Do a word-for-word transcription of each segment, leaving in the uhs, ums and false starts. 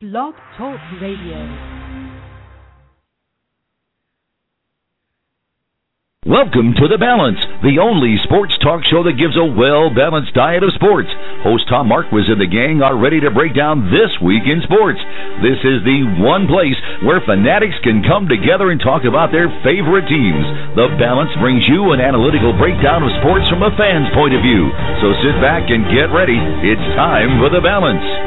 Blog Talk Radio. Welcome to The Balance, the only sports talk show that gives a well-balanced diet of sports. Host Tom Marquis and the gang are ready to break down this week in sports. This is the one place where fanatics can come together and talk about their favorite teams. The Balance brings you an analytical breakdown of sports from a fan's point of view. So sit back and get ready. It's time for The Balance.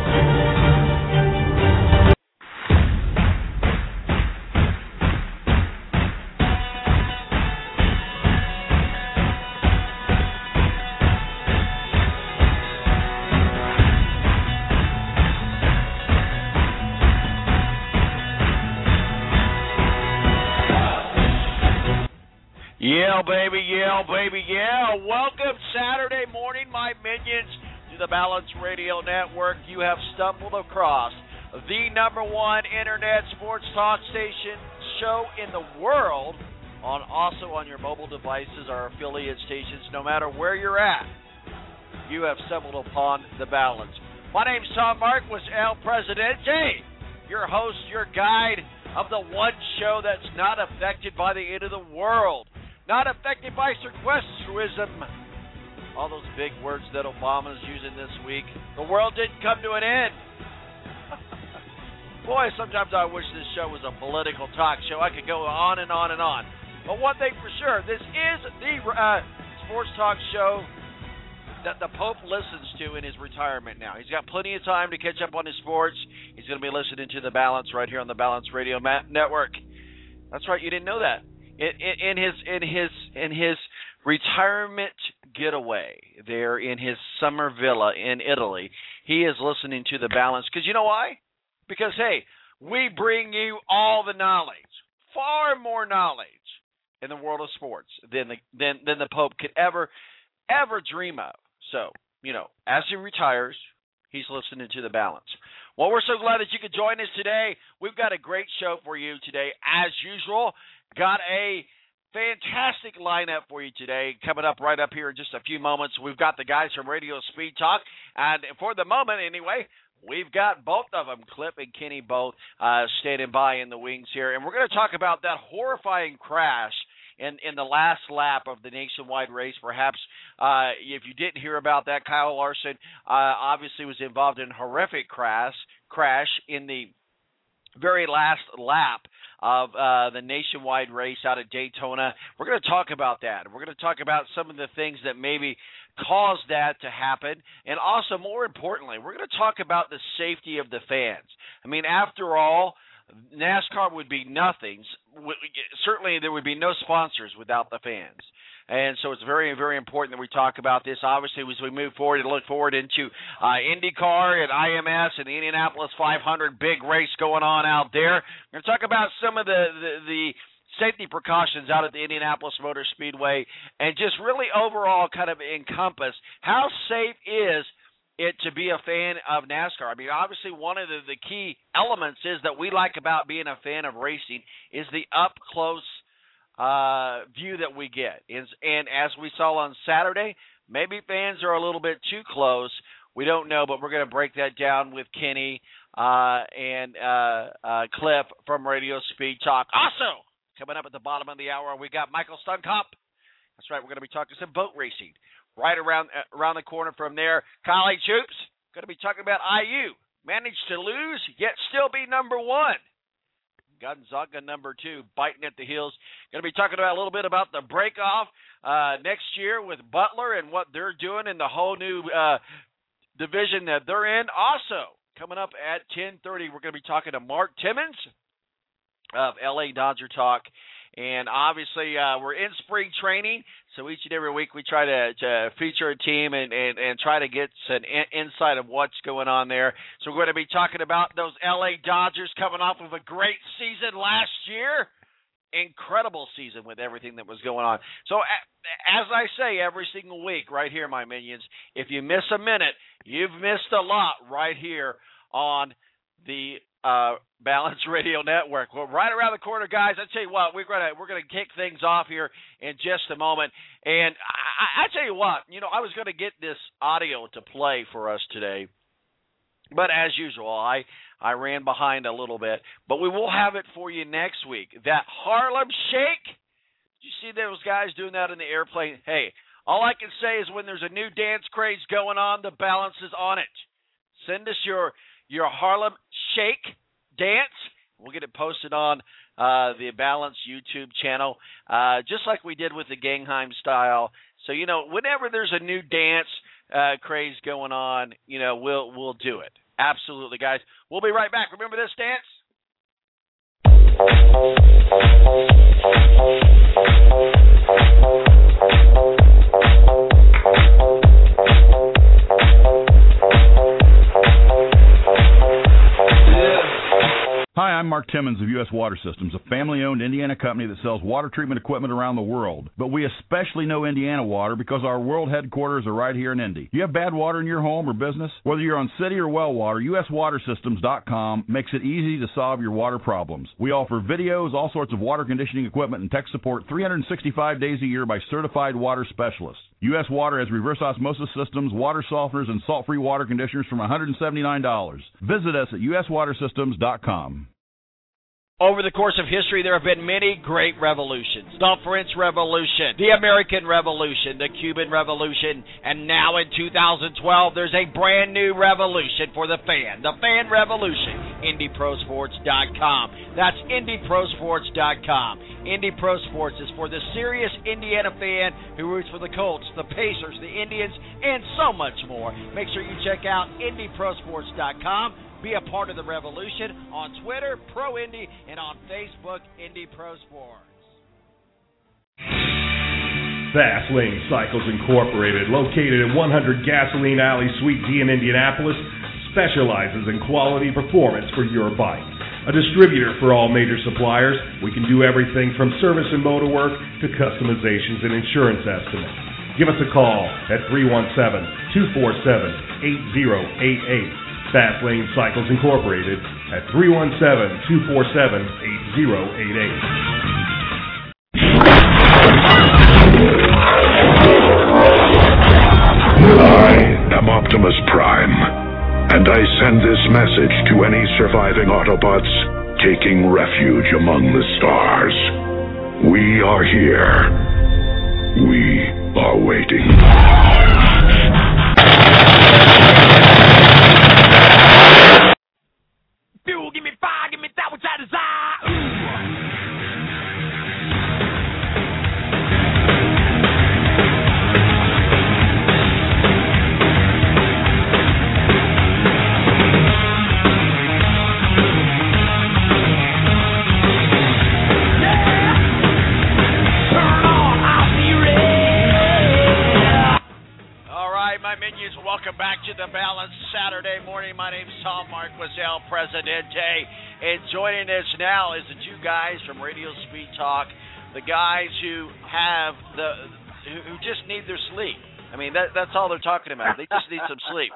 Yeah, baby, yeah, baby, yeah. Welcome Saturday morning, my minions, to the Balance Radio Network. You have stumbled across the number one internet sports talk station show in the world, on also on your mobile devices, our affiliate stations. No matter where you're at, you have stumbled upon the Balance. My name's Tom Marquis, El Presidente, your host, your guide of the one show that's not affected by the end of the world. Not affected by sequesterism. All those big words that Obama's using this week. The world didn't come to an end. Boy, sometimes I wish this show was a political talk show. I could go on and on and on. But one thing for sure, this is the uh, sports talk show that the Pope listens to in his retirement now. He's got plenty of time to catch up on his sports. He's going to be listening to The Balance right here on the Balance Radio Network. That's right, you didn't know that. In, in, in his in his in his retirement getaway there in his summer villa in Italy, he is listening to The Balance. Because you know why? Because, hey, we bring you all the knowledge, far more knowledge in the world of sports than the than, than the Pope could ever, ever dream of. So, you know, as he retires, he's listening to The Balance. Well, we're so glad that you could join us today. We've got a great show for you today, as usual. Got a fantastic lineup for you today. Coming up right up here in just a few moments, we've got the guys from Radio Speed Talk. And for the moment, anyway, we've got both of them, Clip and Kenny, both uh, standing by in the wings here. And we're going to talk about that horrifying crash in, in the last lap of the nationwide race. Perhaps uh, if you didn't hear about that, Kyle Larson uh, obviously was involved in a horrific crash, crash in the very last lap of uh, the nationwide race out at Daytona. We're going to talk about that. We're going to talk about some of the things that maybe caused that to happen. And also, more importantly, we're going to talk about the safety of the fans. I mean, after all, NASCAR would be nothing. Certainly, there would be no sponsors without the fans. And so it's very, very important that we talk about this. Obviously, as we move forward and look forward into uh, IndyCar and I M S and the Indianapolis five hundred, big race going on out there. We're going to talk about some of the, the, the safety precautions out at the Indianapolis Motor Speedway and just really overall kind of encompass how safe is it to be a fan of NASCAR. I mean, obviously, one of the, the key elements is that we like about being a fan of racing is the up-close Uh, view that we get. And, and as we saw on Saturday, maybe fans are a little bit too close. We don't know, but we're going to break that down with Kenny uh, and uh, uh, Cliff from Radio Speed Talk. Also, coming up at the bottom of the hour, we got Michael Stunkop. That's right, we're going to be talking some boat racing. Right around uh, around the corner from there, College Hoops, going to be talking about I U. Managed to lose, yet still be number one. Gonzaga number two, biting at the heels. Going to be talking about a little bit about the break-off uh, next year with Butler and what they're doing in the whole new uh, division that they're in. Also, coming up at ten thirty, we're going to be talking to Mark Timmons of L A Dodger Talk. And obviously, uh, we're in spring training, so each and every week we try to, to feature a team and, and, and try to get an in, insight of what's going on there. So we're going to be talking about those L A Dodgers coming off of a great season last year. Incredible season with everything that was going on. So as I say every single week right here, my minions, if you miss a minute, you've missed a lot right here on the uh, Balance Radio Network. Well, right around the corner, guys. I tell you what, we're gonna we're gonna kick things off here in just a moment. And I, I tell you what, you know, I was gonna get this audio to play for us today, But as usual, I, I ran behind a little bit. But we will have it for you next week. That Harlem Shake, did you see those guys doing that in the airplane? Hey, all I can say is when there's a new dance craze going on, the balance is on it. Send us your your Harlem Shake dance. We'll get it posted on uh, the Balance YouTube channel, uh, just like we did with the Gangheim style. So, you know, whenever there's a new dance uh, craze going on, you know, we'll we'll do it. Absolutely, guys. We'll be right back. Remember this dance? Hi, I'm Mark Timmons of U S Water Systems, a family-owned Indiana company that sells water treatment equipment around the world. But we especially know Indiana water because our world headquarters are right here in Indy. You have bad water in your home or business? Whether you're on city or well water, U S water systems dot com makes it easy to solve your water problems. We offer videos, all sorts of water conditioning equipment, and tech support three hundred sixty-five days a year by certified water specialists. U S Water has reverse osmosis systems, water softeners, and salt-free water conditioners from one hundred seventy-nine dollars. Visit us at U S water systems dot com. Over the course of history, there have been many great revolutions. The French Revolution, the American Revolution, the Cuban Revolution, and now in two thousand twelve, there's a brand new revolution for the fan, the fan revolution, Indy Pro Sports dot com. That's Indy Pro Sports dot com. Indy Pro Sports is for the serious Indiana fan who roots for the Colts, the Pacers, the Indians, and so much more. Make sure you check out Indy Pro Sports dot com. Be a part of the revolution on Twitter, Pro Indy, and on Facebook, Indy Pro Sports. Fast Lane Cycles Incorporated, located at one hundred Gasoline Alley, Suite D in Indianapolis, specializes in quality performance for your bike. A distributor for all major suppliers, we can do everything from service and motor work to customizations and insurance estimates. Give us a call at three one seven, two four seven, eight zero eight eight. Fast Lane Cycles Incorporated at three one seven, two four seven, eight zero eight eight. I am Optimus Prime, and I send this message to any surviving Autobots taking refuge among the stars. We are here. We are waiting. Fuel, give me fire, give me that which I desire. Ooh. Welcome back to the Balance Saturday morning. My name is Tom Marquis, El Presidente, and joining us now is the two guys from Radio Speed Talk, the guys who have the who just need their sleep. I mean, that, that's all they're talking about. They just need some sleep.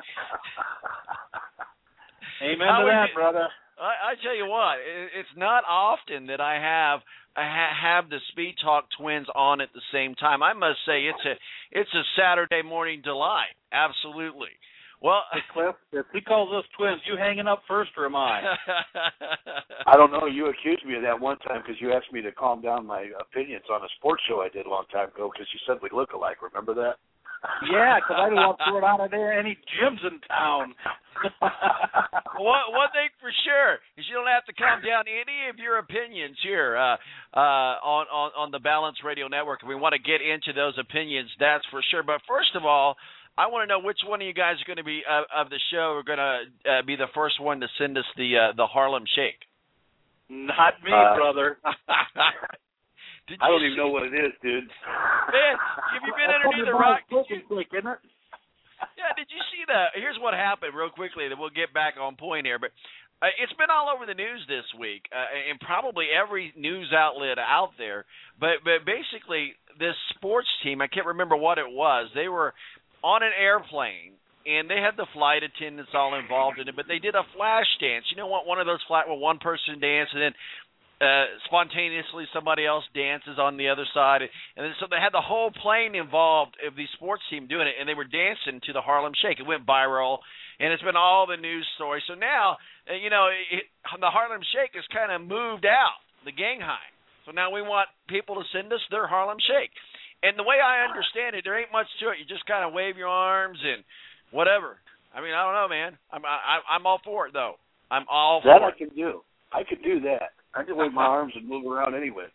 Amen to that, brother. I, I tell you what, it, it's not often that I have I ha- have the Speed Talk twins on at the same time. I must say it's a it's a Saturday morning delight. Absolutely. Well, hey, Cliff, if he calls us twins, you hanging up first or am I? I don't know. You accused me of that one time because you asked me to calm down my opinions on a sports show I did a long time ago because you said we look alike. Remember that? Yeah, because I didn't want to throw it out of there any gyms in town. one, one thing for sure is you don't have to calm down any of your opinions here uh, uh, on, on, on the Balance Radio Network. We want to get into those opinions, that's for sure. But first of all, I want to know which one of you guys are going to be uh, of the show are going to uh, be the first one to send us the uh, the Harlem Shake. Not me, uh, brother. Did I don't even know what it is, dude. Man, have you been underneath the rock? Did you, quick, isn't it? Yeah, did you see the? Here's what happened, real quickly. Then we'll get back on point here. But uh, it's been all over the news this week, uh, and probably every news outlet out there. But but basically, this sports team, I can't remember what it was. They were on an airplane, and they had the flight attendants all involved in it. But they did a flash dance. You know what? One of those flat, well, one person dance, and then uh, spontaneously somebody else dances on the other side, and then so they had the whole plane involved of the sports team doing it, and they were dancing to the Harlem Shake. It went viral, and it's been all the news stories. So now, uh, you know, it, the Harlem Shake has kind of moved out, the gang high. So now we want people to send us their Harlem Shake. And the way I understand it, there ain't much to it. You just kind of wave your arms and whatever. I mean, I don't know, man. I'm I, I'm all for it, though. I'm all that for it. That I can do. I could do that. I can wave my arms and move around anyway.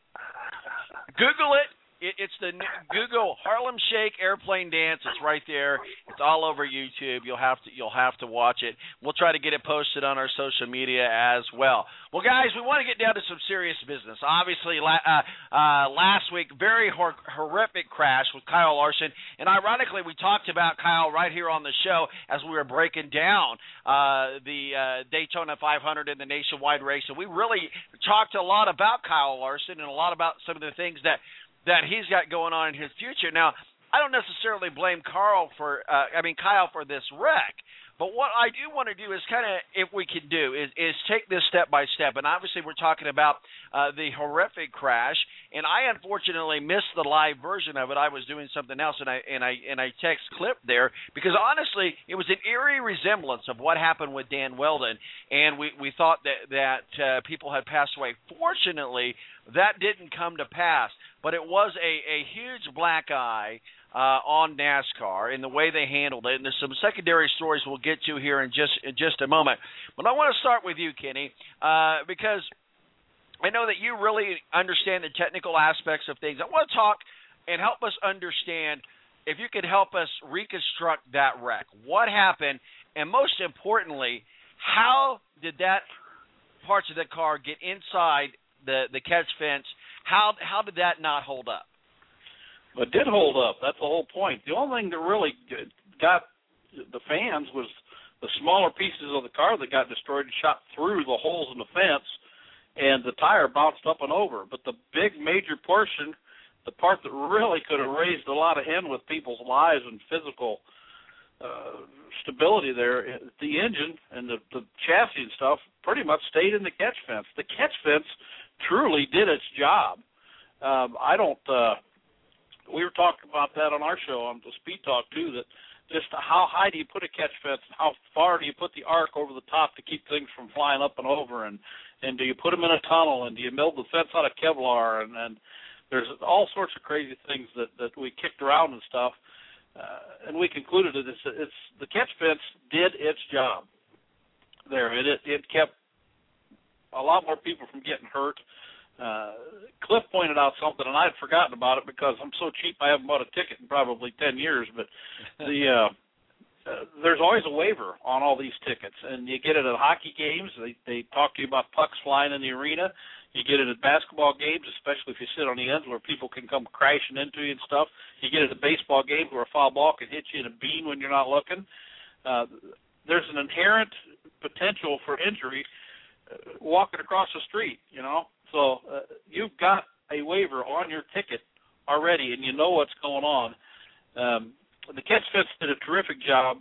Google it. it. It's the Google Harlem Shake airplane dance. It's right there. It's all over YouTube. You'll have to you'll have to watch it. We'll try to get it posted on our social media as well. Well, guys, we want to get down to some serious business. Obviously, uh, uh, last week, very hor- horrific crash with Kyle Larson. And ironically, we talked about Kyle right here on the show as we were breaking down uh, the uh, Daytona five hundred and the nationwide race. And we really talked a lot about Kyle Larson and a lot about some of the things that, that he's got going on in his future. Now, I don't necessarily blame Carl for, uh, I mean, Kyle for this wreck. But what I do want to do is kind of, if we can do, is, is take this step by step. And obviously we're talking about uh, the horrific crash. And I unfortunately missed the live version of it. I was doing something else, and I and I and I text clip there because honestly, it was an eerie resemblance of what happened with Dan Weldon. And we, we thought that that uh, people had passed away. Fortunately, that didn't come to pass. But it was a, a huge black eye Uh, on NASCAR and the way they handled it. And there's some secondary stories we'll get to here in just in just a moment. But I want to start with you, Kenny, uh, because I know that you really understand the technical aspects of things. I want to talk and help us understand, if you could help us reconstruct that wreck. What happened? And most importantly, how did that parts of the car get inside the, the catch fence? How how did that not hold up? It did hold up. That's the whole point. The only thing that really got the fans was the smaller pieces of the car that got destroyed and shot through the holes in the fence, and the tire bounced up and over. But the big major portion, the part that really could have raised a lot of hen with people's lives and physical uh, stability there, the engine and the, the chassis and stuff pretty much stayed in the catch fence. The catch fence truly did its job. Um, I don't... Uh, We were talking about that on our show, on the Speed Talk, too, that just how high do you put a catch fence, and how far do you put the arc over the top to keep things from flying up and over, and, and do you put them in a tunnel, and do you build the fence out of Kevlar, and, and there's all sorts of crazy things that, that we kicked around and stuff, uh, and we concluded that it's, it's the catch fence did its job there. It, it, it kept a lot more people from getting hurt. Uh, Cliff pointed out something, and I'd forgotten about it because I'm so cheap I haven't bought a ticket in probably ten years, but the uh, uh, there's always a waiver on all these tickets, and you get it at hockey games. They, they talk to you about pucks flying in the arena. You get it at basketball games, especially if you sit on the ends where people can come crashing into you and stuff. You get it at baseball games where a foul ball can hit you in a bean when you're not looking. Uh, there's an inherent potential for injury uh, walking across the street, you know. So uh, you've got a waiver on your ticket already, and you know what's going on. Um, the catch fence did a terrific job.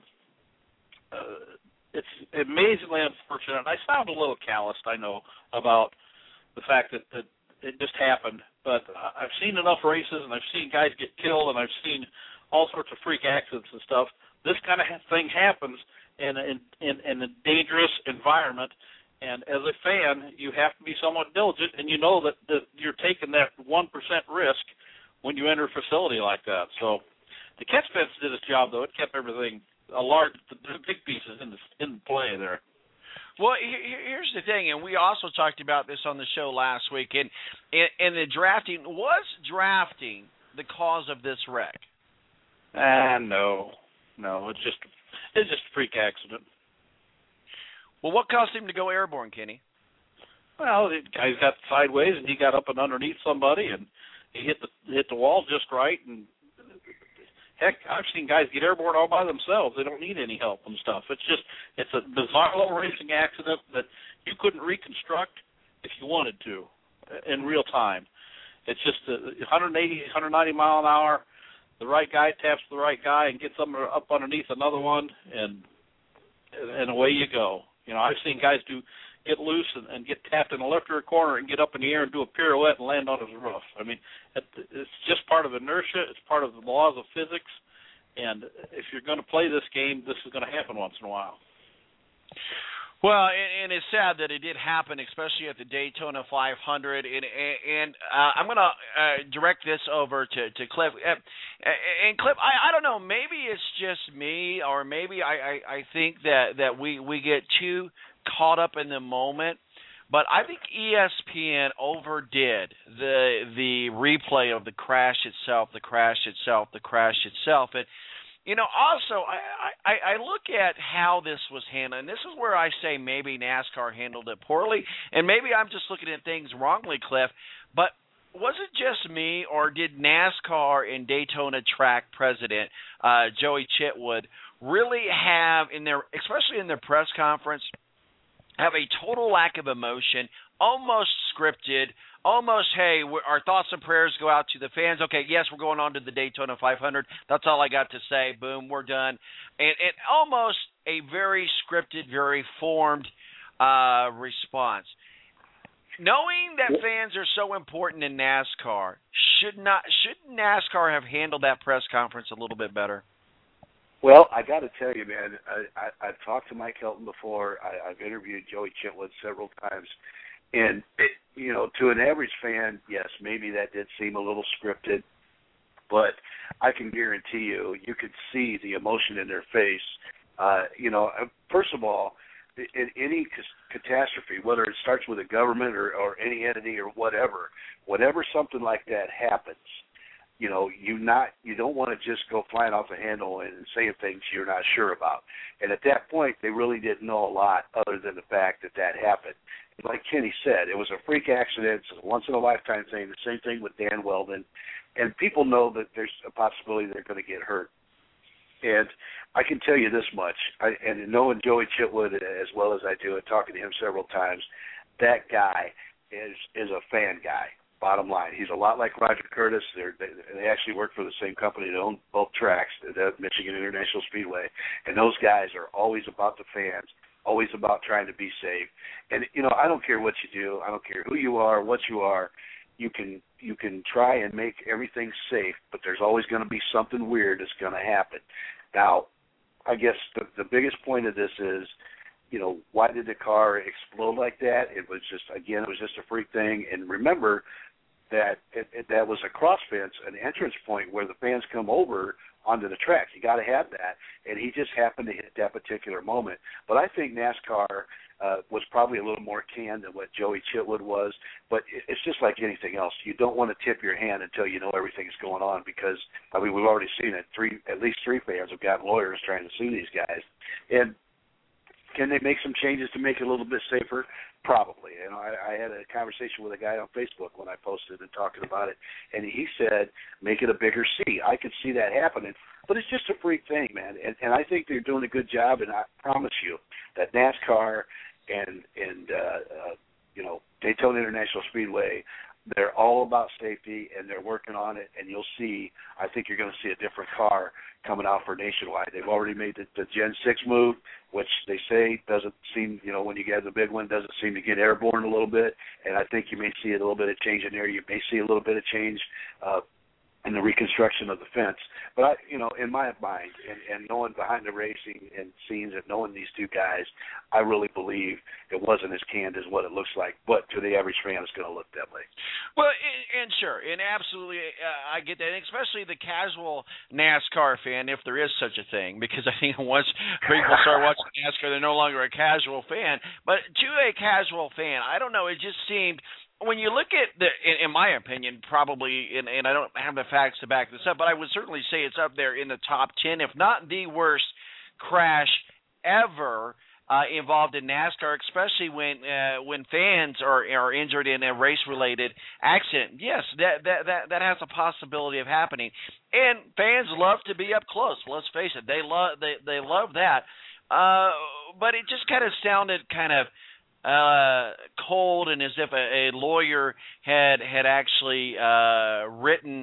Uh, it's amazingly unfortunate. I sound a little calloused, I know, about the fact that, that it just happened. But I've seen enough races, and I've seen guys get killed, and I've seen all sorts of freak accidents and stuff. This kind of thing happens in, in, in, in a dangerous environment. And as a fan, you have to be somewhat diligent, and you know that, that you're taking that one percent risk when you enter a facility like that. So the catch fence did its job, though. It kept everything, a large, the big pieces in, the, in play there. Well, here's the thing, and we also talked about this on the show last week, and, and the drafting, was drafting the cause of this wreck? Ah, uh, no. No, it's just, it's just a freak accident. Well, what caused him to go airborne, Kenny? Well, the guy got sideways, and he got up and underneath somebody, and he hit the hit the wall just right. And heck, I've seen guys get airborne all by themselves. They don't need any help and stuff. It's just it's a bizarre little racing accident that you couldn't reconstruct if you wanted to in real time. It's just a one eighty, one ninety mile an hour. The right guy taps the right guy and gets them up underneath another one, and and away you go. You know, I've seen guys do get loose and, and get tapped in the left rear corner and get up in the air and do a pirouette and land on his roof. I mean, it's just part of inertia. It's part of the laws of physics. And if you're going to play this game, this is going to happen once in a while. Well, and, and it's sad that it did happen, especially at the Daytona five hundred. And, and uh, I'm going to uh, direct this over to, to Cliff. Uh, and Cliff, I, I don't know, maybe it's just me, or maybe I, I, I think that, that we, we get too caught up in the moment. But I think E S P N overdid the the replay of the crash itself, the crash itself, the crash itself. And you know, also, I, I, I look at how this was handled, and this is where I say maybe NASCAR handled it poorly, and maybe I'm just looking at things wrongly, Cliff, but was it just me, or did NASCAR and Daytona track president uh, Joey Chitwood really have, in their, especially in their press conference, have a total lack of emotion, almost scripted, almost, hey, our thoughts and prayers go out to the fans. Okay, yes, we're going on to the Daytona five hundred. That's all I got to say. Boom, we're done. And, and almost a very scripted, very formed uh, response. Knowing that fans are so important in NASCAR, should not should NASCAR have handled that press conference a little bit better? Well, I got to tell you, man, I, I, I've talked to Mike Helton before. I, I've interviewed Joey Chitwood several times. And, it, you know, to an average fan, yes, maybe that did seem a little scripted. But I can guarantee you, you could see the emotion in their face. Uh, you know, first of all, in any catastrophe, whether it starts with a government or, or any entity or whatever, whenever something like that happens, you know, you not you don't want to just go flying off the handle and saying things you're not sure about. And at that point, they really didn't know a lot other than the fact that that happened. Like Kenny said, it was a freak accident. It's a once-in-a-lifetime thing. The same thing with Dan Weldon. And people know that there's a possibility they're going to get hurt. And I can tell you this much, I, and knowing Joey Chitwood as well as I do and talking to him several times, that guy is is a fan guy. Bottom line, he's a lot like Roger Curtis. They're, they they actually work for the same company that own both tracks, the Michigan International Speedway, and those guys are always about the fans, always about trying to be safe. And you know, I don't care what you do, I don't care who you are, what you are, you can you can try and make everything safe, but there's always going to be something weird that's going to happen. Now, I guess the the biggest point of this is, you know, why did the car explode like that? It was just, again, it was just a freak thing. And remember that it, it, that was a cross fence, an entrance point where the fans come over onto the track. You got to have that. And he just happened to hit that particular moment. But I think NASCAR uh, was probably a little more canned than what Joey Chitwood was. But it, it's just like anything else. You don't want to tip your hand until you know everything's going on because, I mean, we've already seen it. Three, at least three fans have got lawyers trying to sue these guys. And can they make some changes to make it a little bit safer? Probably. You know, I, I had a conversation with a guy on Facebook when I posted and talking about it, and he said, make it a bigger seat. I could see that happening, but it's just a freak thing, man. And, and I think they're doing a good job, and I promise you that NASCAR and, and uh, uh, you know, Daytona International Speedway, they're all about safety, and they're working on it, and you'll see, I think you're going to see a different car coming out for Nationwide. They've already made the, the Gen six move, which they say doesn't seem, you know, when you get the big one, doesn't seem to get airborne a little bit, and I think you may see a little bit of change in there. You may see a little bit of change uh, in the reconstruction of the fence. But, I, you know, in my mind, and, and knowing behind the racing and scenes and knowing these two guys, I really believe it wasn't as canned as what it looks like. But to the average fan, it's going to look that way. Well, and, and sure, and absolutely, uh, I get that, and especially the casual NASCAR fan, if there is such a thing, because I think once people start watching NASCAR, they're no longer a casual fan. But to a casual fan, I don't know, it just seemed, when you look at the, in, in my opinion, probably, and, and I don't have the facts to back this up, but I would certainly say it's up there in the top ten, if not the worst crash ever uh, involved in NASCAR, especially when uh, when fans are are injured in a race-related accident. Yes, that that that that has a possibility of happening, and fans love to be up close. Let's face it, they love they they love that. Uh, but it just kind of sounded kind of uh, cold, and as if a, a lawyer had had actually uh, written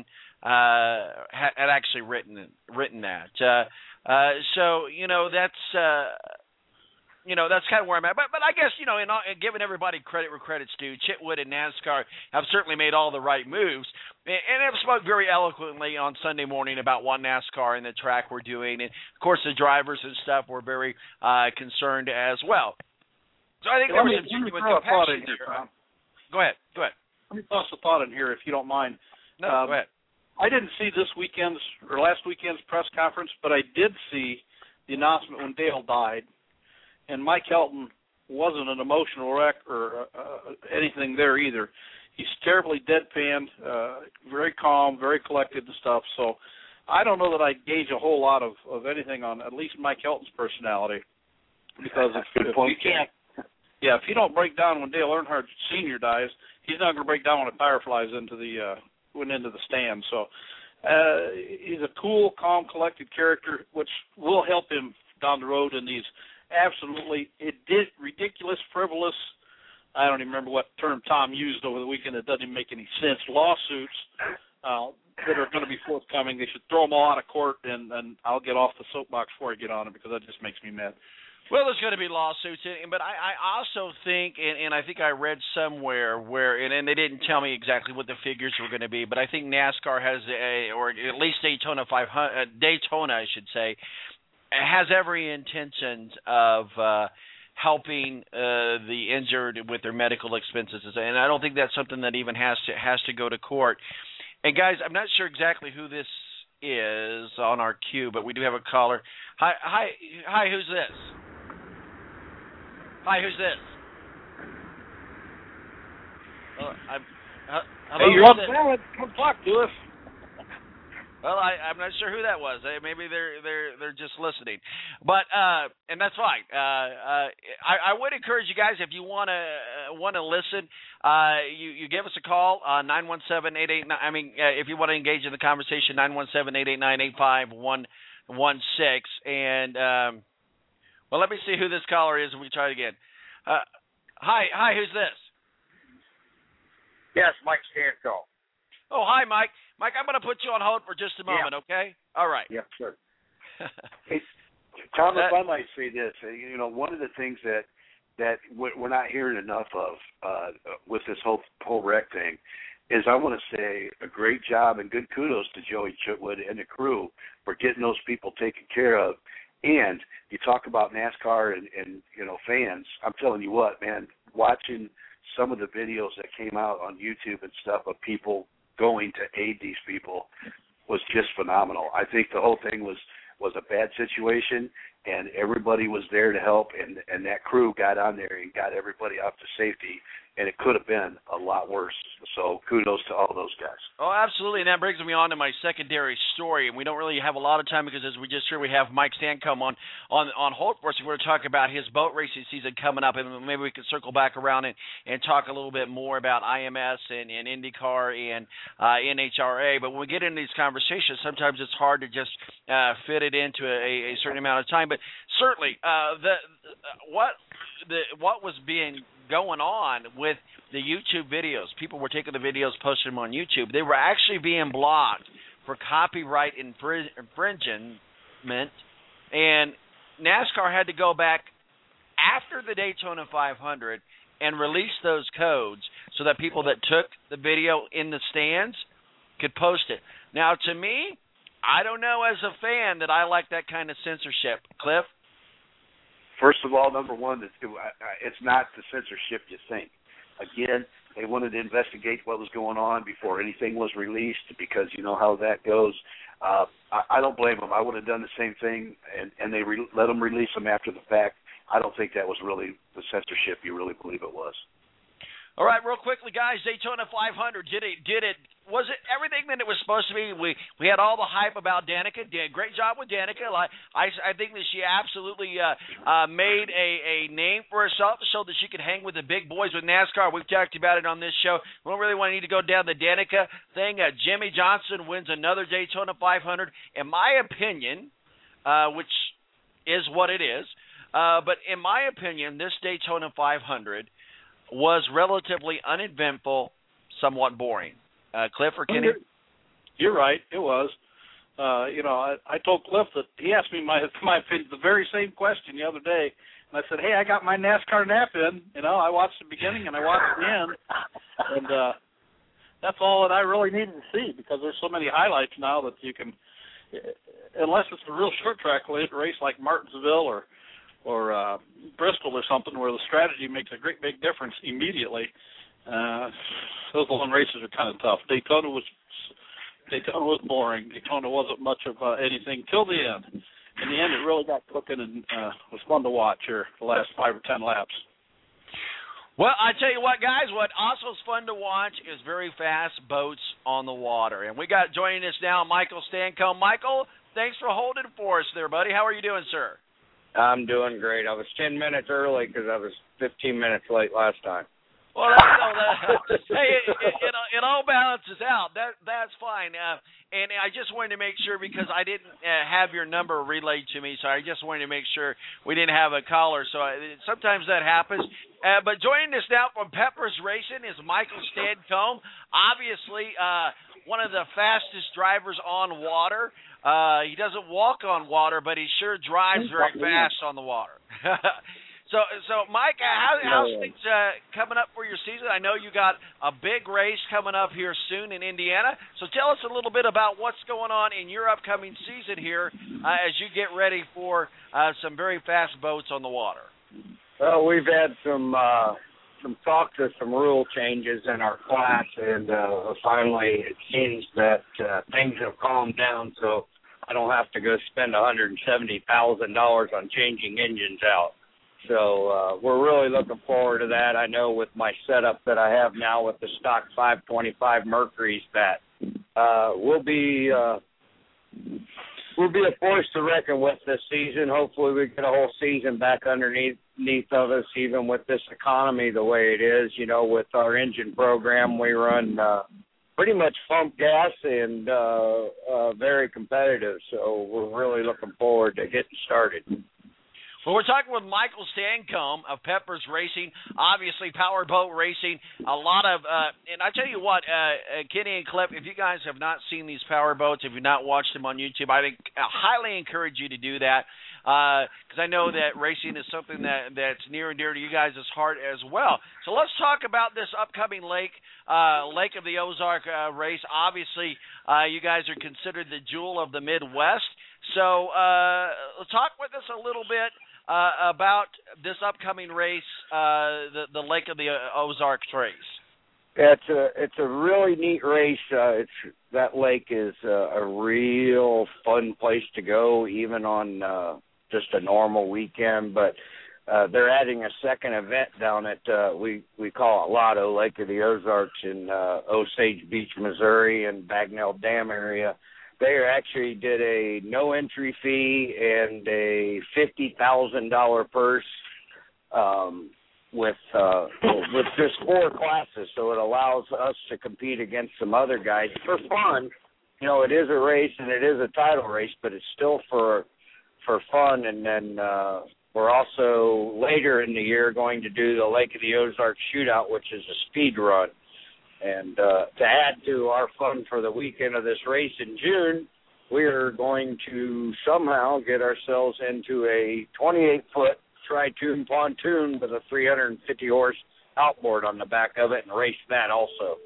uh, had, had actually written written that. Uh, uh, so you know that's uh, you know, that's kind of where I'm at. But, but I guess, you know, in, all, in giving everybody credit where credit's due, Chitwood and NASCAR have certainly made all the right moves, and, and have spoke very eloquently on Sunday morning about what NASCAR and the track were doing. And, of course, the drivers and stuff were very uh, concerned as well. So I think Let there was me, some genuine throw a thought compassion in here, there. Tom. Go ahead. Go ahead. Let me toss a thought in here, if you don't mind. No, um, go ahead. I didn't see this weekend's or last weekend's press conference, but I did see the announcement when Dale died, and Mike Helton wasn't an emotional wreck or uh, anything there either. He's terribly deadpanned, uh, very calm, very collected and stuff. So I don't know that I gauge a whole lot of, of anything on at least Mike Helton's personality, because if, if you can't, yeah, if you don't break down when Dale Earnhardt Senior dies, he's not going to break down when a tire flies into the uh, went into the stand. So uh, he's a cool, calm, collected character, which will help him down the road in these absolutely it did ridiculous, frivolous. I don't even remember what term Tom used over the weekend. It doesn't even make any sense. Lawsuits uh, that are going to be forthcoming. They should throw them all out of court, and, and I'll get off the soapbox before I get on it, because that just makes me mad. Well, there's going to be lawsuits, but I, I also think, and, and I think I read somewhere where, and, and they didn't tell me exactly what the figures were going to be, but I think NASCAR has, a, or at least Daytona five hundred, uh, Daytona, I should say, has every intention of uh, helping uh, the injured with their medical expenses, and I don't think that's something that even has to has to go to court. And guys, I'm not sure exactly who this is on our queue, but we do have a caller. Hi, hi, hi. Who's this? Hi, who's this? Oh, I'm, uh, hello, hey, you're on balance. Come talk to us. Well, I, I'm not sure who that was. Maybe they're they're they're just listening, but uh, and that's fine. Uh, uh, I, I would encourage you guys, if you want to uh, want to listen, uh, you you give us a call uh, nine one seven eight eight nine. I mean, uh, if you want to engage in the conversation, nine one seven eight eight nine eight five one one six. And um, well, let me see who this caller is, and we try it again. Uh, hi, hi, who's this? Yes, Mike Stanco. Oh, hi, Mike. Mike, I'm going to put you on hold for just a moment, yeah. Okay? All right. Yeah, sure. Hey, Tom, if I might say this, you know, one of the things that that we're not hearing enough of uh, with this whole whole wreck thing is, I want to say a great job and good kudos to Joey Chitwood and the crew for getting those people taken care of. And you talk about NASCAR and, and you know, fans. I'm telling you what, man, watching some of the videos that came out on YouTube and stuff of people going to aid these people was just phenomenal. I think the whole thing was, was a bad situation, and everybody was there to help, and, and that crew got on there and got everybody up to safety, and it could have been a lot worse. So kudos to all those guys. Oh, absolutely, and that brings me on to my secondary story, and we don't really have a lot of time because, as we just heard, we have Mike Stancombe on on on hold for us. We're going to talk about his boat racing season coming up, and maybe we can circle back around and, and talk a little bit more about I M S and, and IndyCar and uh, N H R A. But when we get into these conversations, sometimes it's hard to just uh, fit it into a, a certain amount of time. But certainly, uh, the what the what was being going on with the YouTube videos. People were taking the videos, posting them on YouTube. They were actually being blocked for copyright infring- infringement, and NASCAR had to go back after the Daytona five hundred and release those codes so that people that took the video in the stands could post it. Now, to me, I don't know as a fan that I like that kind of censorship. Cliff? First of all, number one, it's not the censorship you think. Again, they wanted to investigate what was going on before anything was released, because you know how that goes. Uh, I, I don't blame them. I would have done the same thing, and, and they re- let them release them after the fact. I don't think that was really the censorship you really believe it was. All right, real quickly, guys, Daytona five hundred, did it, did it, was it everything that it was supposed to be? We we had all the hype about Danica. Did a great job with Danica. I, I, I think that she absolutely uh, uh, made a, a name for herself so that she could hang with the big boys with NASCAR. We've talked about it on this show. We don't really want to need to go down the Danica thing. Uh, Jimmy Johnson wins another Daytona five hundred. In my opinion, uh, which is what it is, uh, but in my opinion, this Daytona five hundred was relatively uneventful, somewhat boring. Uh, Cliff or Kenny? You're right. It was. Uh, you know, I, I told Cliff that he asked me my my opinion, the very same question the other day, And I said, hey, I got my NASCAR nap in. You know, I watched the beginning and I watched the end. And uh, that's all that I really needed to see because there's so many highlights now that you can, unless it's a real short track race like Martinsville or or uh, Bristol or something where the strategy makes a great big difference immediately. Uh, those long races are kind of tough. Daytona was Daytona was boring. Daytona wasn't much of uh, anything till the end. In the end, it really got cooking and uh, was fun to watch here the last five or ten laps. Well, I tell you what, guys, what also is fun to watch is very fast boats on the water. And we got joining us now Michael Stancomb. Michael, thanks for holding for us there, buddy. How are you doing, sir? I'm doing great. I was ten minutes early because I was fifteen minutes late last time. Well, that's, no, that, hey, it, it, it, it all balances out. That that's fine. Uh, and I just wanted to make sure because I didn't uh, have your number relayed to me, so I just wanted to make sure we didn't have a caller. So I, sometimes that happens. Uh, but joining us now from Peppers Racing is Michael Stancomb. Obviously, uh, one of the fastest drivers on water. Uh, he doesn't walk on water, but he sure drives very fast on the water. So, so Mike, how, how's things uh, coming up for your season? I know you got a big race coming up here soon in Indiana. So tell us a little bit about what's going on in your upcoming season here uh, as you get ready for uh, some very fast boats on the water. Well, we've had some uh, some talk to some rule changes in our class, and uh, finally it seems that uh, things have calmed down, so I don't have to go spend one hundred seventy thousand dollars on changing engines out. So uh, we're really looking forward to that. I know with my setup that I have now with the stock five twenty-five Mercuries that uh, we'll be uh, we'll be a force to reckon with this season. Hopefully we get a whole season back underneath underneath of us, even with this economy the way it is. You know, with our engine program, we run uh, pretty much pump gas and uh, uh, very competitive. So we're really looking forward to getting started. Well, we're talking with Michael Stancomb of Peppers Racing, obviously powerboat racing, a lot of, uh, and I tell you what, uh, Kenny and Clip, if you guys have not seen these powerboats, if you've not watched them on YouTube, I think I highly encourage you to do that because uh, I know that racing is something that, that's near and dear to you guys' heart as well. So let's talk about this upcoming lake, uh, Lake of the Ozark uh, race. Obviously, uh, you guys are considered the jewel of the Midwest. So uh, talk with us a little bit Uh, about this upcoming race, uh, the the Lake of the Ozarks race. Yeah, it's a it's a really neat race. Uh, it's that lake is uh, a real fun place to go, even on uh, just a normal weekend. But uh, they're adding a second event down at uh, we we call it Lotto, Lake of the Ozarks in uh, Osage Beach, Missouri, and Bagnell Dam area. They actually did a no entry fee and a fifty thousand dollar purse um, with uh, with just four classes, so it allows us to compete against some other guys for fun. You know, it is a race and it is a title race, but it's still for for fun. And then uh, we're also later in the year going to do the Lake of the Ozarks Shootout, which is a speed run. And uh, to add to our fun for the weekend of this race in June, we are going to somehow get ourselves into a twenty-eight foot tri-tune pontoon with a three hundred fifty horse outboard on the back of it and race that also.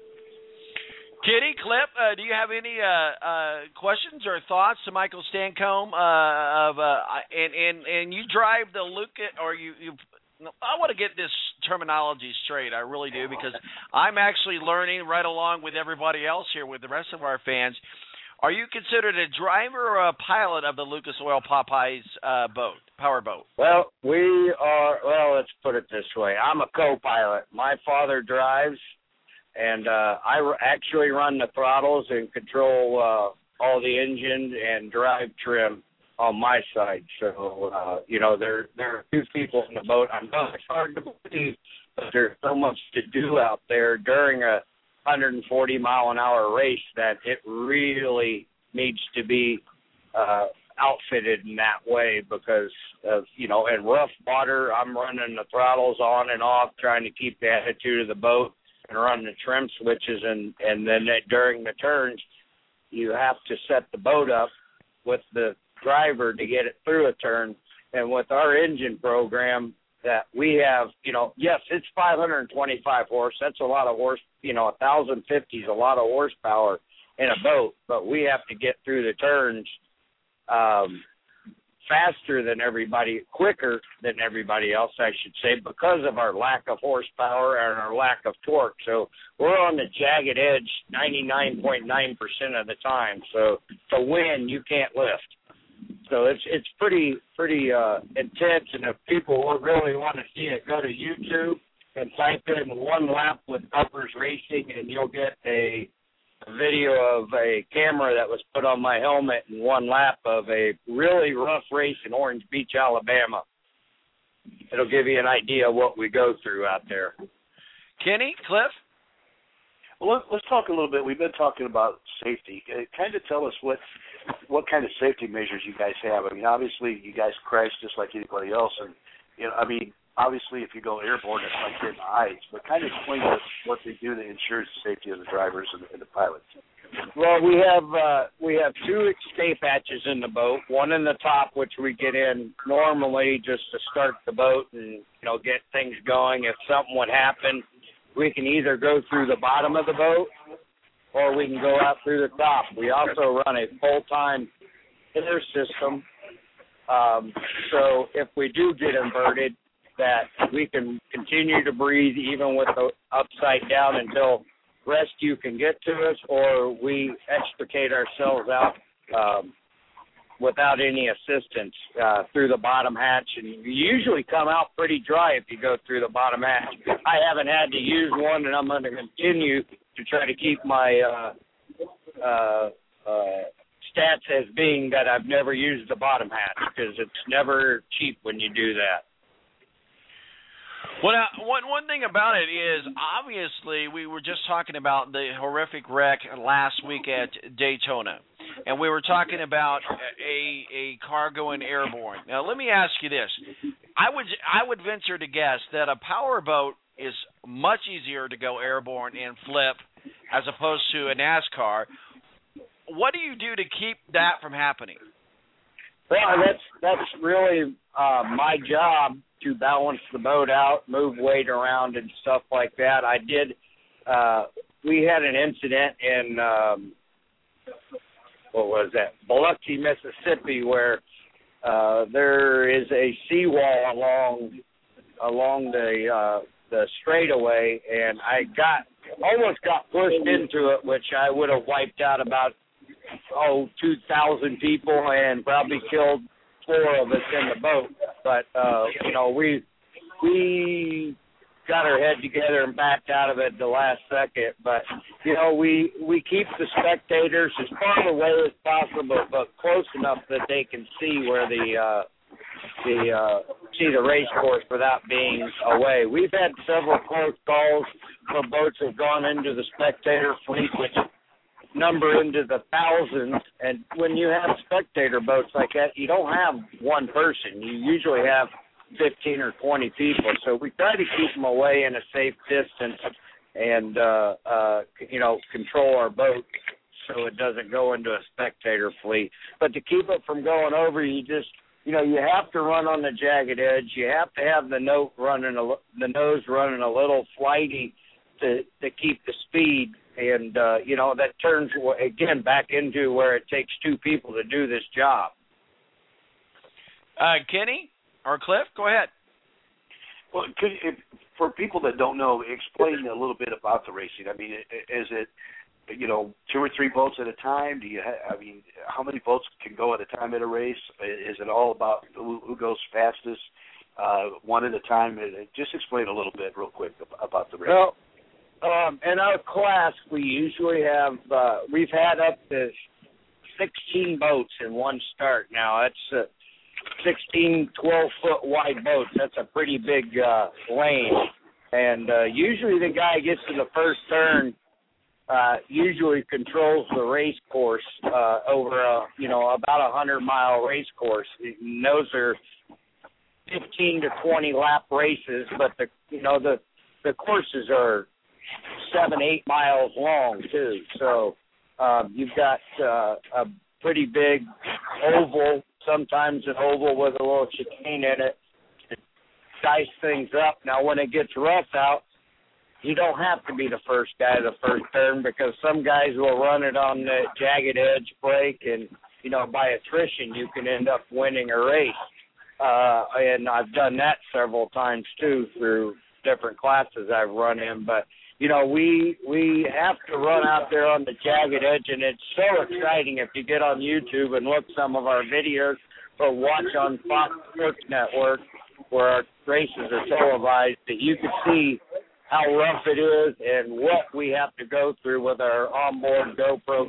Kitty, Clip, uh, do you have any uh, uh, questions or thoughts to Michael Stancomb? Uh, of uh, and, and, and you drive the Lucas, or you you I want to get this terminology straight. I really do, because I'm actually learning right along with everybody else here, with the rest of our fans. Are you considered a driver or a pilot of the Lucas Oil Popeyes uh, boat, power boat? Well, we are, well, let's put it this way. I'm a co-pilot. My father drives, and uh, I actually run the throttles and control uh, all the engine and drive trim on my side. So, uh, you know, there there are two people in the boat. I know it's hard to believe, but there's so much to do out there during a one hundred forty mile an hour race that it really needs to be uh, outfitted in that way because of, you know, in rough water, I'm running the throttles on and off, trying to keep the attitude of the boat and run the trim switches. And, and then during the turns, you have to set the boat up with the driver to get it through a turn And with our engine program that we have, you know, yes, it's five hundred twenty-five horse. That's a lot of horse. You know, one thousand fifty is a lot of horsepower in a boat, but we have to get through the turns um, faster than everybody, quicker than everybody else, I should say, because of our lack of horsepower and our lack of torque. So we're on the jagged edge ninety-nine point nine percent of the time. So to win, you can't lift. So it's it's pretty pretty uh, intense, and if people really want to see it, go to YouTube and type in one lap with Uppers Racing, and you'll get a, a video of a camera that was put on my helmet in one lap of a really rough race in Orange Beach, Alabama. It'll give you an idea of what we go through out there. Kenny, Cliff? Well, let, let's talk a little bit. We've been talking about safety. Uh, kind of tell us what what kind of safety measures you guys have. I mean, obviously, you guys crash just like anybody else, and you know, I mean, obviously, if you go airborne, it's like hitting the heights. But kind of explain what, what they do to ensure the safety of the drivers and, and the pilots. Well, we have uh, we have two escape hatches in the boat. One in the top, which we get in normally just to start the boat and you know get things going. If something would happen, we can either go through the bottom of the boat or we can go out through the top. We also run a full-time air system. Um, so if we do get inverted, that we can continue to breathe even with the upside down until rescue can get to us, or we extricate ourselves out um, without any assistance uh, through the bottom hatch. And you usually come out pretty dry if you go through the bottom hatch. I haven't had to use one, and I'm going to continue to try to keep my uh, uh, uh, stats as being that I've never used the bottom hatch, because it's never cheap when you do that. Well, now, one one thing about it is, obviously, we were just talking about the horrific wreck last week at Daytona, and we were talking about a a car going airborne. Now, let me ask you this: I would I would venture to guess that a power boat is much easier to go airborne and flip as opposed to a NASCAR. What do you do to keep that from happening? Well, that's that's really uh, my job, to balance the boat out, move weight around and stuff like that. I did, uh, we had an incident in, um, what was that, Biloxi, Mississippi, where uh, there is a seawall along along the uh, the straightaway, and I got, almost got pushed into it, which I would have wiped out about, oh, two thousand people and probably killed four of us in the boat. But, uh, you know, we we got our head together and backed out of it the last second. But, you know, we, we keep the spectators as far away as possible, but close enough that they can see where the uh, the uh, see the race course without being away. We've had several close calls where boats have gone into the spectator fleet, which number into the thousands, and when you have spectator boats like that, you don't have one person. You usually have fifteen or twenty people, so we try to keep them away in a safe distance and, uh, uh, you know, control our boat so it doesn't go into a spectator fleet. But to keep it from going over, you just, you know, you have to run on the jagged edge. You have to have the note running, a, the nose running a little flighty to, to keep the speed. And, uh, you know, that turns, again, back into where it takes two people to do this job. Uh, Kenny or Cliff, go ahead. Well, could, if, for people that don't know, explain a little bit about the racing. I mean, is it, you know, two or three boats at a time? Do you? Ha- I mean, how many boats can go at a time at a race? Is it all about who, who goes fastest, uh, one at a time? Just explain a little bit real quick about the race. Well, Um, in our class, we usually have, uh, we've had up to sixteen boats in one start. Now, that's uh, sixteen twelve-foot wide boats. That's a pretty big uh, lane. And uh, usually the guy gets to the first turn, uh, usually controls the race course uh, over, a, you know, about a hundred-mile race course. And those are fifteen to twenty lap races, but, the you know, the, the courses are seven, eight miles long, too. So um, you've got uh, a pretty big oval sometimes an oval with a little chicane in it to dice things up. Now, when it gets rough out, you don't have to be the first guy the first turn, because some guys will run it on the jagged edge break, and, you know, by attrition you can end up winning a race. Uh, and I've done that several times, too, through different classes I've run in. But, you know, we we have to run out there on the jagged edge, and it's so exciting if you get on YouTube and look some of our videos or watch on Fox Sports Network where our races are televised, that you can see how rough it is and what we have to go through with our onboard GoPro.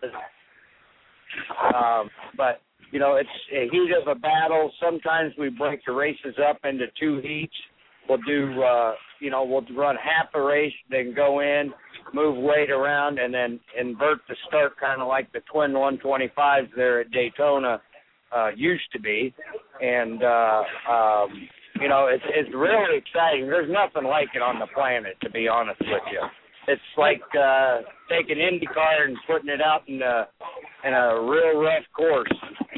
Um, but, you know, it's a heat of a battle. Sometimes we break the races up into two heats. We'll do, uh, you know, we'll run half a race, then go in, move weight around, and then invert the start, kind of like the twin one twenty-fives there at Daytona uh, used to be. And, uh, um, you know, it's, it's really exciting. There's nothing like it on the planet, to be honest with you. It's like uh, taking IndyCar and putting it out in a, in a real rough course.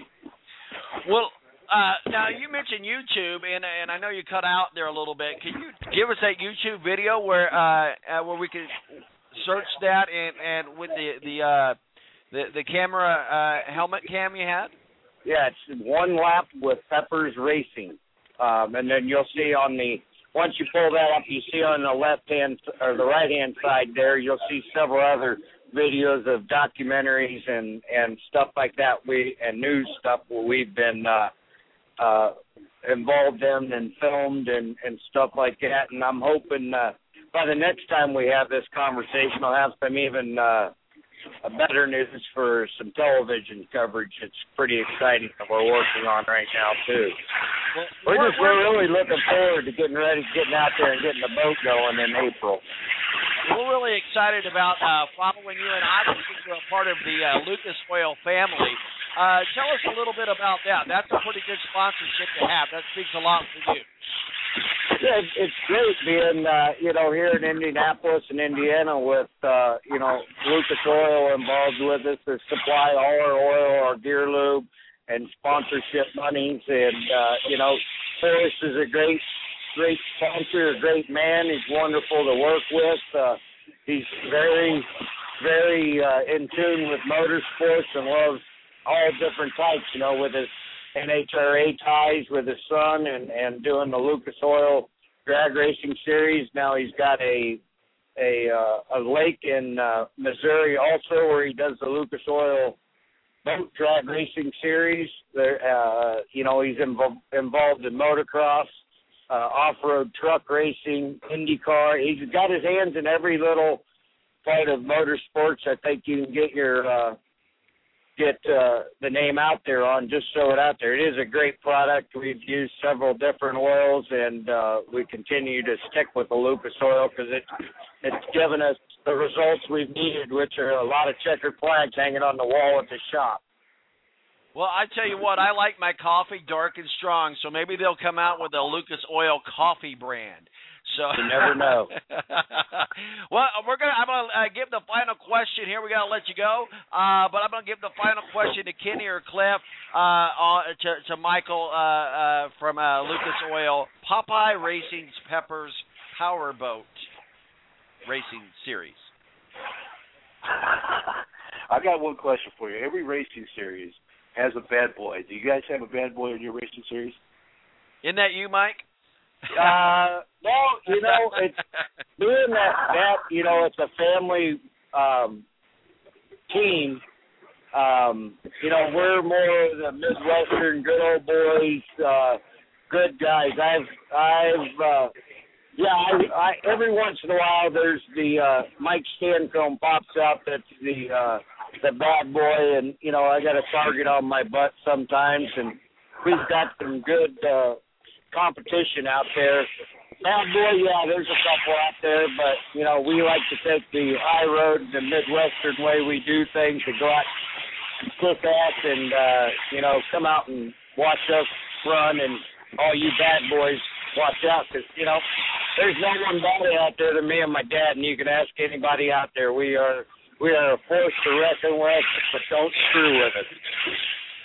Well, uh, now you mentioned YouTube, and and I know you cut out there a little bit. Can you give us that YouTube video where uh, uh, where we can search that and, and with the the uh, the, the camera uh, helmet cam you had? Yeah, it's One Lap with Peppers Racing, um, and then you'll see on the once you pull that up, you see on the left hand or the right hand side there, you'll see several other videos of documentaries and, and stuff like that, we and news stuff where we've been uh, uh, involved in and filmed and, and stuff like that. And I'm hoping uh, by the next time we have this conversation, I'll have some even uh, better news for some television coverage. It's pretty exciting that we're working on right now, too. Well, we're, just, we're really looking forward to getting ready, getting out there and getting the boat going in April. We're really excited about uh, following you, and obviously you're a part of the uh, Lucas Oil family. Uh, tell us a little bit about that. That's a pretty good sponsorship to have. That speaks a lot for you. Yeah, it's great being, uh, you know, here in Indianapolis and Indiana with, uh, you know, Lucas Oil involved with us to supply all our oil, our gear lube, and sponsorship monies. And, uh, you know, Forrest is a great great sponsor, a great man. He's wonderful to work with. Uh, he's very, very uh, in tune with motorsports and loves all different types, you know, with his N H R A ties with his son and, and doing the Lucas Oil drag racing series. Now he's got a a, uh, a lake in uh, Missouri also where he does the Lucas Oil boat drag racing series. There, uh, you know, he's invo- involved in motocross. Uh, off-road truck racing, IndyCar. He's got his hands in every little part of motorsports I think you can get your uh, get uh, the name out there on. Just throw it out there. It is a great product. We've used several different oils, and uh, we continue to stick with the Lucas Oil because it, it's given us the results we've needed, which are a lot of checkered flags hanging on the wall at the shop. Well, I tell you what, I like my coffee dark and strong, so maybe they'll come out with a Lucas Oil coffee brand. So you never know. Well, we're gonna. I'm gonna uh, give the final question here. We gotta let you go, uh, but I'm gonna give the final question to Kenny or Cliff, uh, on, to, to Michael uh, uh, from uh, Lucas Oil, Popeye Racing's Peppers Powerboat Racing Series. I got one question for you. Every racing series has a bad boy. Do you guys have a bad boy in your racing series? Isn't that you, Mike? uh, no, you know, it's being that, that, you know, it's a family um, team. Um, you know, we're more the Midwestern good old boys, uh, good guys. I've, I've, uh, yeah, I, I, every once in a while there's the uh, Mike Stanfield pops up. That's the uh, the bad boy, and you know I got a target on my butt sometimes, and we've got some good uh, competition out there. Bad boy, yeah, there's a couple out there, but you know we like to take the high road, the Midwestern way we do things, to go out and kick ass, and uh, you know come out and watch us run, and all you bad boys watch out, because you know there's no one better out there than me and my dad, and you can ask anybody out there. We are we are a force to reckon with, but don't screw with us.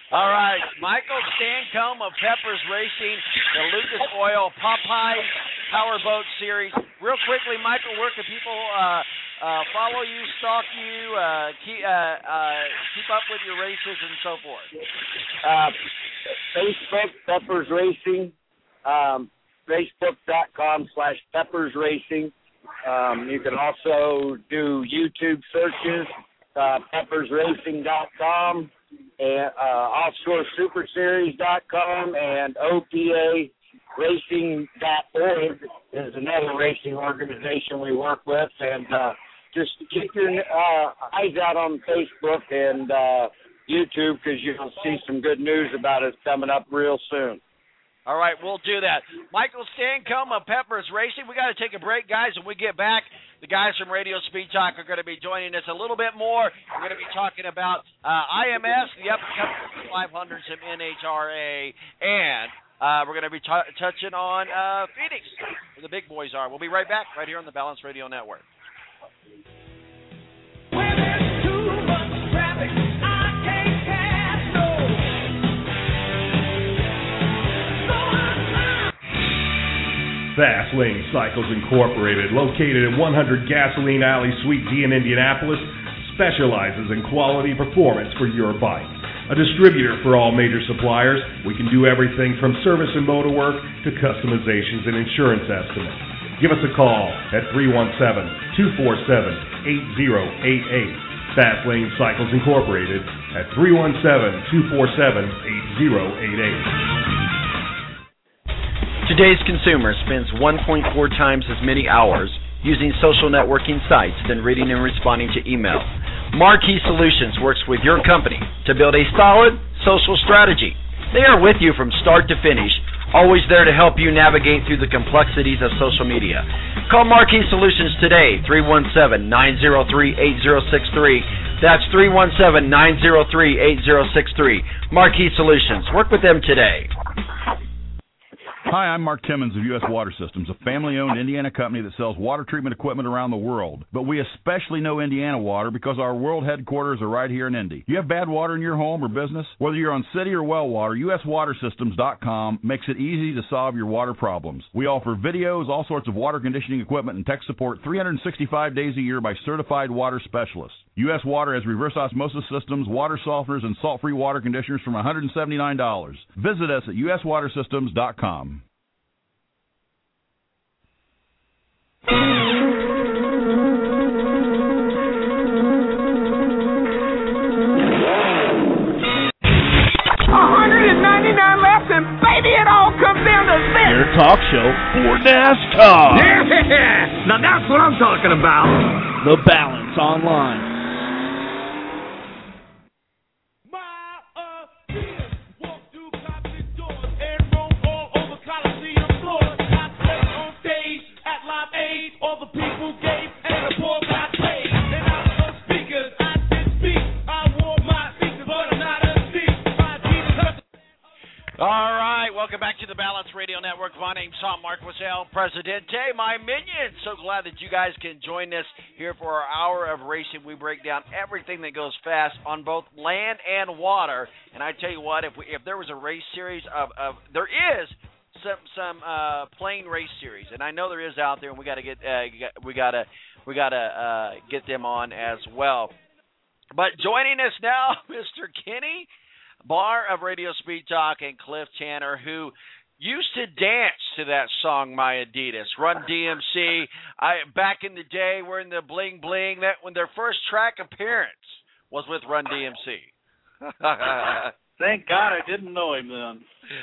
All right, Michael Stancomb of Peppers Racing, the Lucas Oil Popeye Powerboat Series. Real quickly, Michael, where can people uh, uh, follow you, stalk you, uh, keep, uh, uh, keep up with your races and so forth? Uh, Facebook, Peppers Racing, um, Facebook.com slash Peppers Racing. Um, you can also do YouTube searches, uh, peppers racing dot com. And uh, offshore super series dot com and O P A racing dot org is another racing organization we work with. And uh, just keep your uh, eyes out on Facebook and uh, YouTube, because you'll see some good news about us coming up real soon. All right, we'll do that. Michael Stancomb of Peppers Racing. We got to take a break, guys. When we get back, the guys from Radio Speed Talk are going to be joining us a little bit more. We're going to be talking about uh, I M S, the upcoming five hundreds of N H R A, and uh, we're going to be t- touching on uh, Phoenix, where the big boys are. We'll be right back right here on the Balance Radio Network. Where there's too much traffic, I can't pass, no. Fast Lane Cycles Incorporated, located at one hundred Gasoline Alley, Suite D in Indianapolis, specializes in quality performance for your bike. A distributor for all major suppliers, we can do everything from service and motor work to customizations and insurance estimates. Give us a call at three one seven, two four seven, eight zero eight eight. Fast Lane Cycles Incorporated at three one seven, two four seven, eight zero eight eight. Today's consumer spends one point four times as many hours using social networking sites than reading and responding to email. Marquee Solutions works with your company to build a solid social strategy. They are with you from start to finish, always there to help you navigate through the complexities of social media. Call Marquee Solutions today, three one seven, nine zero three, eight zero six three. That's three one seven, nine zero three, eight zero six three. Marquee Solutions. Work with them today. Hi, I'm Mark Timmons of U S Water Systems, a family-owned Indiana company that sells water treatment equipment around the world. But we especially know Indiana water because our world headquarters are right here in Indy. You have bad water in your home or business? Whether you're on city or well water, U S water systems dot com makes it easy to solve your water problems. We offer videos, all sorts of water conditioning equipment, and tech support three hundred sixty-five days a year by certified water specialists. U S Water has reverse osmosis systems, water softeners, and salt-free water conditioners from one hundred seventy-nine dollars. Visit us at U S water systems dot com. one hundred ninety-nine laps, and baby, it all comes down to this. Your talk show for NASCAR. Yeah, now that's what I'm talking about. The Balance Online. All the people gave and the poor got paid. And I was on speakers, I did speak. I wore my speakers, but I'm not a thief. All right, welcome back to the Balance Radio Network. My name's Tom Marquis, Presidente, my minions. So glad that you guys can join us here for our hour of racing. We break down everything that goes fast on both land and water. And I tell you what, if we, if there was a race series of, of there is. Some some uh, plane race series, and I know there is out there, and we got to get uh, we got to we got to uh, get them on as well. But joining us now, Mister Kenny Barr of Radio Speed Talk and Cliff Tanner, who used to dance to that song "My Adidas." Run D M C. I back in the day, we're in the bling bling. That when their first track appearance was with Run D M C. Thank God I didn't know him then.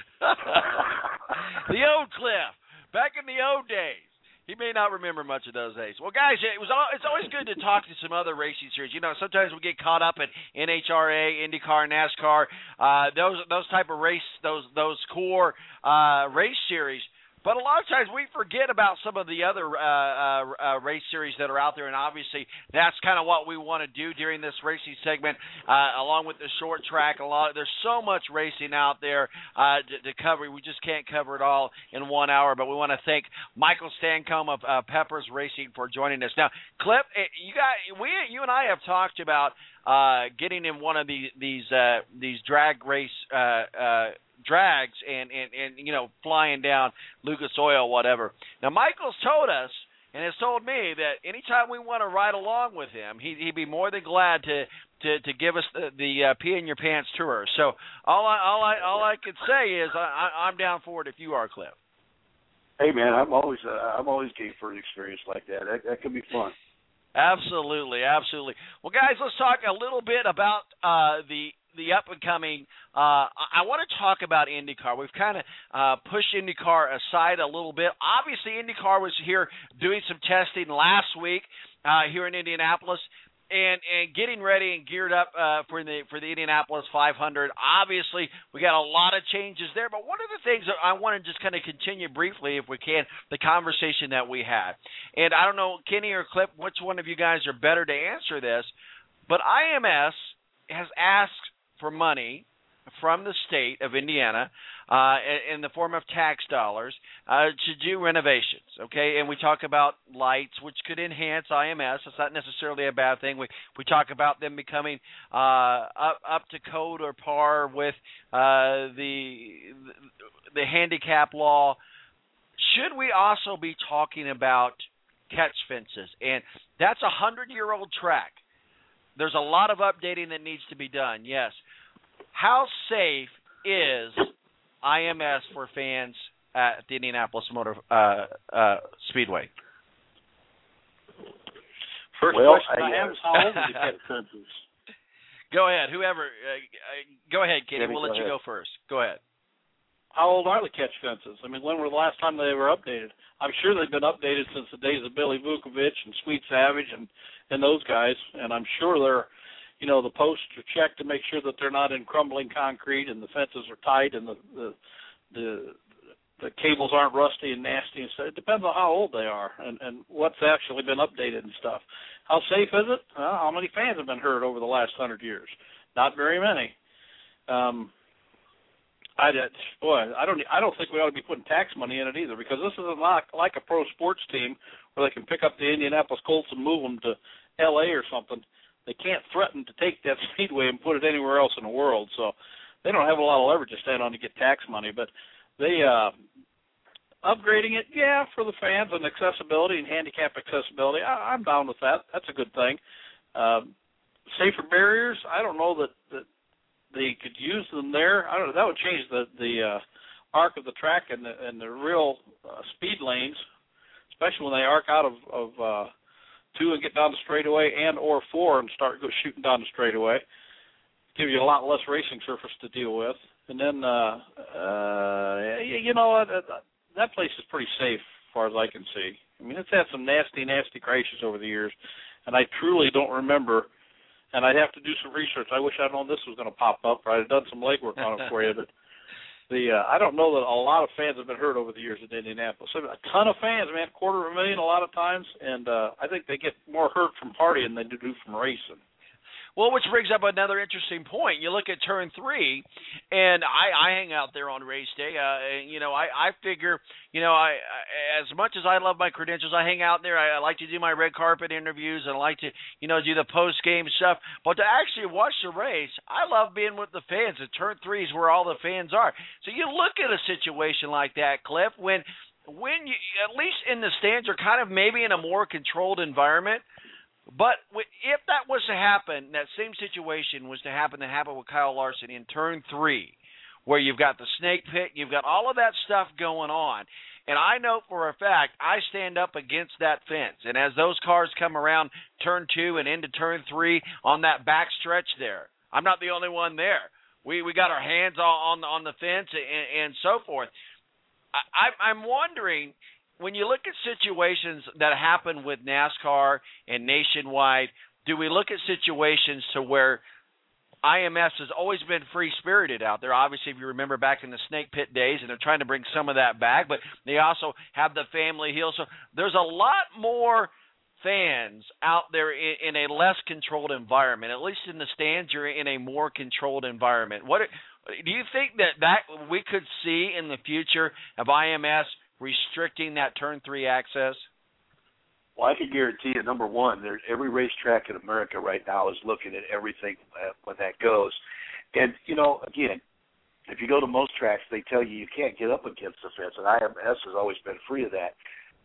The old Cliff, back in the old days. He may not remember much of those days. Well, guys, it was all, it's always good to talk to some other racing series. You know, sometimes we get caught up in N H R A, IndyCar, NASCAR, uh, those those type of race, those those core uh, race series. But a lot of times we forget about some of the other uh, uh, uh, race series that are out there, and obviously that's kind of what we want to do during this racing segment, uh, along with the short track. A lot, there's so much racing out there uh, to, to cover. We just can't cover it all in one hour. But we want to thank Michael Stancomb of uh, Peppers Racing for joining us. Now, Cliff, you got we, you and I have talked about uh, getting in one of these these uh, these drag race. Uh, uh, drags and, and, and, you know, flying down Lucas Oil, whatever. Now, Michael's told us and has told me that anytime we want to ride along with him, he, he'd be more than glad to to, to give us the, the uh, Pee in Your Pants tour. So all I all I all I could say is I, I'm down for it if you are, Cliff. Hey man, I'm always uh, I'm always game for an experience like that. That, that could be fun. Absolutely, absolutely. Well, guys, let's talk a little bit about uh, the the up and coming. Uh, I want to talk about IndyCar. We've kind of uh, pushed IndyCar aside a little bit. Obviously, IndyCar was here doing some testing last week uh, here in Indianapolis, and and getting ready and geared up uh, for the for the Indianapolis five hundred. Obviously, we got a lot of changes there. But one of the things that I want to just kind of continue briefly, if we can, the conversation that we had. And I don't know, Kenny or Clip, which one of you guys are better to answer this, but I M S has asked for money from the state of Indiana uh, in the form of tax dollars uh, to do renovations, okay? And we talk about lights, which could enhance I M S. It's not necessarily a bad thing. We we talk about them becoming uh, up up to code or par with uh, the the handicap law. Should we also be talking about catch fences? And that's a hundred-year-old track. There's a lot of updating that needs to be done, yes. How safe is I M S for fans at the Indianapolis Motor uh, uh, Speedway? First well, question I, I have is how old are the catch fences? Go ahead, whoever. Uh, go ahead, Kenny. We'll go let ahead. you go first. Go ahead. How old are the catch fences? I mean, when were the last time they were updated? I'm sure they've been updated since the days of Billy Vukovich and Sweet Savage and, and those guys, and I'm sure they're, you know, the posts are checked to make sure that they're not in crumbling concrete and the fences are tight and the the the, the cables aren't rusty and nasty and stuff. It depends on how old they are and, and what's actually been updated and stuff. How safe is it? Well, how many fans have been hurt over the last hundred years? Not very many. Um, I boy, I don't I don't think we ought to be putting tax money in it either, because this isn't like, like a pro sports team where they can pick up the Indianapolis Colts and move them to L A or something. They can't threaten to take that speedway and put it anywhere else in the world, so they don't have a lot of leverage to stand on to get tax money. But they uh, upgrading it, yeah, for the fans and accessibility and handicap accessibility, I, I'm down with that. That's a good thing. Uh, safer barriers, I don't know that, that they could use them there. I don't know. That would change the the uh, arc of the track and the and the real uh, speed lanes, especially when they arc out of of uh, two and get down the straightaway, and or four and start go shooting down the straightaway. Give you a lot less racing surface to deal with. And then, uh, uh, you know, that, that place is pretty safe as far as I can see. I mean, it's had some nasty, nasty crashes over the years, and I truly don't remember. And I'd have to do some research. I wish I'd known this was going to pop up, or I'd have done some legwork on it for you. But the uh, I don't know that a lot of fans have been hurt over the years at Indianapolis. So a ton of fans, man, quarter of a million a lot of times, and uh, I think they get more hurt from partying than they do from racing. Well, which brings up another interesting point. You look at turn three, and I, I hang out there on race day. Uh, and, you know, I, I figure, you know, I, I as much as I love my credentials, I hang out there. I, I like to do my red carpet interviews, and I like to, you know, do the post game stuff. But to actually watch the race, I love being with the fans. And turn three is where all the fans are. So you look at a situation like that, Cliff, when when you, at least in the stands, are kind of maybe in a more controlled environment. But if that was to happen, that same situation was to happen that happened with Kyle Larson in turn three, where you've got the snake pit, you've got all of that stuff going on. And I know for a fact I stand up against that fence. And as those cars come around turn two and into turn three on that back stretch there, I'm not the only one there. We we got our hands on on, on the fence and, and so forth. I, I'm wondering, when you look at situations that happen with NASCAR and Nationwide, do we look at situations to where I M S has always been free-spirited out there. Obviously, if you remember back in the Snake Pit days, and they're trying to bring some of that back, but they also have the family heel. So there's a lot more fans out there in, in a less controlled environment. At least in the stands, you're in a more controlled environment. What do you think that, that we could see in the future of I M S restricting that Turn three access? Well, I can guarantee you, number one, there's every racetrack in America right now is looking at everything uh, when that goes. And, you know, again, if you go to most tracks, they tell you you can't get up against the fence, and I M S has always been free of that.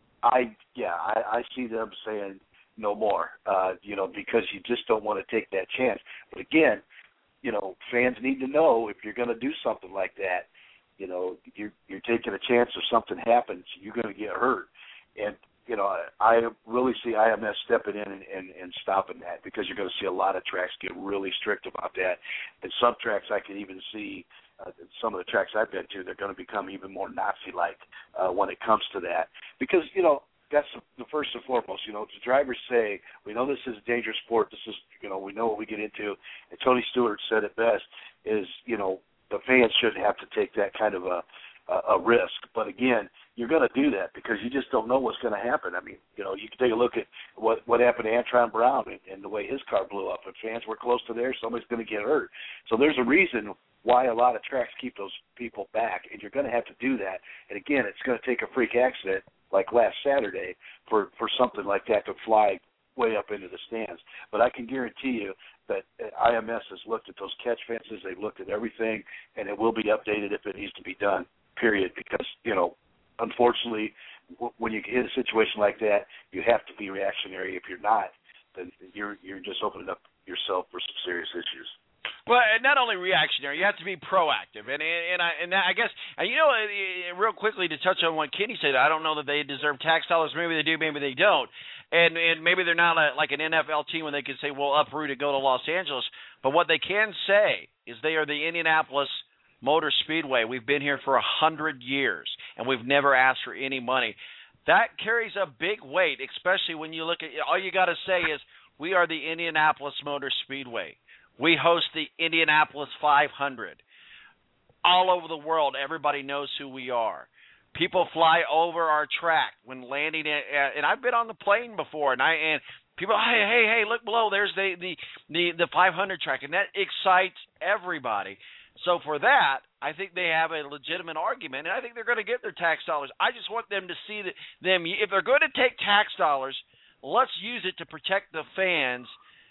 I, yeah, I, I see them saying no more, uh, you know, because you just don't want to take that chance. But, again, you know, fans need to know if you're going to do something like that, you know, you're, you're taking a chance if something happens, you're going to get hurt. And, you know, I really see I M S stepping in and, and, and stopping that, because you're going to see a lot of tracks get really strict about that. And some tracks I can even see, uh, some of the tracks I've been to, they're going to become even more Nazi-like uh, when it comes to that. Because, you know, that's the first and foremost. You know, the drivers say, we know this is a dangerous sport. This is, you know, we know what we get into. And Tony Stewart said it best, is, you know, the fans shouldn't have to take that kind of a, a, a risk. But, again, you're going to do that because you just don't know what's going to happen. I mean, you know, you can take a look at what what happened to Antron Brown and, and the way his car blew up. If fans were close to there, somebody's going to get hurt. So there's a reason why a lot of tracks keep those people back, and you're going to have to do that. And, again, it's going to take a freak accident like last Saturday for, for something like that to fly way up into the stands. But I can guarantee you that I M S has looked at those catch fences, they've looked at everything, and it will be updated if it needs to be done, period, because, you know, unfortunately, w- when you hit a situation like that, you have to be reactionary. If you're not, then you're you're just opening up yourself for some serious issues. Well, not only reactionary, you have to be proactive, and and, and I and I guess and you know, real quickly to touch on what Kenny said, I don't know that they deserve tax dollars. Maybe they do, maybe they don't, and and maybe they're not a, like an N F L team where they can say, well, uproot and go to Los Angeles. But what they can say is they are the Indianapolis Motor Speedway. We've been here for a hundred years, and we've never asked for any money. That carries a big weight, especially when you look at all you got to say is we are the Indianapolis Motor Speedway. We host the Indianapolis five hundred. All over the world, everybody knows who we are. People fly over our track when landing, at, and I've been on the plane before, and I and people, hey, hey, hey, look below. There's the the the, the five hundred track, and that excites everybody. So for that, I think they have a legitimate argument, and I think they're going to get their tax dollars. I just want them to see that them if they're going to take tax dollars, let's use it to protect the fans.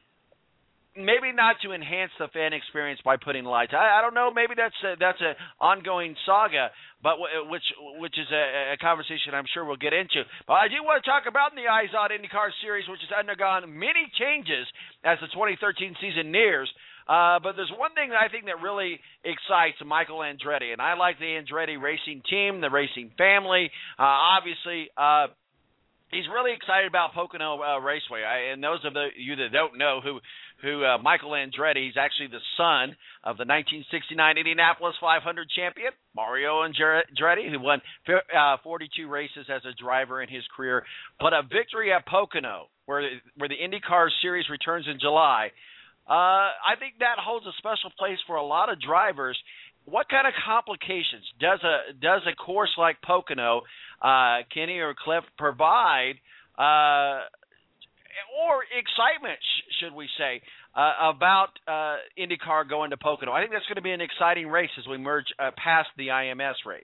Maybe not to enhance the fan experience by putting lights. I, I don't know. Maybe that's a, that's an ongoing saga, but w- which which is a, a conversation I'm sure we'll get into. But I do want to talk about the IZOD IndyCar Series, which has undergone many changes as the twenty thirteen season nears. Uh, but there's one thing that I think that really excites Michael Andretti, and I like the Andretti racing team, the racing family. Uh, obviously, uh, he's really excited about Pocono uh, Raceway. I, and those of the, you that don't know who who uh, Michael Andretti, he's actually the son of the nineteen sixty-nine Indianapolis five hundred champion, Mario Andretti, who won uh, forty-two races as a driver in his career. But a victory at Pocono, where, where the IndyCar Series returns in July, uh, I think that holds a special place for a lot of drivers. What kind of complications does a does a course like Pocono, uh, Kenny or Cliff, provide, uh, or excitement, sh- should we say, uh, about uh, IndyCar going to Pocono? I think that's going to be an exciting race as we merge uh, past the I M S race.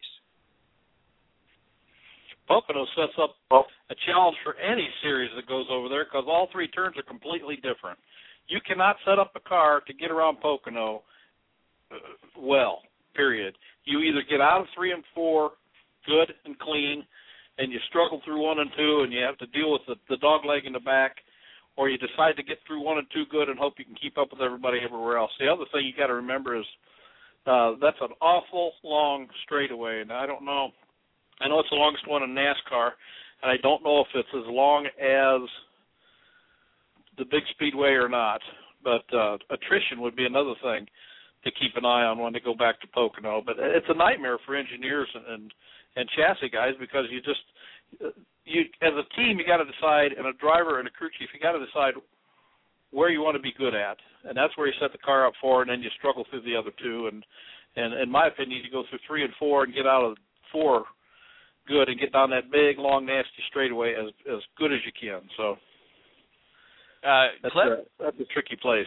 Pocono sets up a challenge for any series that goes over there because all three turns are completely different. You cannot set up a car to get around Pocono uh, well, period. You either get out of three and four good and clean, and you struggle through one and two, and you have to deal with the, the dog leg in the back, or you decide to get through one and two good and hope you can keep up with everybody everywhere else. The other thing you got to remember is uh, that's an awful long straightaway, and I don't know. I know it's the longest one in NASCAR, and I don't know if it's as long as the big speedway or not, but uh, attrition would be another thing to keep an eye on when they go back to Pocono. But it's a nightmare for engineers and and, and chassis guys because you just you as a team you got to decide, and a driver and a crew chief you got to decide where you want to be good at, and that's where you set the car up for, and then you struggle through the other two. And, and in my opinion, you go through three and four and get out of four good and get down that big, long, nasty straightaway as as good as you can. So uh, that's, Cliff? a, that's a tricky place.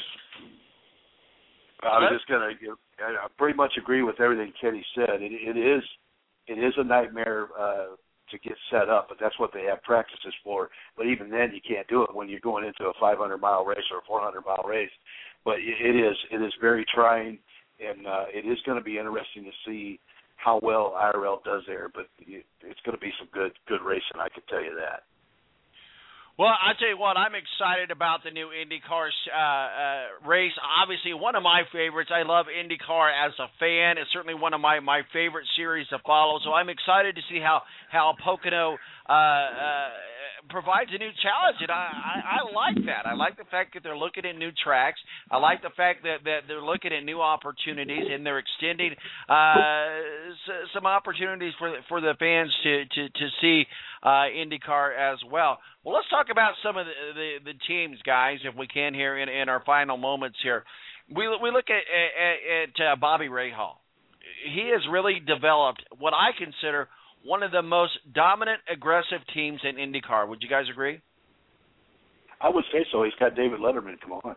I was just going to I pretty much agree with everything Kenny said. It, it is it is a nightmare uh, to get set up, but that's what they have practices for. But even then, you can't do it when you're going into a five hundred mile race or a four hundred mile race. But it is it is very trying, and uh, it is going to be interesting to see how well I R L does there. But it's going to be some good good racing, I can tell you that. Well, I'll tell you what, I'm excited about the new IndyCar uh, uh, race. Obviously, one of my favorites. I love IndyCar as a fan. It's certainly one of my, my favorite series to follow. So I'm excited to see how, how Pocono uh, uh, provides a new challenge. And I, I, I like that. I like the fact that they're looking at new tracks. I like the fact that, that they're looking at new opportunities, and they're extending uh, some opportunities for, for the fans to, to, to see uh, IndyCar as well. Well, let's talk about some of the, the, the teams, guys, if we can here in, in our final moments here. We we look at, at, at uh, Bobby Rahal. He has really developed what I consider one of the most dominant, aggressive teams in IndyCar. Would you guys agree? I would say so. He's got David Letterman. Come on.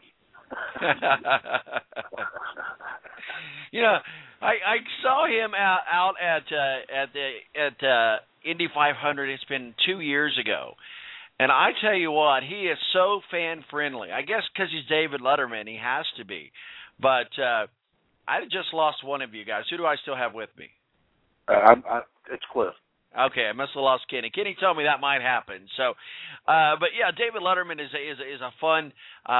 You know, I, I saw him out, out at uh, at the at uh, Indy five hundred. It's been two years ago. And I tell you what, he is so fan-friendly. I guess because he's David Letterman, he has to be. But uh, I just lost one of you guys. Who do I still have with me? Uh, I'm, I, it's Cliff. Okay, I must have lost Kenny. Kenny told me that might happen. So, uh, but yeah, David Letterman is a, is a, is a fun. Uh,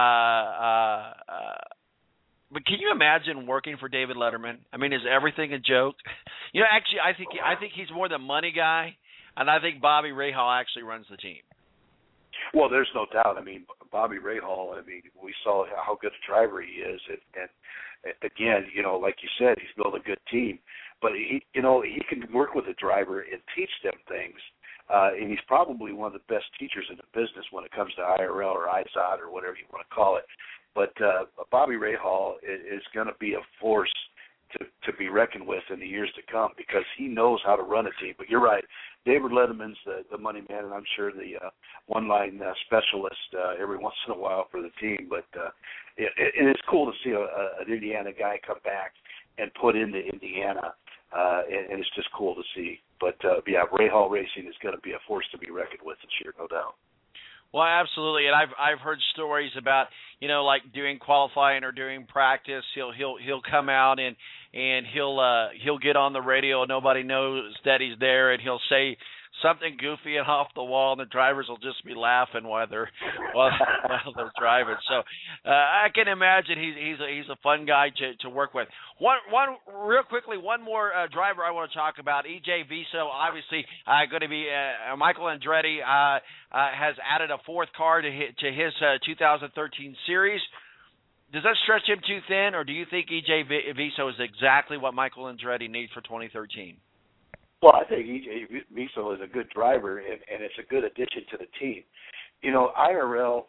uh, uh, but can you imagine working for David Letterman? I mean, is everything a joke? You know, actually, I think I think he's more the money guy, and I think Bobby Rahal actually runs the team. Well, there's no doubt. I mean, Bobby Rahal, I mean, we saw how good a driver he is. And, and again, you know, like you said, he's built a good team. But, he, you know, he can work with a driver and teach them things. Uh, and he's probably one of the best teachers in the business when it comes to I R L or I S O T or whatever you want to call it. But uh, Bobby Rahal is, is going to be a force to, to be reckoned with in the years to come because he knows how to run a team. But you're right. David Letterman's the, the money man, and I'm sure the uh, one-line uh, specialist uh, every once in a while for the team. But uh, it, it, it's cool to see a, a, an Indiana guy come back and put into Indiana, uh, and, and it's just cool to see. But, uh, yeah, Rahal Racing is going to be a force to be reckoned with this year, no doubt. Well, absolutely, and I've I've heard stories about, you know, like doing qualifying or doing practice. He'll he'll he'll come out and and he'll uh, he'll get on the radio. Nobody knows that he's there, and he'll say something goofy and off the wall, and the drivers will just be laughing while they're while, while they're driving. So uh, I can imagine he's he's a, he's a fun guy to, to work with. One one real quickly, one more uh, driver I want to talk about. E J Viso, obviously uh, going to be uh, Michael Andretti uh, uh, has added a fourth car to his, to his uh, two thousand thirteen series. Does that stretch him too thin, or do you think E J Viso is exactly what Michael Andretti needs for twenty thirteen? Well, I think E J Viso is a good driver, and, and it's a good addition to the team. You know, I R L,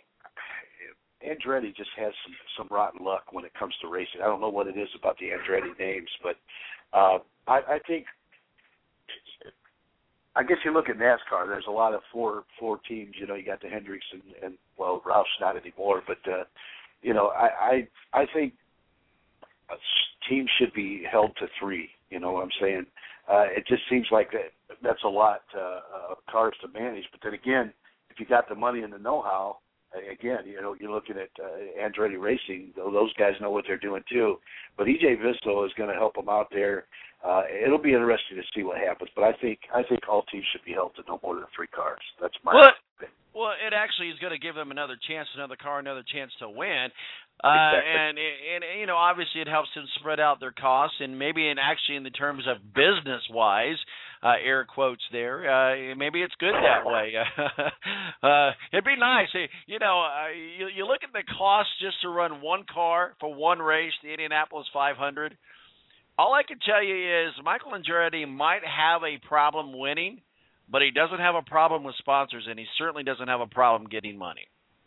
Andretti just has some, some rotten luck when it comes to racing. I don't know what it is about the Andretti names, but uh, I, I think, I guess you look at NASCAR, there's a lot of four four teams. You know, you got the Hendricks and, and well, Roush not anymore, but, uh, you know, I, I, I think a team should be held to three, you know what I'm saying? Uh, it just seems like that that's a lot uh, of cars to manage. But then again, if you got the money and the know-how, again, you know, you're looking at uh, Andretti Racing. Those guys know what they're doing too. But E J Viso is going to help them out there. Uh, it'll be interesting to see what happens. But I think I think all teams should be held to no more than three cars. That's my well, opinion. Well, it actually is going to give them another chance, another car, another chance to win. Uh, exactly. and, and, you know, obviously it helps them spread out their costs, and maybe in actually in the terms of business-wise, uh, air quotes there, uh, maybe it's good that way. uh, it'd be nice. You know, uh, you, you look at the cost just to run one car for one race, the Indianapolis five hundred. All I can tell you is Michael Andretti might have a problem winning, but he doesn't have a problem with sponsors, and he certainly doesn't have a problem getting money.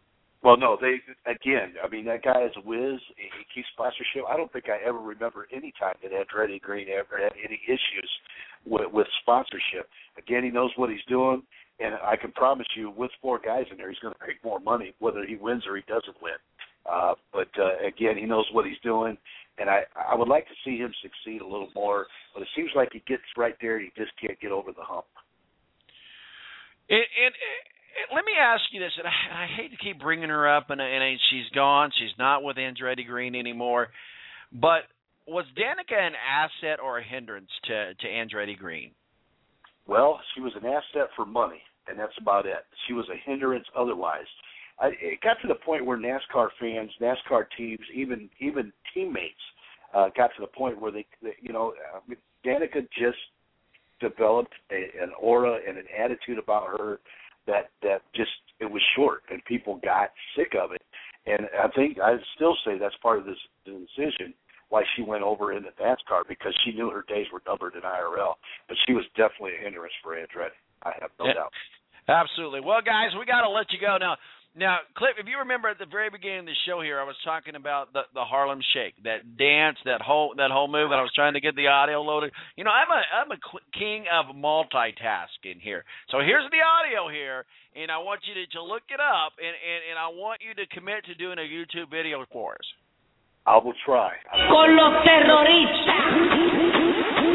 Well, no, they again. I mean, that guy is a whiz. He keeps sponsorship. I don't think I ever remember any time that Andretti Green ever had any issues with, with sponsorship. Again, he knows what he's doing, and I can promise you, with four guys in there, he's going to make more money whether he wins or he doesn't win. Uh, but uh, again, he knows what he's doing, and I I would like to see him succeed a little more. But it seems like he gets right there, and he just can't get over the hump. And, and, and let me ask you this, and I, I hate to keep bringing her up, and, and she's gone. She's not with Andretti Green anymore. But was Danica an asset or a hindrance to, to Andretti Green? Well, she was an asset for money, and that's about it. She was a hindrance otherwise. I, it got to the point where NASCAR fans, NASCAR teams, even even teammates, uh, got to the point where they, they you know, uh, Danica just developed a, an aura and an attitude about her that that just it was short, and people got sick of it. And I think I still say that's part of this the decision why she went over into NASCAR, because she knew her days were numbered in I R L. But she was definitely a hindrance for Andretti. I have no yeah, doubt. Absolutely. Well, guys, we got to let you go now. Now, Cliff, if you remember at the very beginning of the show here, I was talking about the, the Harlem Shake, that dance, that whole that whole move, and I was trying to get the audio loaded. You know, I'm a I'm a king of multitasking here. So here's the audio here, and I want you to, to look it up, and, and, and I want you to commit to doing a YouTube video for us. I will try. Con los terroristas.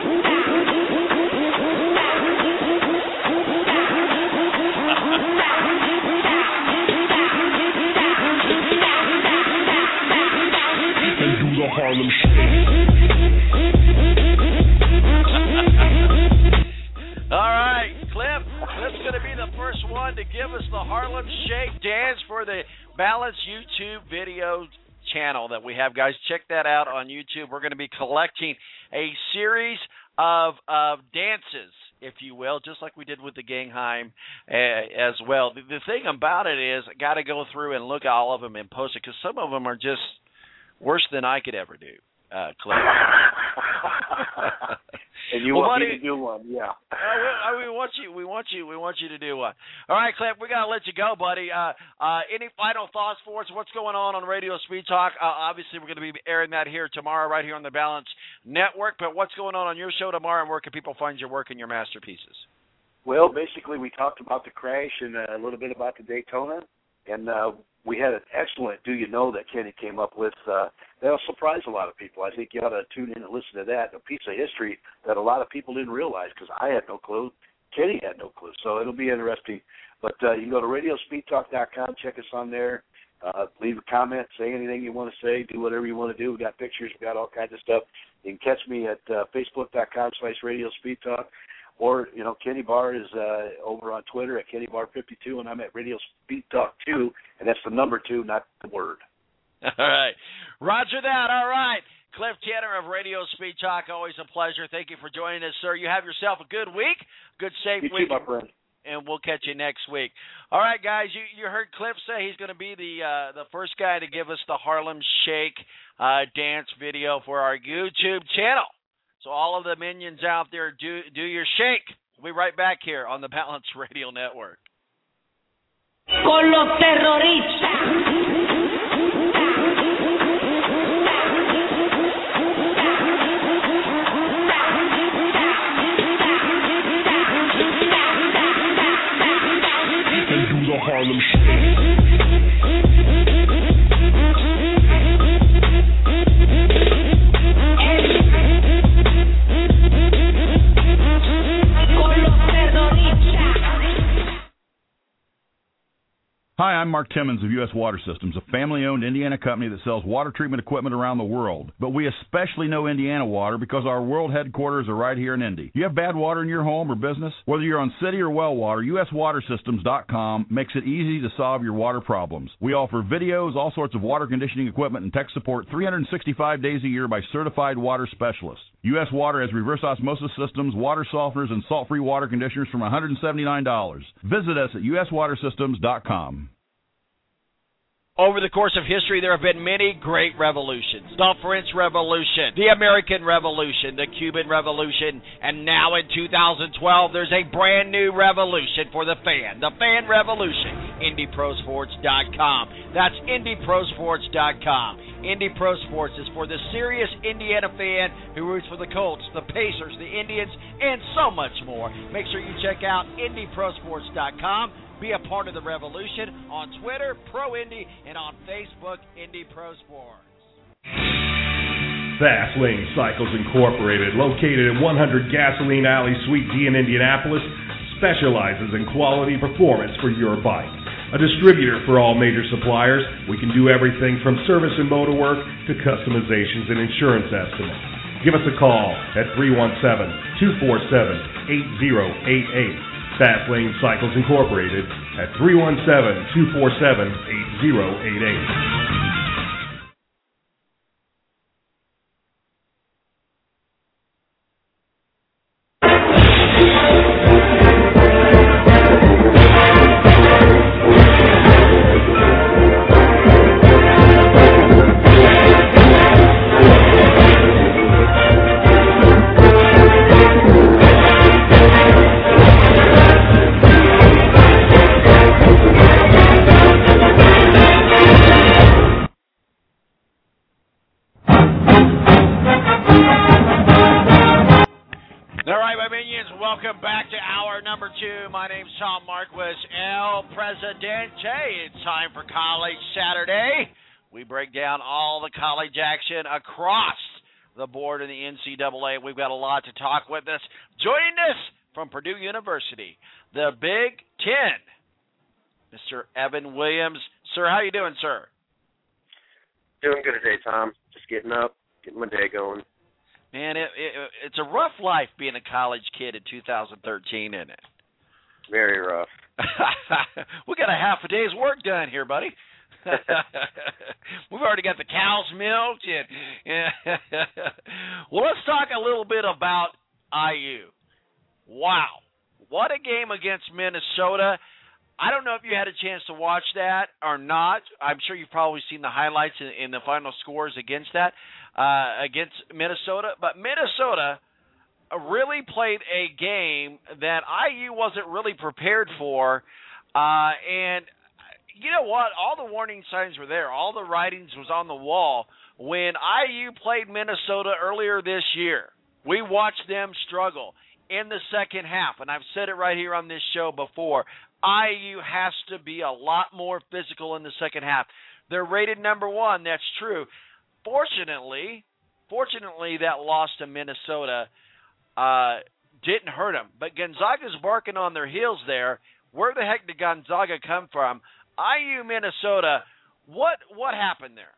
The Harlem Shake. All right, Cliff. Cliff's going to be the first one to give us the Harlem Shake dance for the Balance YouTube video channel that we have, guys. Check that out on YouTube. We're going to be collecting a series of of dances, if you will, just like we did with the Gangheim uh, as well. The, the thing about it is, I got to go through and look at all of them and post it, because some of them are just worse than I could ever do, uh, Cliff. And you well, want buddy, me to do one, yeah. uh, we, we want you. We want you. We want you to do one. All right, Cliff. We gotta let you go, buddy. Uh, uh, any final thoughts for us? What's going on on Radio Speed Talk? Uh, obviously, we're going to be airing that here tomorrow, right here on the Balance Network. But what's going on on your show tomorrow, and where can people find your work and your masterpieces? Well, basically, we talked about the crash and uh, a little bit about the Daytona, and uh, we had an excellent Do You Know that Kenny came up with. Uh, that'll surprise a lot of people. I think you ought to tune in and listen to that, a piece of history that a lot of people didn't realize, because I had no clue. Kenny had no clue, so it'll be interesting. But uh, you can go to radio speed talk dot com, check us on there, uh, leave a comment, say anything you want to say, do whatever you want to do. We've got pictures, we've got all kinds of stuff. You can catch me at uh, facebook dot com slash radio speed talk. Or, you know, Kenny Barr is uh, over on Twitter at Kenny Barr fifty-two, and I'm at Radio Speed Talk two, and that's the number two, not the word. All right. Roger that. All right. Cliff Tanner of Radio Speed Talk, always a pleasure. Thank you for joining us, sir. You have yourself a good week, good, safe you week. too, my friend. And we'll catch you next week. All right, guys, you, you heard Cliff say he's going to be the uh, the first guy to give us the Harlem Shake uh, dance video for our YouTube channel. So all of the minions out there, do do your shake. We'll be right back here on the Balance Radio Network. Con los terroristas. And do the Harlem Shake. Hi, I'm Mark Timmons of U S Water Systems, a family-owned Indiana company that sells water treatment equipment around the world. But we especially know Indiana water because our world headquarters are right here in Indy. You have bad water in your home or business? Whether you're on city or well water, U S water systems dot com makes it easy to solve your water problems. We offer videos, all sorts of water conditioning equipment, and tech support three hundred sixty-five days a year by certified water specialists. U S Water has reverse osmosis systems, water softeners, and salt-free water conditioners from one hundred seventy-nine dollars. Visit us at U S water systems dot com. Over the course of history, there have been many great revolutions. The French Revolution, the American Revolution, the Cuban Revolution, and now in two thousand twelve, there's a brand new revolution for the fan, the fan revolution, Indy Pro Sports dot com. That's Indy Pro Sports dot com. Indy Pro Sports is for the serious Indiana fan who roots for the Colts, the Pacers, the Indians, and so much more. Make sure you check out Indy Pro Sports dot com. Be a part of the revolution on Twitter, Pro Indy, and on Facebook, Indy Pro Sports. Fast Lane Cycles Incorporated, located at one hundred Gasoline Alley, Suite D in Indianapolis, specializes in quality performance for your bike. A distributor for all major suppliers, we can do everything from service and motor work to customizations and insurance estimates. Give us a call at three one seven, two four seven, eight zero eight eight. Fast Lane Cycles Incorporated at three one seven, two four seven, eight zero eight eight. My name's Tom Marquis, El Presidente. It's time for College Saturday. We break down all the college action across the board in the N C double A. We've got a lot to talk with us. Joining us from Purdue University, the Big Ten, Mister Evan Williams. Sir, how you doing, sir? Doing good today, Tom. Just getting up, getting my day going. Man, it, it, it's a rough life being a college kid in two thousand thirteen, isn't it? Very rough. We got a half a day's work done here, buddy. We've already got the cows milked. And well, let's talk a little bit about I U. Wow. What a game against Minnesota. I don't know if you had a chance to watch that or not. I'm sure you've probably seen the highlights in, in the final scores against that, uh, against Minnesota. But Minnesota really played a game that I U wasn't really prepared for. Uh, and you know what? All the warning signs were there. All the writings was on the wall. When I U played Minnesota earlier this year, we watched them struggle in the second half. And I've said it right here on this show before. I U has to be a lot more physical in the second half. They're rated number one. That's true. Fortunately, fortunately, that loss to Minnesota Uh, didn't hurt them. But Gonzaga's barking on their heels there. Where the heck did Gonzaga come from? I U, Minnesota, what what happened there?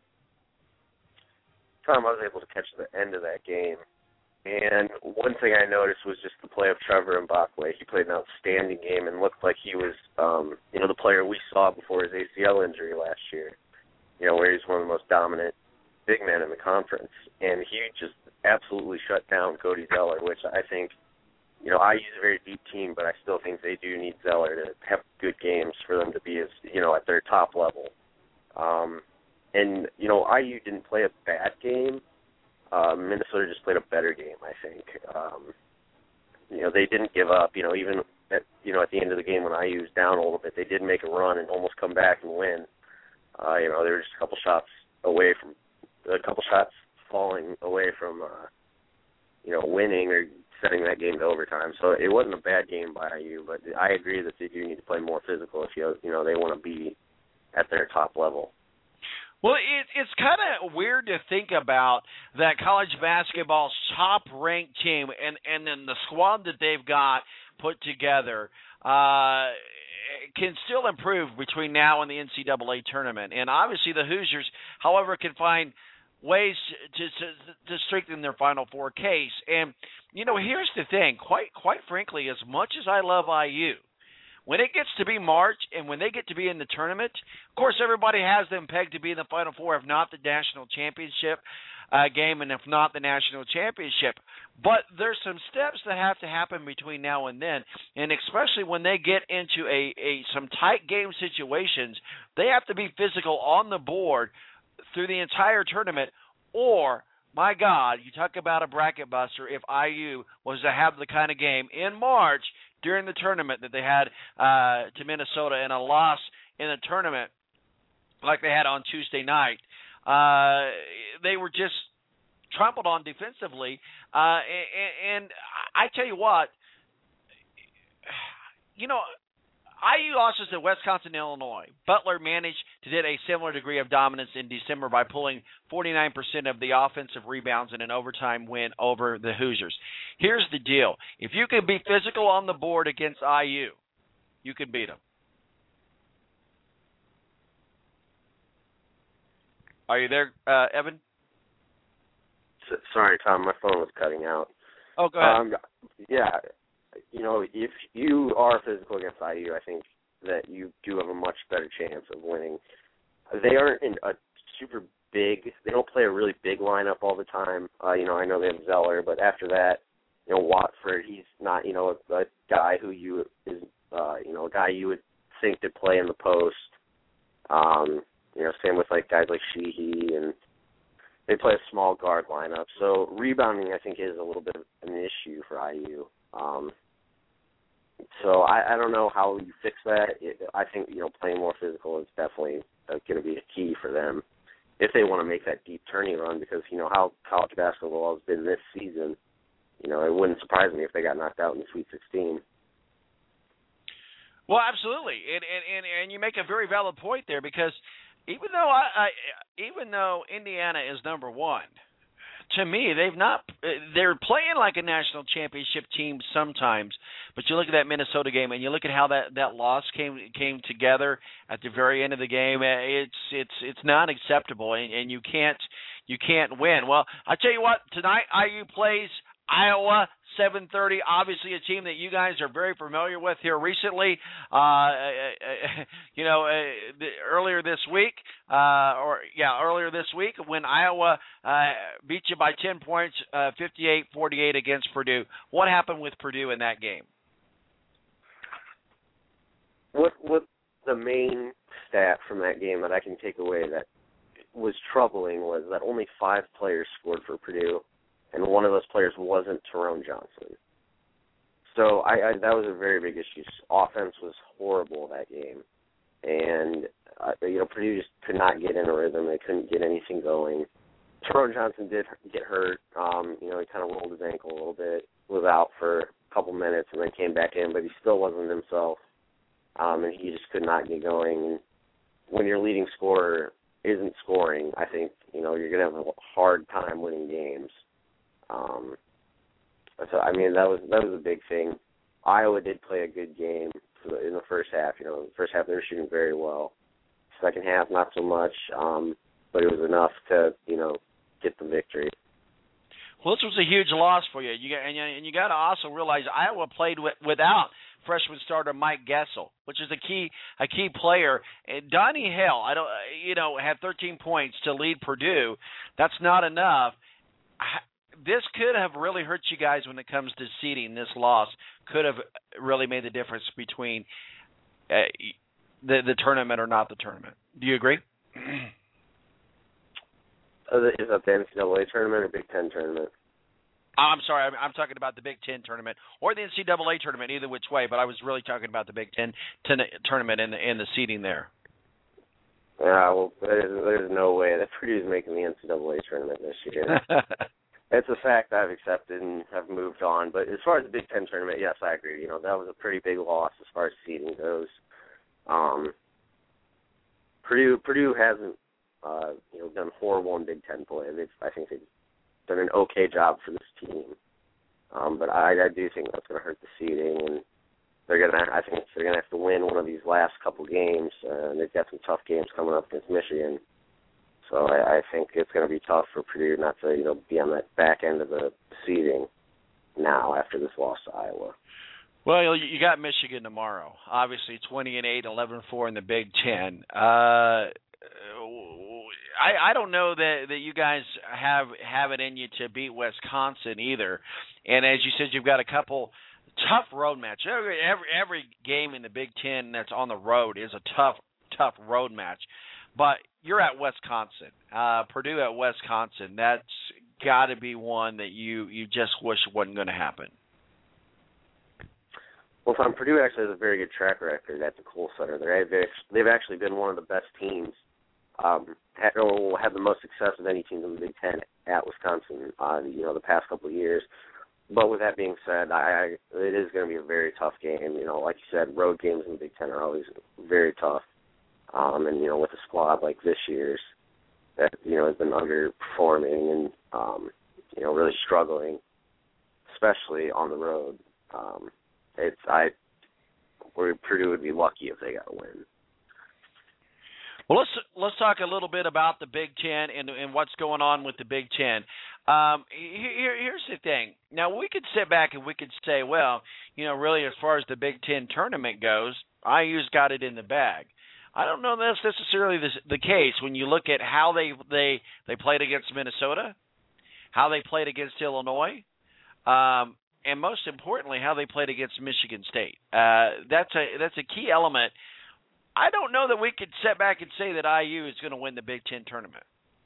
Tom, I was able to catch the end of that game. And one thing I noticed was just the play of Trevor Mbakwe. He played an outstanding game and looked like he was, um, you know, the player we saw before his A C L injury last year, you know, where he's one of the most dominant big men in the conference. And he just absolutely shut down Cody Zeller, which I think, you know, I U's a very deep team, but I still think they do need Zeller to have good games for them to be, as you know, at their top level. Um, and, you know, I U didn't play a bad game. Uh, Minnesota just played a better game, I think. Um, you know, they didn't give up. You know, even at, you know, at the end of the game when I U was down a little bit, they did make a run and almost come back and win. Uh, you know, they were just a couple shots away from, a couple shots falling away from, uh, you know, winning or setting that game to overtime. So it wasn't a bad game by I U, but I agree that they do need to play more physical if, you, you know, they want to be at their top level. Well, it, it's kind of weird to think about that college basketball's top-ranked team and, and then the squad that they've got put together uh, can still improve between now and the N C double A tournament. And obviously the Hoosiers, however, can find ways to, to to strengthen their Final Four case. And, you know, here's the thing. Quite quite frankly, as much as I love I U, when it gets to be March and when they get to be in the tournament, of course, everybody has them pegged to be in the Final Four, if not the national championship uh, game, and if not the national championship. But there's some steps that have to happen between now and then, and especially when they get into a, a some tight game situations, they have to be physical on the board through the entire tournament, or my God, you talk about a bracket buster if I U was to have the kind of game in March during the tournament that they had uh, to Minnesota and a loss in the tournament like they had on Tuesday night. Uh, they were just trampled on defensively. Uh, and, and I tell you what, you know, I U losses to Wisconsin, Illinois. Butler managed to get a similar degree of dominance in December by pulling forty-nine percent of the offensive rebounds in an overtime win over the Hoosiers. Here's the deal. If you can be physical on the board against I U, you can beat them. Are you there, uh, Evan? Sorry, Tom, my phone was cutting out. Oh, go ahead. Um, yeah. You know, if you are physical against I U, I think that you do have a much better chance of winning. They aren't in a super big, they don't play a really big lineup all the time. Uh, you know, I know they have Zeller, but after that, you know, Watford, he's not, you know, a, a guy who you is, uh, you know, a guy you would think to play in the post. Um, you know, same with like guys like Sheehy, and they play a small guard lineup. So rebounding, I think, is a little bit of an issue for I U. Um, so I, I don't know how you fix that. It, I think, you know, playing more physical is definitely uh, going to be a key for them if they want to make that deep turning run, because, you know, how college basketball has been this season, you know, it wouldn't surprise me if they got knocked out in the Sweet sixteen. Well, absolutely. And, and, and, and you make a very valid point there, because even though I, I even though Indiana is number one, to me, they've not. They're playing like a national championship team sometimes, but you look at that Minnesota game and you look at how that, that loss came came together at the very end of the game. It's it's it's not acceptable, and, and you can't you can't win. Well, I tell you what, tonight I U plays Iowa, seven thirty. Obviously, a team that you guys are very familiar with here recently. Uh, you know, uh, the, earlier this week, uh, or yeah, earlier this week when Iowa uh, beat you by ten points, uh, fifty-eight forty-eight against Purdue. What happened with Purdue in that game? What what the main stat from that game that I can take away that was troubling was that only five players scored for Purdue, and one of those players wasn't Tyrone Johnson. So I, I that was a very big issue. Offense was horrible that game, and uh, you know Purdue just could not get in a rhythm. They couldn't get anything going. Tyrone Johnson did get hurt. Um, you know, he kind of rolled his ankle a little bit, was out for a couple minutes, and then came back in, but he still wasn't himself, um, and he just could not get going. And when your leading scorer isn't scoring, I think you know you're going to have a hard time winning games. Um, so I mean that was that was a big thing. Iowa did play a good game in the first half. You know, in the first half they were shooting very well. Second half, not so much, um, but it was enough to you know get the victory. Well, this was a huge loss for you. You got, and you, and you got to also realize Iowa played with, without freshman starter Mike Gessel, which is a key a key player. And Donnie Hale, I don't you know had thirteen points to lead Purdue. That's not enough. This could have really hurt you guys when it comes to seeding. This loss could have really made the difference between uh, the the tournament or not the tournament. Do you agree? Uh, is that the N C double A tournament or Big Ten tournament? I'm sorry, I'm, I'm talking about the Big Ten tournament or the N C double A tournament, either which way. But I was really talking about the Big Ten ten tournament and the, and the seeding there. Yeah, well, there's, there's no way that Purdue's making the N C double A tournament this year. It's a fact I've accepted and have moved on. But as far as the Big Ten tournament, yes, I agree. You know, that was a pretty big loss as far as seeding goes. Um, Purdue Purdue hasn't uh, you know done horrible in Big Ten play. They've, I think they've done an okay job for this team. Um, but I, I do think that's going to hurt the seeding, and they're gonna. I think they're going to have to win one of these last couple games. Uh, they've got some tough games coming up against Michigan. So I, I think it's going to be tough for Purdue not to, you know, be on that back end of the seeding now after this loss to Iowa. Well, you got Michigan tomorrow. Obviously, twenty and eight, eleven and four in the Big Ten. Uh, I I don't know that, that you guys have have it in you to beat Wisconsin either. And as you said, you've got a couple tough road matches. Every every, every game in the Big Ten that's on the road is a tough tough road match. But you're at Wisconsin, uh, Purdue at Wisconsin. That's got to be one that you you just wish wasn't going to happen. Well, Tom, Purdue actually has a very good track record at the Kohl Center. They've they've actually been one of the best teams, um, had, or had the most success of any team in the Big Ten at Wisconsin, uh, you know, the past couple of years. But with that being said, I, I it is going to be a very tough game. You know, like you said, road games in the Big Ten are always very tough. Um, and you know, with a squad like this year's that you know has been underperforming and um, you know really struggling, especially on the road. Um, It's I, where Purdue would be lucky if they got a win. Well, let's let's talk a little bit about the Big Ten and and what's going on with the Big Ten. Um, here, here's the thing. Now we could sit back and we could say, well, you know, really as far as the Big Ten tournament goes, I U's got it in the bag. I don't know that's necessarily the, the case when you look at how they they they played against Minnesota, how they played against Illinois. Um, And most importantly, how they played against Michigan State. Uh, that's a that's a key element. I don't know that we could sit back and say that I U is going to win the Big Ten tournament.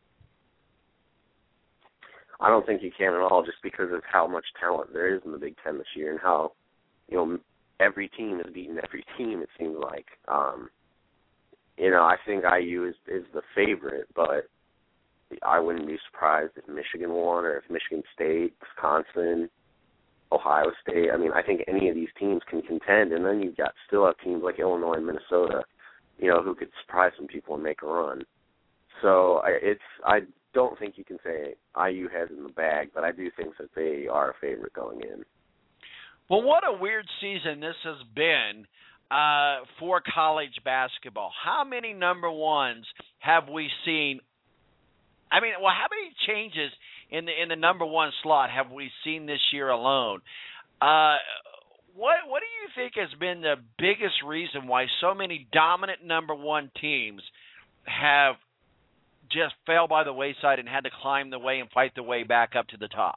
I don't think you can at all, just because of how much talent there is in the Big Ten this year, and how you know every team is beating every team. It seems like um, you know I think I U is is the favorite, but I wouldn't be surprised if Michigan won or if Michigan State, Wisconsin, Ohio State. I mean, I think any of these teams can contend, and then you've got still have teams like Illinois and Minnesota, you know, who could surprise some people and make a run. So I, it's I don't think you can say I U has it in the bag, but I do think that they are a favorite going in. Well, what a weird season this has been uh, for college basketball. How many number ones have we seen? I mean, well, how many changes in the in the number one slot have we seen this year alone? Uh, what what do you think has been the biggest reason why so many dominant number one teams have just fell by the wayside and had to climb the way and fight the way back up to the top?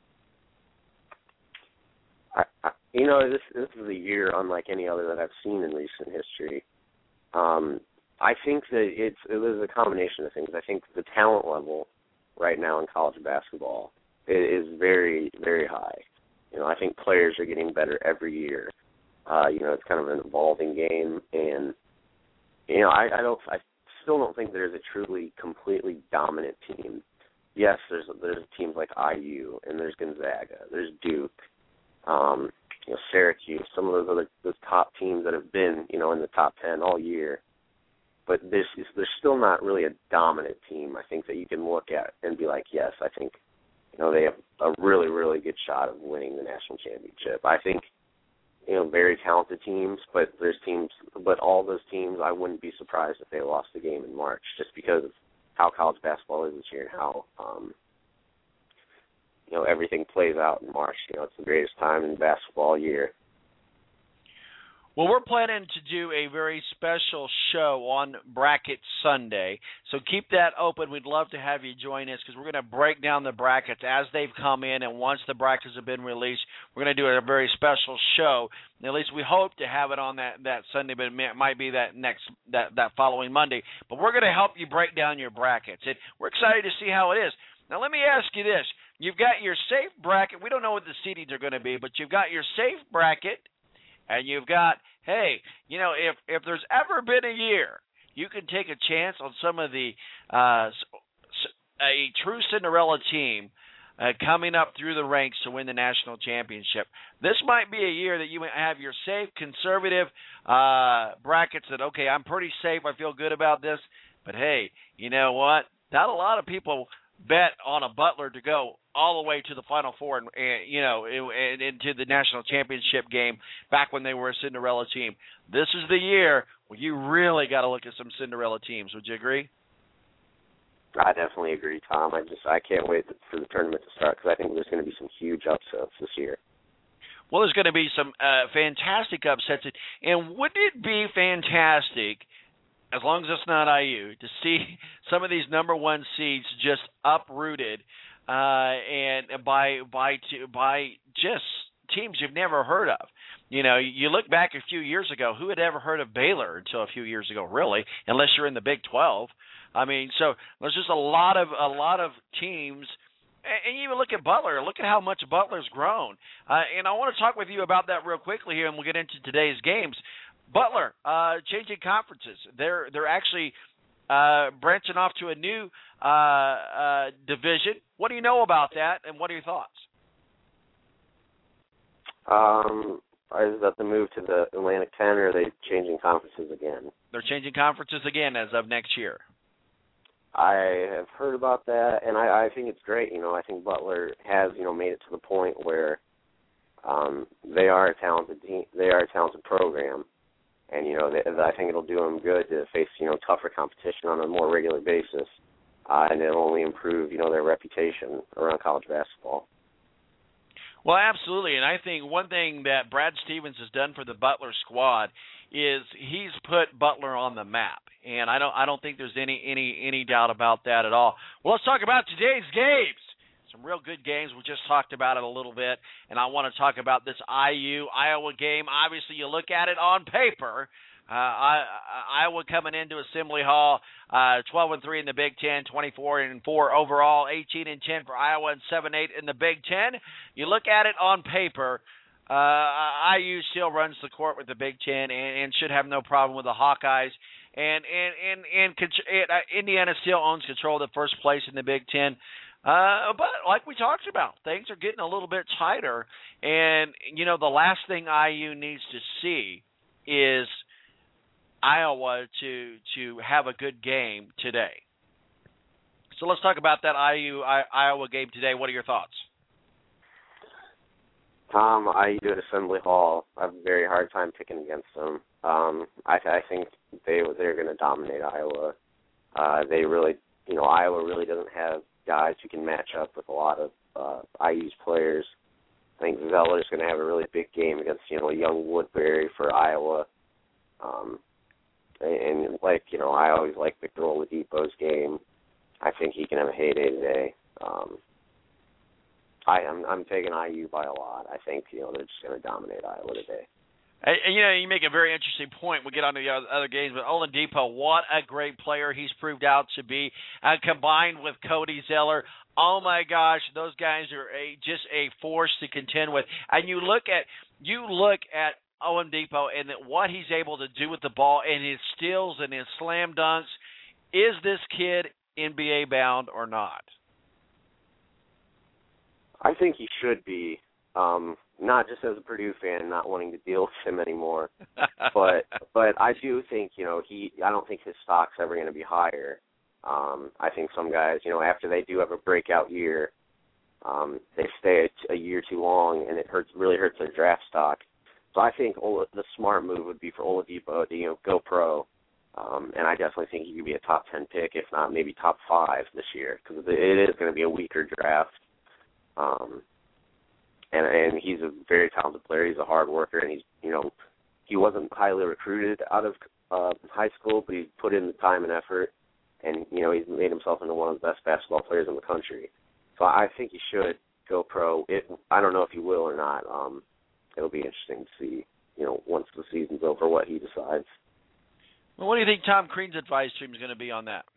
I, I, you know, this this is a year unlike any other that I've seen in recent history. Um, I think that it's it was a combination of things. I think the talent level right now in college basketball is very, very high. You know, I think players are getting better every year. Uh, you know, it's kind of an evolving game, and you know, I, I don't, I still don't think there's a truly, completely dominant team. Yes, there's there's teams like I U, and there's Gonzaga, there's Duke, um, you know, Syracuse, some of those other those top teams that have been, you know, in the top ten all year. But this is, there's still not really a dominant team, I think, that you can look at and be like, yes, I think, you know, they have a really, really good shot of winning the national championship. I think, you know, very talented teams, but there's teams, but all those teams, I wouldn't be surprised if they lost the game in March, just because of how college basketball is this year and how, um, you know, everything plays out in March. You know, it's the greatest time in basketball year. Well, we're planning to do a very special show on Bracket Sunday, so keep that open. We'd love to have you join us because we're going to break down the brackets as they've come in, and once the brackets have been released, we're going to do a very special show. And at least we hope to have it on that, that Sunday, but it might be that next that, that following Monday. But we're going to help you break down your brackets, and we're excited to see how it is. Now, let me ask you this. You've got your safe bracket. We don't know what the seedings are going to be, but you've got your safe bracket, and you've got, hey, you know, if if there's ever been a year you can take a chance on some of the uh, a true Cinderella team uh, coming up through the ranks to win the national championship, this might be a year that you have your safe, conservative uh, brackets that, okay, I'm pretty safe, I feel good about this, but hey, you know what? Not a lot of people bet on a Butler to go all the way to the Final Four and, and you know, and into the national championship game back when they were a Cinderella team. This is the year where you really got to look at some Cinderella teams. Would you agree? I definitely agree, Tom. I just I can't wait for the tournament to start because I think there's going to be some huge upsets this year. Well, there's going to be some uh, fantastic upsets. And wouldn't it be fantastic, as long as it's not I U, to see some of these number one seeds just uprooted uh, and by by by just teams you've never heard of? You know, you look back a few years ago, who had ever heard of Baylor until a few years ago, really, unless you're in the Big twelve? I mean, so there's just a lot of a lot of teams. And you even look at Butler. Look at how much Butler's grown. Uh, and I want to talk with you about that real quickly here, and we'll get into today's games. Butler, uh, changing conferences. They're they're actually uh, branching off to a new uh, uh, division. What do you know about that, and what are your thoughts? Um, is that the move to the Atlantic ten, or are they changing conferences again? They're changing conferences again as of next year. I have heard about that, and I, I think it's great. You know, I think Butler has, you know, made it to the point where um, they are a talented team. They are a talented program, and you know, they, I think it'll do them good to face, you know, tougher competition on a more regular basis, uh, and it'll only improve, you know, their reputation around college basketball. Well, absolutely, and I think one thing that Brad Stevens has done for the Butler squad is he's put Butler on the map, and I don't I don't think there's any any any doubt about that at all. Well, let's talk about today's games. Some real good games. We just talked about it a little bit, and I want to talk about this I U Iowa game. Obviously, you look at it on paper. Uh, I, I, Iowa coming into Assembly Hall, uh, twelve and three in the Big Ten, twenty-four and four overall, eighteen and ten for Iowa, and seven eight in the Big Ten. You look at it on paper, uh, I U still runs the court with the Big Ten and, and should have no problem with the Hawkeyes. And and and, and, and uh, Indiana still owns control of the first place in the Big Ten. Uh, but like we talked about, things are getting a little bit tighter. And, you know, the last thing I U needs to see is Iowa to to have a good game today. So let's talk about that I U I, Iowa game today. What are your thoughts? Um, I U at Assembly Hall. I have a very hard time picking against them. Um, I, I think they they're going to dominate Iowa. Uh, they really, you know, Iowa really doesn't have guys who can match up with a lot of uh, I U's players. I think Zeller's going to have a really big game against, you know, young Woodbury for Iowa. Um, and, and like, you know, I always like Victor Oladipo's game. I think he can have a heyday today. Um, I, I'm, I'm taking I U by a lot. I think, you know, they're just going to dominate Iowa today. And, and, you know, you make a very interesting point. We'll get on to the other, other games, but Oladipo, what a great player he's proved out to be, uh, combined with Cody Zeller. Oh, my gosh, those guys are a, just a force to contend with. And you look at you look at Oladipo and that what he's able to do with the ball and his steals and his slam dunks. Is this kid N B A bound or not? I think he should be, um, not just as a Purdue fan, not wanting to deal with him anymore, but but I do think, you know, he. I don't think his stock's ever going to be higher. Um, I think some guys, you know, after they do have a breakout year, um, they stay a, a year too long, and it hurts really hurts their draft stock. So I think Ola, the smart move would be for Oladipo to, you know, go pro, um, and I definitely think he could be a top ten pick, if not maybe top five this year, because it is going to be a weaker draft. Um, and and he's a very talented player. He's a hard worker, and he's, you know, he wasn't highly recruited out of uh, high school, but he put in the time and effort, and, you know, he's made himself into one of the best basketball players in the country. So I think he should go pro. It, I don't know if he will or not. Um, it'll be interesting to see, you know, once the season's over, what he decides. Well, what do you think Tom Crean's advice to him is going to be on that?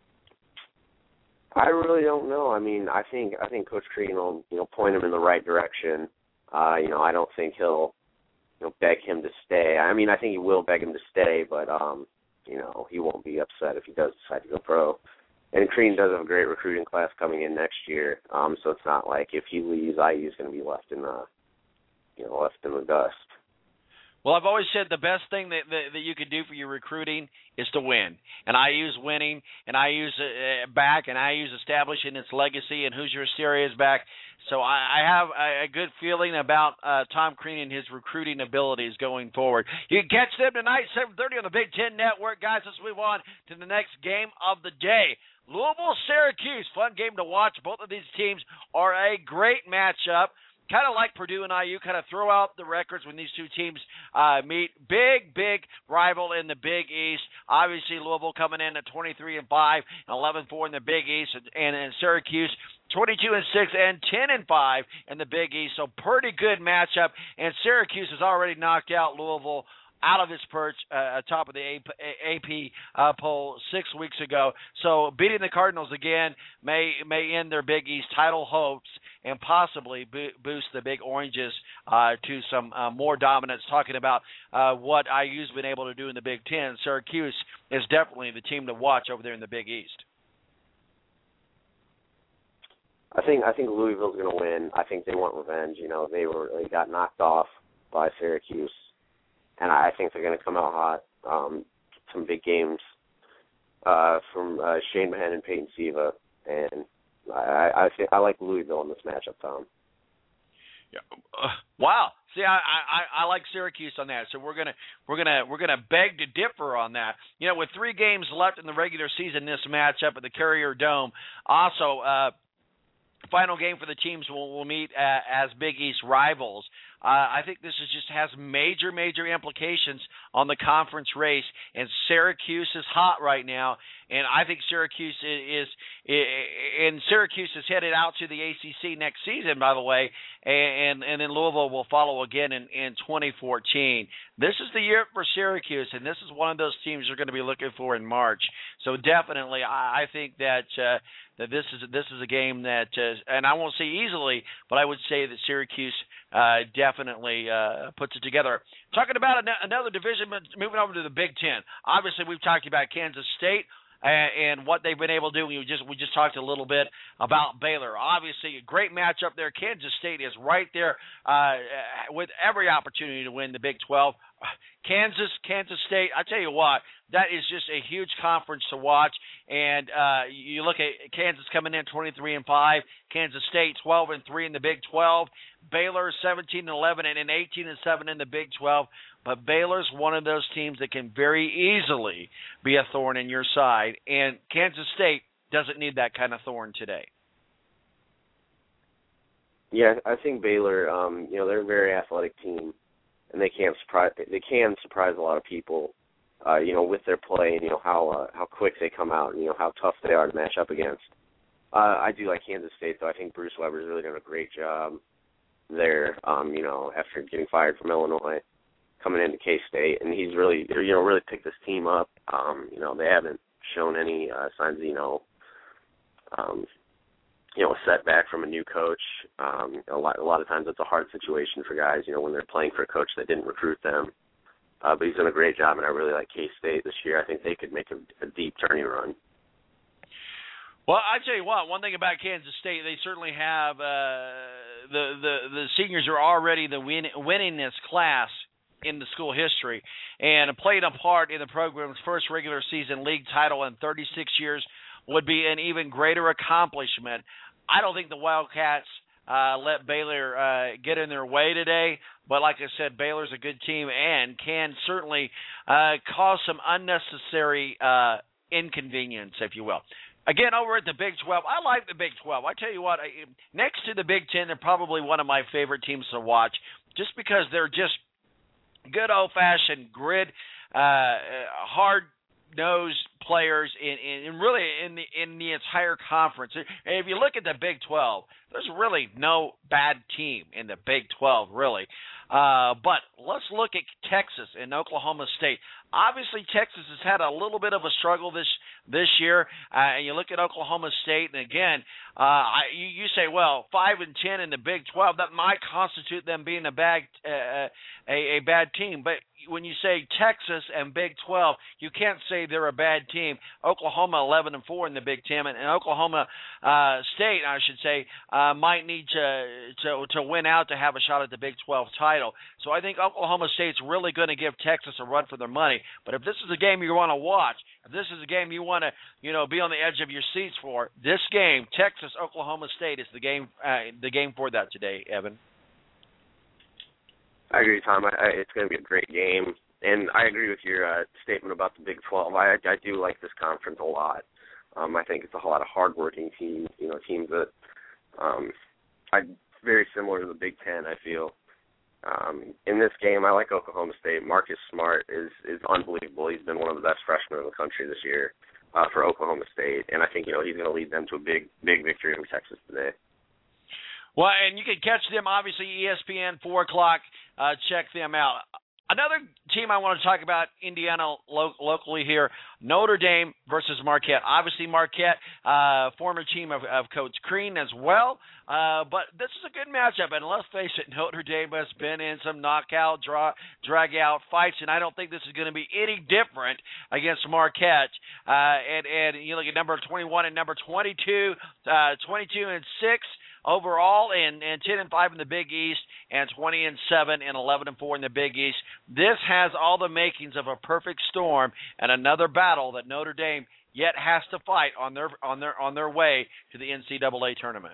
I really don't know. I mean, I think I think Coach Crean will, you know, point him in the right direction. Uh, you know, I don't think he'll, you know, beg him to stay. I mean, I think he will beg him to stay, but um, you know, he won't be upset if he does decide to go pro. And Crean does have a great recruiting class coming in next year, um, so it's not like if he leaves, I U is going to be left in the, you know, left in the dust. Well, I've always said the best thing that, that that you could do for your recruiting is to win. And I U's winning, and I U's uh, back, and I U's establishing its legacy, and Hoosier Hysteria is back. So I, I have a, a good feeling about uh, Tom Crean and his recruiting abilities going forward. You can catch them tonight, seven thirty on the Big Ten Network. Guys, let's move on to the next game of the day. Louisville, Syracuse, fun game to watch. Both of these teams are a great matchup. kind of like Purdue and I U, kind of throw out the records when these two teams uh, meet. Big, big rival in the Big East. Obviously, Louisville coming in at twenty-three and five and eleven and four in the Big East, and, and Syracuse twenty-two and six and ten and five in the Big East. So pretty good matchup. And Syracuse has already knocked out Louisville out of its perch uh, atop of the A P uh, poll six weeks ago. So beating the Cardinals again may may end their Big East title hopes and possibly bo- boost the Big Oranges uh, to some uh, more dominance. Talking about uh, what I U's been able to do in the Big Ten, Syracuse is definitely the team to watch over there in the Big East. I think I think Louisville's going to win. I think they want revenge. You know, they were they got knocked off by Syracuse. And I think they're going to come out hot. Um, some big games uh, from uh, Shane Mahan and Peyton Siva, and I I, think, I like Louisville in this matchup, Tom. Yeah. Uh, wow. See, I, I I like Syracuse on that. So we're gonna we're gonna we're gonna beg to differ on that. You know, with three games left in the regular season, this matchup at the Carrier Dome. Also, uh, final game for the teams will will meet uh, as Big East rivals. Uh, I think this is just has major, major implications on the conference race, and Syracuse is hot right now, and I think Syracuse is, is and Syracuse is headed out to the A C C next season, by the way, and and then Louisville will follow again in, in twenty fourteen. This is the year for Syracuse, and this is one of those teams you're going to be looking for in March. So definitely, I, I think that uh, that this is this is a game that, uh, and I won't say easily, but I would say that Syracuse uh, definitely uh, puts it together. Talking about an- another division, moving over to the Big Ten. Obviously, we've talked about Kansas State and what they've been able to do. We just we just talked a little bit about Baylor. Obviously, a great matchup there. Kansas State is right there uh, with every opportunity to win the Big twelve. Kansas, Kansas State, I tell you what, that is just a huge conference to watch. And uh, you look at Kansas coming in twenty-three and five, Kansas State twelve and three in the Big twelve, Baylor seventeen and eleven and eighteen and seven in the Big twelve. But Baylor's one of those teams that can very easily be a thorn in your side, and Kansas State doesn't need that kind of thorn today. Yeah, I think Baylor, um, you know, they're a very athletic team, and they can surprise they can surprise a lot of people, uh, you know, with their play and you know how uh, how quick they come out and you know how tough they are to match up against. Uh, I do like Kansas State, though. I think Bruce Weber's really done a great job there. Um, you know, after getting fired from Illinois, coming into K-State, and he's really, you know, really picked this team up. Um, you know, they haven't shown any uh, signs of, you know, um, you know, a setback from a new coach. Um, a lot, a lot of times it's a hard situation for guys, you know, when they're playing for a coach that didn't recruit them. Uh, but he's done a great job, and I really like K-State this year. I think they could make a, a deep tourney run. Well, I tell you what, one thing about Kansas State, they certainly have uh, the, the the seniors are already the win, winningest class in the school history, and played a part in the program's first regular season league title in thirty-six years would be an even greater accomplishment. I don't think the Wildcats uh, let Baylor uh, get in their way today, but like I said, Baylor's a good team and can certainly uh, cause some unnecessary uh, inconvenience, if you will. Again, over at the Big twelve, I like the Big twelve. I tell you what, I, next to the Big Ten, they're probably one of my favorite teams to watch just because they're just good old-fashioned grit, uh, hard-nosed players in, in really in the in the entire conference. And if you look at the Big twelve, there's really no bad team in the Big twelve, really. Uh, but let's look at Texas and Oklahoma State. Obviously, Texas has had a little bit of a struggle this this year, uh, and you look at Oklahoma State, and again, uh, I, you, you say, well, five and ten in the Big twelve, that might constitute them being a bad uh, a, a bad team. But when you say Texas and Big twelve, you can't say they're a bad team. Oklahoma eleven and four in the Big Ten, and, and Oklahoma uh, State, I should say, uh, might need to, to to win out to have a shot at the Big twelve title. So I think Oklahoma State's really going to give Texas a run for their money. But if this is a game you want to watch, if this is a game you want to, you know, be on the edge of your seats for, this game, Texas Oklahoma State, is the game uh, the game for that today, Evan. I agree, Tom. I, I, it's going to be a great game, and I agree with your uh, statement about the Big twelve. I, I do like this conference a lot. Um, I think it's a lot of hardworking teams, you know, teams that um, I very similar to the Big Ten, I feel. Um, in this game, I like Oklahoma State. Marcus Smart is, is unbelievable. He's been one of the best freshmen in the country this year uh, for Oklahoma State, and I think, you know, he's going to lead them to a big, big victory over Texas today. Well, and you can catch them, obviously, E S P N, four o'clock. Uh, check them out. Another team I want to talk about, Indiana lo- locally here, Notre Dame versus Marquette. Obviously, Marquette, uh, former team of, of Coach Crean as well. Uh, but this is a good matchup. And let's face it, Notre Dame has been in some knockout, draw, drag-out fights, and I don't think this is going to be any different against Marquette. Uh, and, and you look at number twenty-one and number twenty-two, uh, twenty-two and six. Overall, and, and ten and five in the Big East, and twenty and seven and eleven and four in the Big East. This has all the makings of a perfect storm and another battle that Notre Dame yet has to fight on their on their on their way to the N C double A tournament.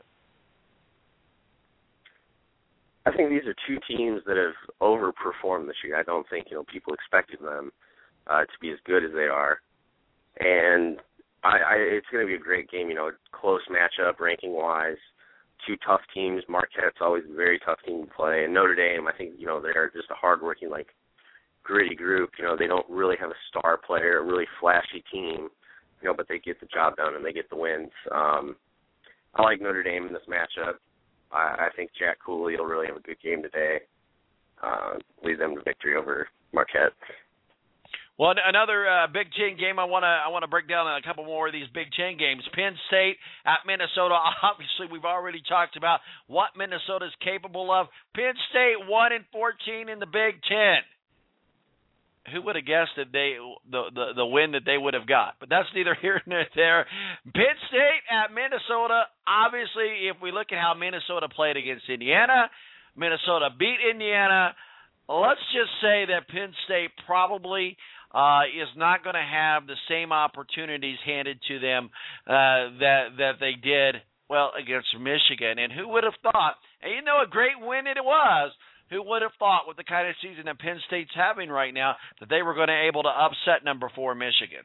I think these are two teams that have overperformed this year. I don't think, you know, people expected them uh, to be as good as they are, and I, I, it's going to be a great game. You know, close matchup ranking wise. Two tough teams. Marquette's always a very tough team to play. And Notre Dame, I think, you know, they're just a hardworking, like, gritty group. You know, they don't really have a star player, a really flashy team, you know, but they get the job done and they get the wins. Um, I like Notre Dame in this matchup. I, I think Jack Cooley will really have a good game today, uh, lead them to victory over Marquette. Well, another uh, Big Ten game I want to I want to break down a couple more of these Big Ten games. Penn State at Minnesota. Obviously, we've already talked about what Minnesota is capable of. Penn State one and fourteen in the Big Ten. Who would have guessed that they the, the the win that they would have got? But that's neither here nor there. Penn State at Minnesota. Obviously, if we look at how Minnesota played against Indiana, Minnesota beat Indiana. Let's just say that Penn State probably Uh, is not going to have the same opportunities handed to them uh, that that they did, well, against Michigan. And who would have thought, and you know, a great win it was, who would have thought with the kind of season that Penn State's having right now that they were going to be able to upset number four Michigan?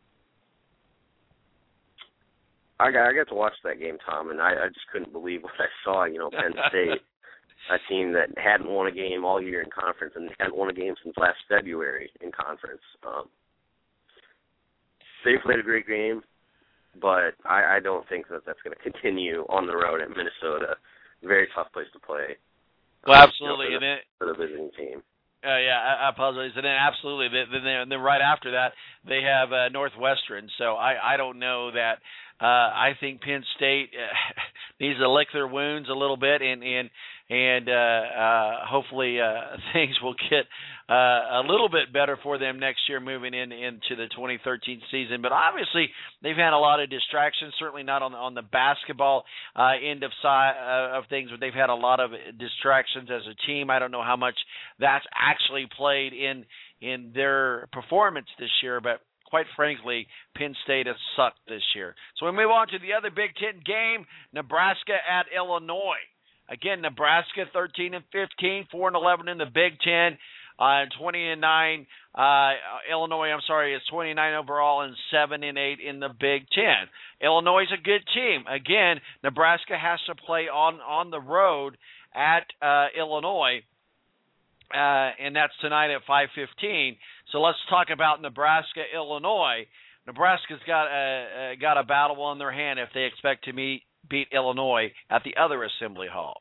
I got, I got to watch that game, Tom, and I, I just couldn't believe what I saw. You know, Penn State, a team that hadn't won a game all year in conference and hadn't won a game since last February in conference. Um, they played a great game, but I, I don't think that that's going to continue on the road at Minnesota. Very tough place to play. Well, absolutely. Um, you know, for, the, and it, for the visiting team. Uh, yeah, I, I apologize. And then absolutely, then, then, then right after that, they have uh, Northwestern. So I, I don't know that. Uh, I think Penn State uh, needs to lick their wounds a little bit, and and and uh, uh, hopefully uh, things will get uh, a little bit better for them next year moving in into the twenty thirteen season. But obviously, they've had a lot of distractions. Certainly not on on the basketball uh, end of side uh, of things, but they've had a lot of distractions as a team. I don't know how much that's actually played in in their performance this year, but quite frankly, Penn State has sucked this year. So we move on to the other Big Ten game, Nebraska at Illinois. Again, Nebraska thirteen and fifteen, four and eleven in the Big Ten, uh, twenty and nine. Uh, Illinois, I'm sorry, is twenty-nine overall and seven and eight in the Big Ten. Illinois is a good team. Again, Nebraska has to play on on the road at uh, Illinois. Uh, and that's tonight at five fifteen. So let's talk about Nebraska, Illinois. Nebraska's got a, uh, got a battle on their hand if they expect to meet, beat Illinois at the other Assembly Hall.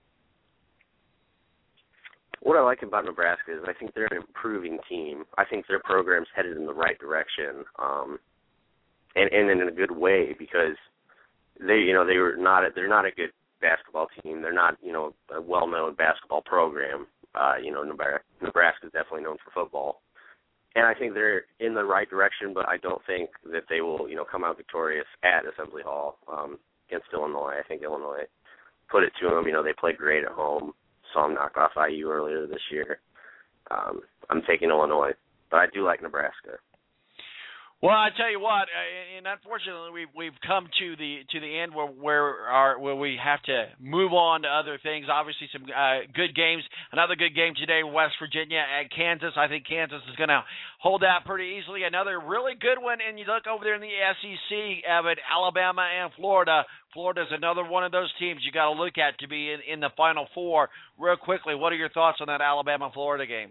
What I like about Nebraska is I think they're an improving team. I think their program's headed in the right direction, um, and, and in a good way, because they, you know, they were not a, they're not a good basketball team. They're not, you know, a well-known basketball program. Uh, you know, Nebraska is definitely known for football. And I think they're in the right direction, but I don't think that they will, you know, come out victorious at Assembly Hall um, against Illinois. I think Illinois put it to them. You know, they played great at home. Saw them knock off I U earlier this year. Um, I'm taking Illinois, but I do like Nebraska. Well, I tell you what, and unfortunately, we've we've come to the to the end where where our where we have to move on to other things. Obviously, some uh, good games. Another good game today, West Virginia at Kansas. I think Kansas is going to hold out pretty easily. Another really good one, and you look over there in the S E C, Evan, Alabama and Florida. Florida's another one of those teams you got to look at to be in, in the Final Four. Real quickly, what are your thoughts on that Alabama-Florida game?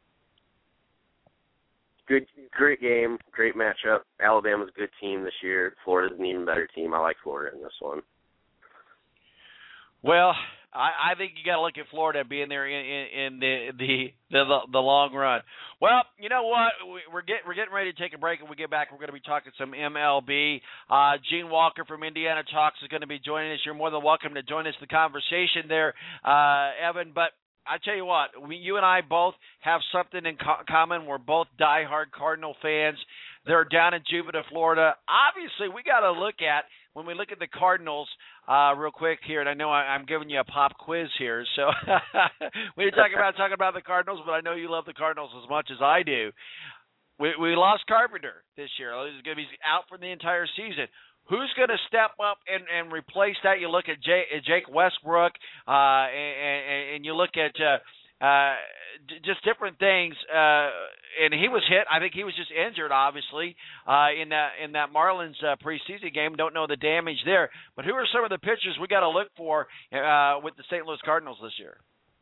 Good, great game, great matchup. Alabama's a good team this year. Florida's an even better team. I like Florida in this one. Well, I, I think you got to look at Florida being there in, in, in the, the the the long run. Well, you know what? We're getting we're getting ready to take a break. When we get back, we're going to be talking some M L B. Uh, Gene Walker from Indiana Talks is going to be joining us. You're more than welcome to join us in the conversation there, uh, Evan. But I tell you what, we, you and I both have something in co- common. We're both diehard Cardinal fans. They're down in Jupiter, Florida. Obviously, we got to look at, when we look at the Cardinals, uh, real quick here, and I know I, I'm giving you a pop quiz here, so we didn't talk about talking about the Cardinals, but I know you love the Cardinals as much as I do. We, we lost Carpenter this year. He's going to be out for the entire season. Who's going to step up and, and replace that? You look at Jay, Jake Westbrook, uh, and, and you look at uh, uh, just different things. Uh, and he was hit. I think he was just injured, obviously, uh, in that in that Marlins uh, preseason game. Don't know the damage there. But who are some of the pitchers we got to look for uh, with the Saint Louis Cardinals this year?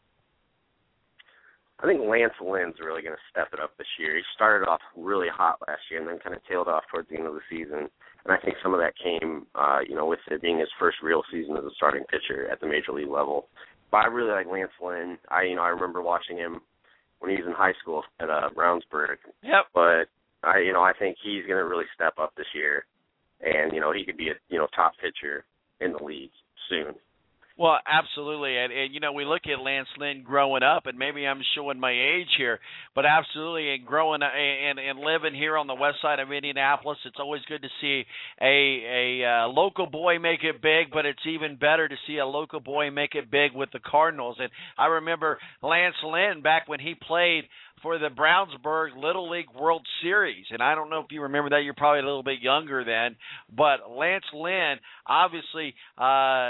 I think Lance Lynn's really going to step it up this year. He started off really hot last year and then kind of tailed off towards the end of the season. And I think some of that came, uh, you know, with it being his first real season as a starting pitcher at the major league level. But I really like Lance Lynn. I, you know, I remember watching him when he was in high school at uh, Brownsburg. Yep. But I, you know, I think he's going to really step up this year, and you know, he could be a you know top pitcher in the league soon. Well, absolutely, and, and you know, we look at Lance Lynn growing up, and maybe I'm showing my age here, but absolutely, and growing and, and living here on the west side of Indianapolis, it's always good to see a a uh, local boy make it big, but it's even better to see a local boy make it big with the Cardinals. And I remember Lance Lynn back when he played for the Brownsburg Little League World Series. And I don't know if you remember that. You're probably a little bit younger then. But Lance Lynn, obviously, uh,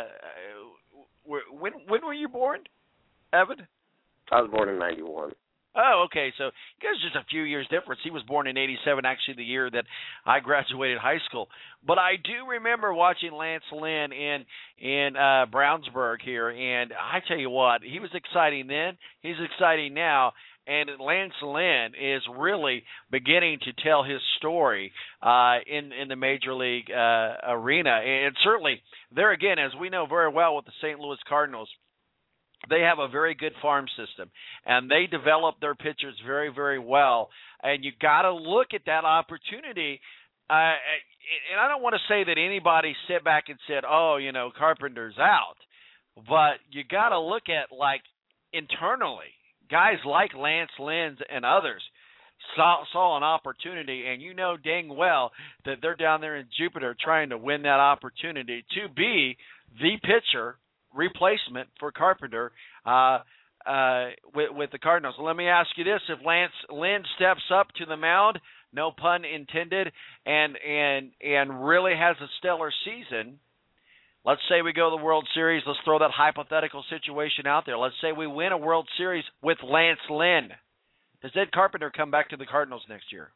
when when were you born, Evan? I was born in ninety-one. Oh, okay. So you guys just a few years difference. He was born in eighty-seven, actually the year that I graduated high school. But I do remember watching Lance Lynn in in uh, Brownsburg here, and I tell you what, he was exciting then. He's exciting now. And Lance Lynn is really beginning to tell his story uh, in in the major league uh, arena. And certainly, there again, as we know very well with the Saint Louis Cardinals, they have a very good farm system, and they develop their pitchers very, very well. And you got to look at that opportunity. Uh, and I don't want to say that anybody sit back and said, "Oh, you know, Carpenter's out," but you got to look at like internally. Guys like Lance Lynn and others saw, saw an opportunity, and you know dang well that they're down there in Jupiter trying to win that opportunity to be the pitcher replacement for Carpenter uh, uh, with, with the Cardinals. So let me ask you this: if Lance Lynn steps up to the mound, no pun intended, and and and really has a stellar season. Let's say we go to the World Series. Let's throw that hypothetical situation out there. Let's say we win a World Series with Lance Lynn. Does Ed Carpenter come back to the Cardinals next year?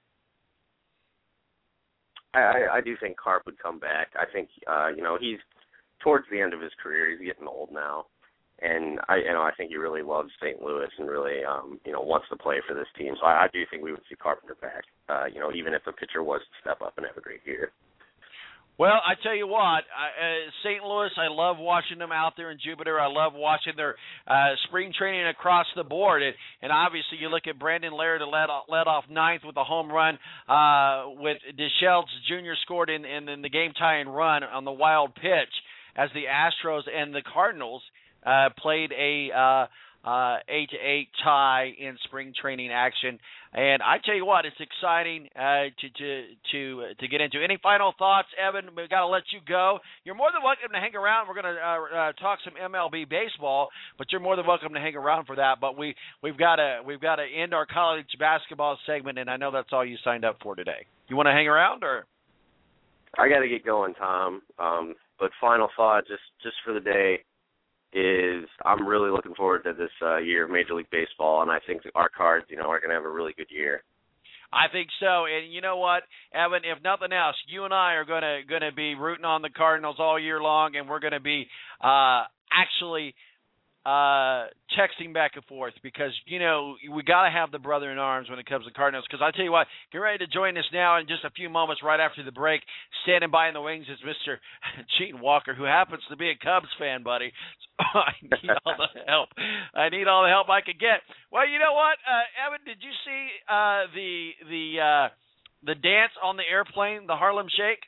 I, I do think Carp would come back. I think uh, you know he's towards the end of his career. He's getting old now, and I you know I think he really loves Saint Louis and really um, you know wants to play for this team. So I, I do think we would see Carpenter back. Uh, you know even if the pitcher was to step up and have a great year. Well, I tell you what, uh, Saint Louis, I love watching them out there in Jupiter. I love watching their uh, spring training across the board. And, and obviously you look at Brandon Laird, who led, led off ninth with a home run, uh, with Deschelles Junior scored in, in, in the game-tying run on the wild pitch as the Astros and the Cardinals uh, played a uh, uh, eight to eight tie in spring training action. And I tell you what, it's exciting uh, to to to to get into. Any final thoughts, Evan? We've got to let you go. You're more than welcome to hang around. We're going to uh, uh, talk some M L B baseball, but you're more than welcome to hang around for that. But we we've got to we've got to end our college basketball segment, and I know that's all you signed up for today. You want to hang around, or? I got to get going, Tom. Um, but final thought, just just for the day, is I'm really looking forward to this uh, year of Major League Baseball, and I think our Cards, you know, are going to have a really good year. I think so, and you know what, Evan? If nothing else, you and I are going to going to be rooting on the Cardinals all year long, and we're going to be uh, actually uh, texting back and forth because you know we got to have the brother in arms when it comes to Cardinals. Because I tell you what, get ready to join us now in just a few moments, right after the break. Standing by in the wings is Mister Gene Walker, who happens to be a Cubs fan, buddy. So I need all the help. I need all the help I can get. Well, you know what, uh, Evan? Did you see uh, the the uh, the dance on the airplane, the Harlem Shake?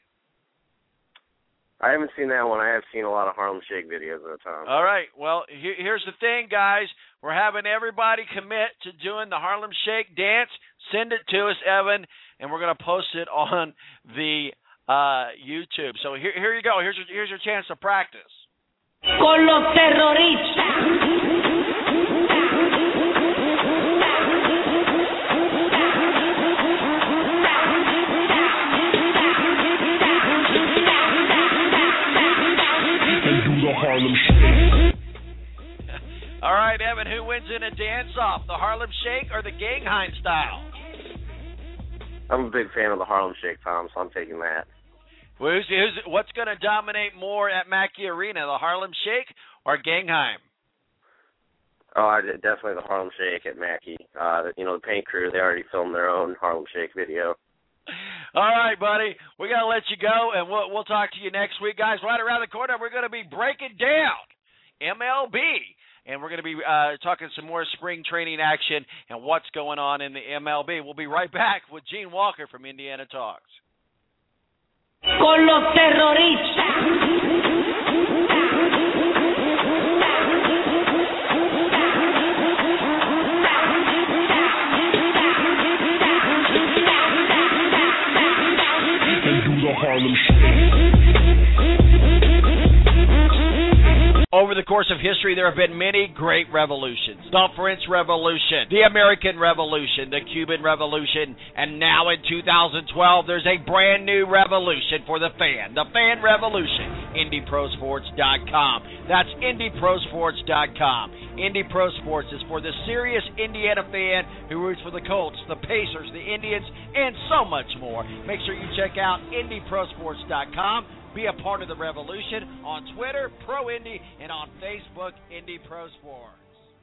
I haven't seen that one. I have seen a lot of Harlem Shake videos at the time. All right. Well, here, here's the thing, guys. We're having everybody commit to doing the Harlem Shake dance. Send it to us, Evan, and we're going to post it on the uh, YouTube. So here, here you go. Here's your, here's your chance to practice. Con los terroristas. Harlem Shake. All right, Evan, who wins in a dance-off, the Harlem Shake or the Gangheim style? I'm a big fan of the Harlem Shake, Tom, so I'm taking that. Well, who's, who's, what's going to dominate more at Mackey Arena, the Harlem Shake or Gangheim? Oh, I did, definitely the Harlem Shake at Mackey. Uh, you know, the paint crew, they already filmed their own Harlem Shake video. All right, buddy. We got to let you go, and we'll, we'll talk to you next week. Guys, right around the corner, we're going to be breaking down M L B, and we're going to be uh, talking some more spring training action and what's going on in the M L B. We'll be right back with Gene Walker from Indiana Talks. Con los terroristas. Harlem Shake. Over the course of history, there have been many great revolutions. The French Revolution, the American Revolution, the Cuban Revolution, and now in two thousand twelve, there's a brand new revolution for the fan, the Fan Revolution, Indy Pro Sports dot com. That's Indy Pro Sports dot com. Indy Pro Sports is for the serious Indiana fan who roots for the Colts, the Pacers, the Indians, and so much more. Make sure you check out Indy Pro Sports dot com. Be a part of the revolution on Twitter, Pro Indy, and on Facebook, Indy Pro Sports.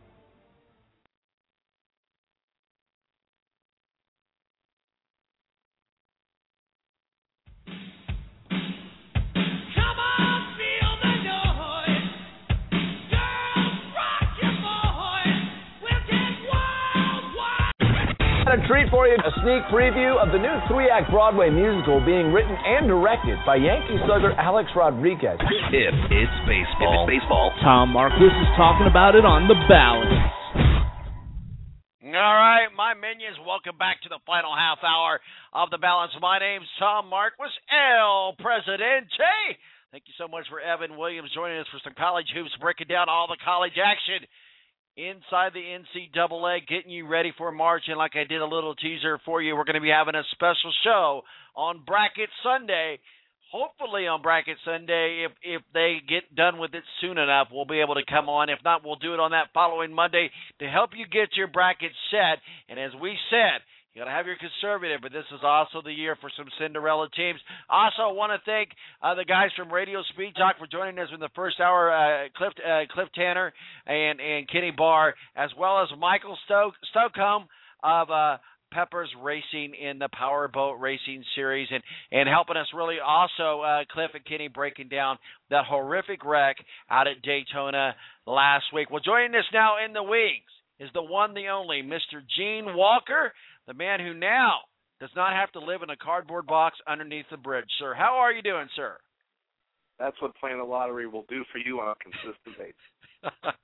A treat for you, a sneak preview of the new three-act Broadway musical being written and directed by Yankee slugger Alex Rodriguez. If it's baseball, if it's baseball, Tom Marquis is talking about it on The Balance. All right, my minions, welcome back to the final half hour of The Balance. My name's Tom Marquis, El Presidente. Thank you so much for Evan Williams joining us for some college hoops, breaking down all the college action inside the N C double A, getting you ready for March. And like I did a little teaser for you, we're going to be having a special show on Bracket Sunday. Hopefully on Bracket Sunday, if if they get done with it soon enough, we'll be able to come on. If not, we'll do it on that following Monday to help you get your bracket set. And as we said, you got to have your conservative, but this is also the year for some Cinderella teams. Also, want to thank uh, the guys from Radio Speed Talk for joining us in the first hour, uh, Cliff, uh, Cliff Tanner and, and Kenny Barr, as well as Michael Stoke, Stokehome of uh, Peppers Racing in the Powerboat Racing Series, and, and helping us really also, uh, Cliff and Kenny, breaking down that horrific wreck out at Daytona last week. Well, joining us now in the wings is the one, the only, Mister Gene Walker, the man who now does not have to live in a cardboard box underneath the bridge. Sir, how are you doing, sir? That's what playing the lottery will do for you on a consistent basis.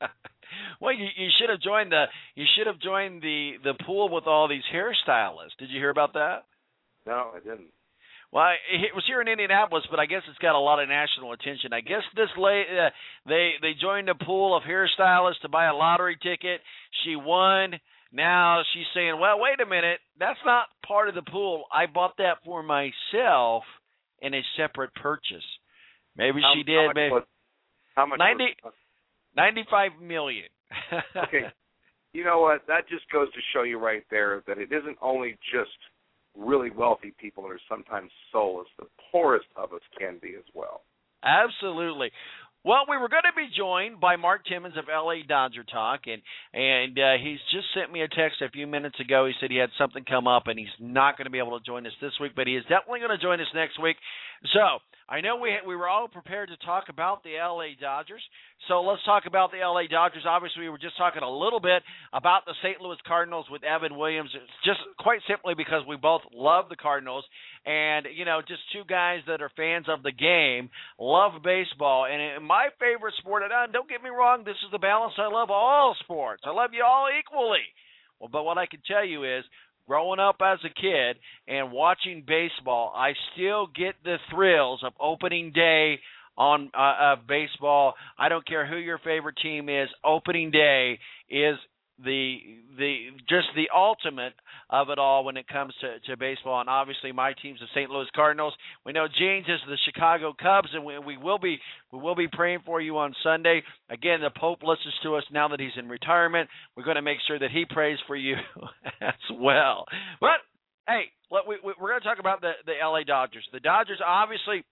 Well, you, you should have joined the you should have joined the, the pool with all these hairstylists. Did you hear about that? No, I didn't. Well, it was here in Indianapolis, but I guess it's got a lot of national attention. I guess this lady, uh, they they joined a pool of hairstylists to buy a lottery ticket. She won. Now she's saying, well, wait a minute, that's not part of the pool. I bought that for myself in a separate purchase. Maybe how, she did. How much maybe was, how much ninety, was, ninety-five million. Okay. You know what? That just goes to show you right there that it isn't only just really wealthy people that are sometimes soulless. The poorest of us can be as well. Absolutely. Well, we were going to be joined by Mark Timmons of L A Dodger Talk, and and uh, he's just sent me a text a few minutes ago. He said he had something come up, and he's not going to be able to join us this week, but he is definitely going to join us next week. So I know we we were all prepared to talk about the L A Dodgers, so let's talk about the L A Dodgers. Obviously, we were just talking a little bit about the Saint Louis Cardinals with Evan Williams, it's just quite simply because we both love the Cardinals, and, you know, just two guys that are fans of the game, love baseball, and my favorite sport, and don't get me wrong, this is the balance. I love all sports. I love you all equally. Well, but what I can tell you is, growing up as a kid and watching baseball, I still get the thrills of opening day on uh, of baseball. I don't care who your favorite team is. Opening day is the the just the ultimate of it all when it comes to, to baseball. And obviously, my team's the Saint Louis Cardinals. We know James is the Chicago Cubs, and we, we will be we will be praying for you on Sunday. Again, the Pope listens to us now that he's in retirement. We're going to make sure that he prays for you as well. But hey, let, we, we're going to talk about the the L A Dodgers. The Dodgers obviously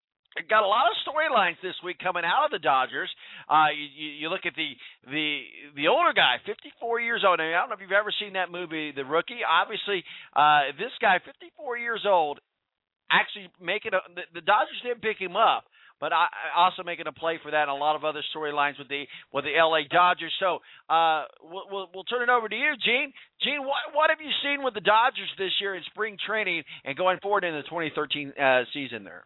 got a lot of storylines this week coming out of the Dodgers. Uh, you, you look at the the the older guy, fifty-four years old. I don't know if you've ever seen that movie, The Rookie. Obviously, uh, this guy, fifty-four years old, actually making a, the, the Dodgers didn't pick him up, but I, also making a play for that, and a lot of other storylines with the with the L A Dodgers. So uh, we'll, we'll we'll turn it over to you, Gene. Gene, what what have you seen with the Dodgers this year in spring training and going forward in the twenty thirteen uh, season there?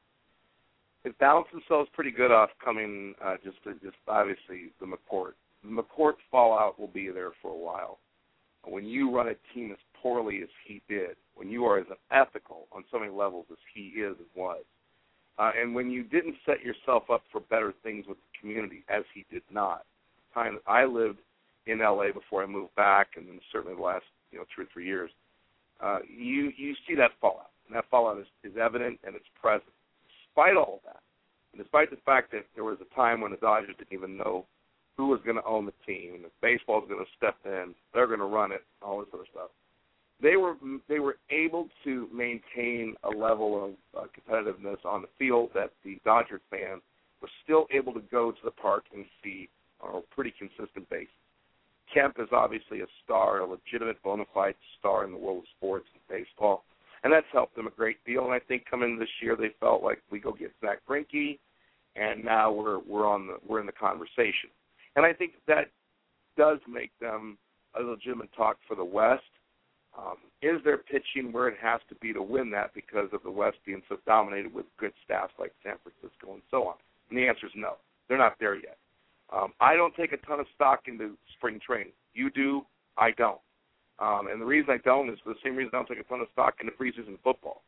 It balanced themselves pretty good off coming uh, just just obviously the McCourt. The McCourt fallout will be there for a while. When you run a team as poorly as he did, when you are as unethical on so many levels as he is and was, uh, and when you didn't set yourself up for better things with the community, as he did not. Time I lived in L A before I moved back, and then certainly the last you know two or three years, uh, you you see that fallout, and that fallout is, is evident and it's present. Despite all of that, and despite the fact that there was a time when the Dodgers didn't even know who was going to own the team, and if baseball was going to step in, they're going to run it, all this other stuff, they were they were able to maintain a level of uh, competitiveness on the field that the Dodger fans were still able to go to the park and see on a pretty consistent basis. Kemp is obviously a star, a legitimate bona fide star in the world of sports and baseball. And that's helped them a great deal. And I think coming this year, they felt like we go get Zach Greinke, and now we're we're on the we're in the conversation. And I think that does make them a legitimate talk for the West. Um, is their pitching where it has to be to win that because of the West being so dominated with good staffs like San Francisco and so on? And the answer is no. They're not there yet. Um, I don't take a ton of stock into spring training. You do. I don't. Um, and the reason I don't is for the same reason I don't take a ton of stock into preseason football.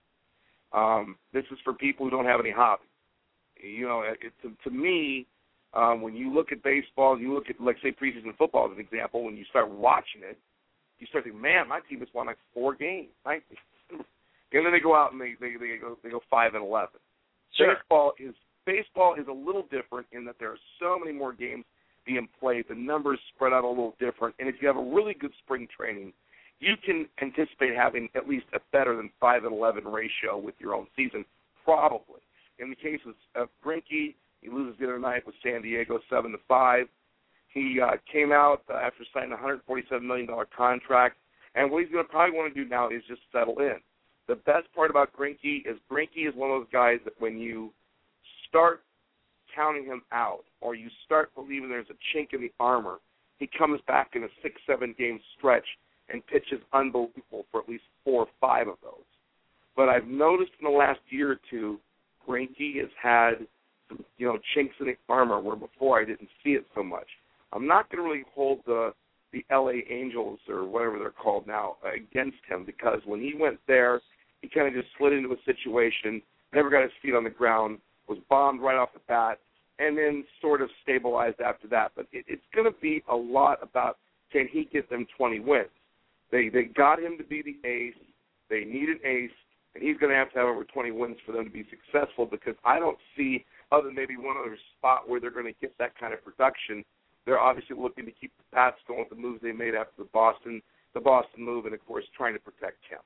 Um, this is for people who don't have any hobby. You know, it, to, to me, um, when you look at baseball, you look at, like, say, preseason football as an example, when you start watching it, you start thinking, man, my team has won like four games. Right? And then they go out and they, they, they, go, they go five and eleven. Sure. Baseball is baseball is a little different in that there are so many more games being played. The numbers spread out a little different. And if you have a really good spring training, you can anticipate having at least a better than five and eleven ratio with your own season, probably. In the case of Greinke, he loses the other night with San Diego seven to five. He uh, came out uh, after signing a one hundred forty-seven million dollars contract, and what he's going to probably want to do now is just settle in. The best part about Greinke is Greinke is one of those guys that when you start counting him out or you start believing there's a chink in the armor, he comes back in a six, seven game stretch and pitches unbelievable for at least four or five of those. But I've noticed in the last year or two, Greinke has had some, you know, chinks in the armor where before I didn't see it so much. I'm not going to really hold the the L A Angels or whatever they're called now against him, because when he went there, he kind of just slid into a situation, never got his feet on the ground, was bombed right off the bat, and then sort of stabilized after that. But it, it's going to be a lot about, can he get them twenty wins? They they got him to be the ace. They need an ace, and he's going to have to have over twenty wins for them to be successful, because I don't see, other than maybe one other spot where they're going to get that kind of production. They're obviously looking to keep the Pats going with the moves they made after the Boston the Boston move, and, of course, trying to protect him.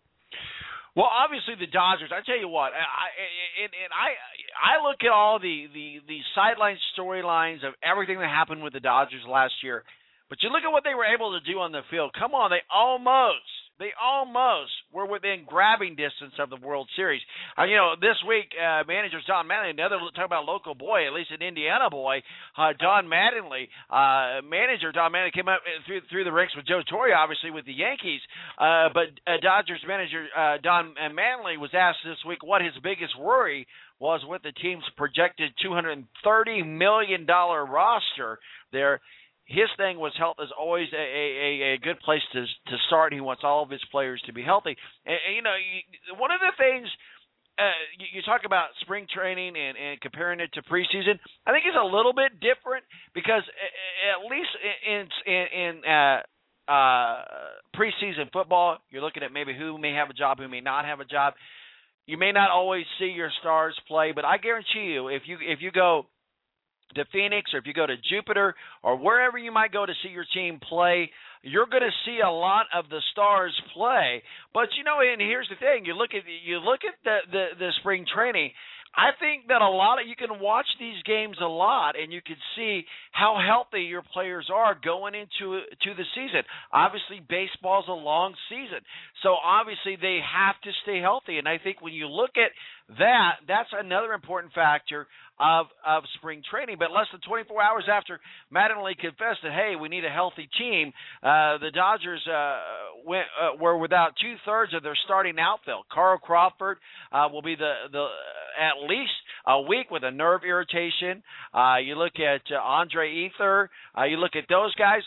Well, obviously the Dodgers. I tell you what, I and, and I I look at all the the the sideline storylines of everything that happened with the Dodgers last year, but you look at what they were able to do on the field. Come on, they almost they almost were within grabbing distance of the World Series. Uh, you know, this week, uh, manager Don Mattingly, another talk about a local boy, at least an Indiana boy, uh, Don Mattingly, uh, manager Don Mattingly came up through through the ranks with Joe Torre, obviously with the Yankees. Uh, but uh, Dodgers manager uh, Don Mattingly was asked this week what his biggest worry was with the team's projected two hundred thirty million dollars roster there. His thing was health is always a, a, a good place to to start. He wants all of his players to be healthy. And, and you know, you, one of the things uh, you, you talk about spring training and, and comparing it to preseason, I think it's a little bit different, because at least in in, in uh, uh, preseason football, you're looking at maybe who may have a job, who may not have a job. You may not always see your stars play, but I guarantee you, if you if you go to Phoenix, or if you go to Jupiter, or wherever you might go to see your team play, you're going to see a lot of the stars play. But you know, and here's the thing: you look at you look at the the, the spring training. I think that a lot of you can watch these games a lot, and you can see how healthy your players are going into to the season. Obviously, baseball's a long season, so obviously they have to stay healthy. And I think when you look at that, that's another important factor of of spring training. But less than twenty-four hours after Mattingly confessed that, hey, we need a healthy team, uh, the Dodgers uh, went, uh, were without two-thirds of their starting outfield. Carl Crawford uh, will be the, the at least a week with a nerve irritation. Uh, you look at uh, Andre Ether. Uh, you look at those guys.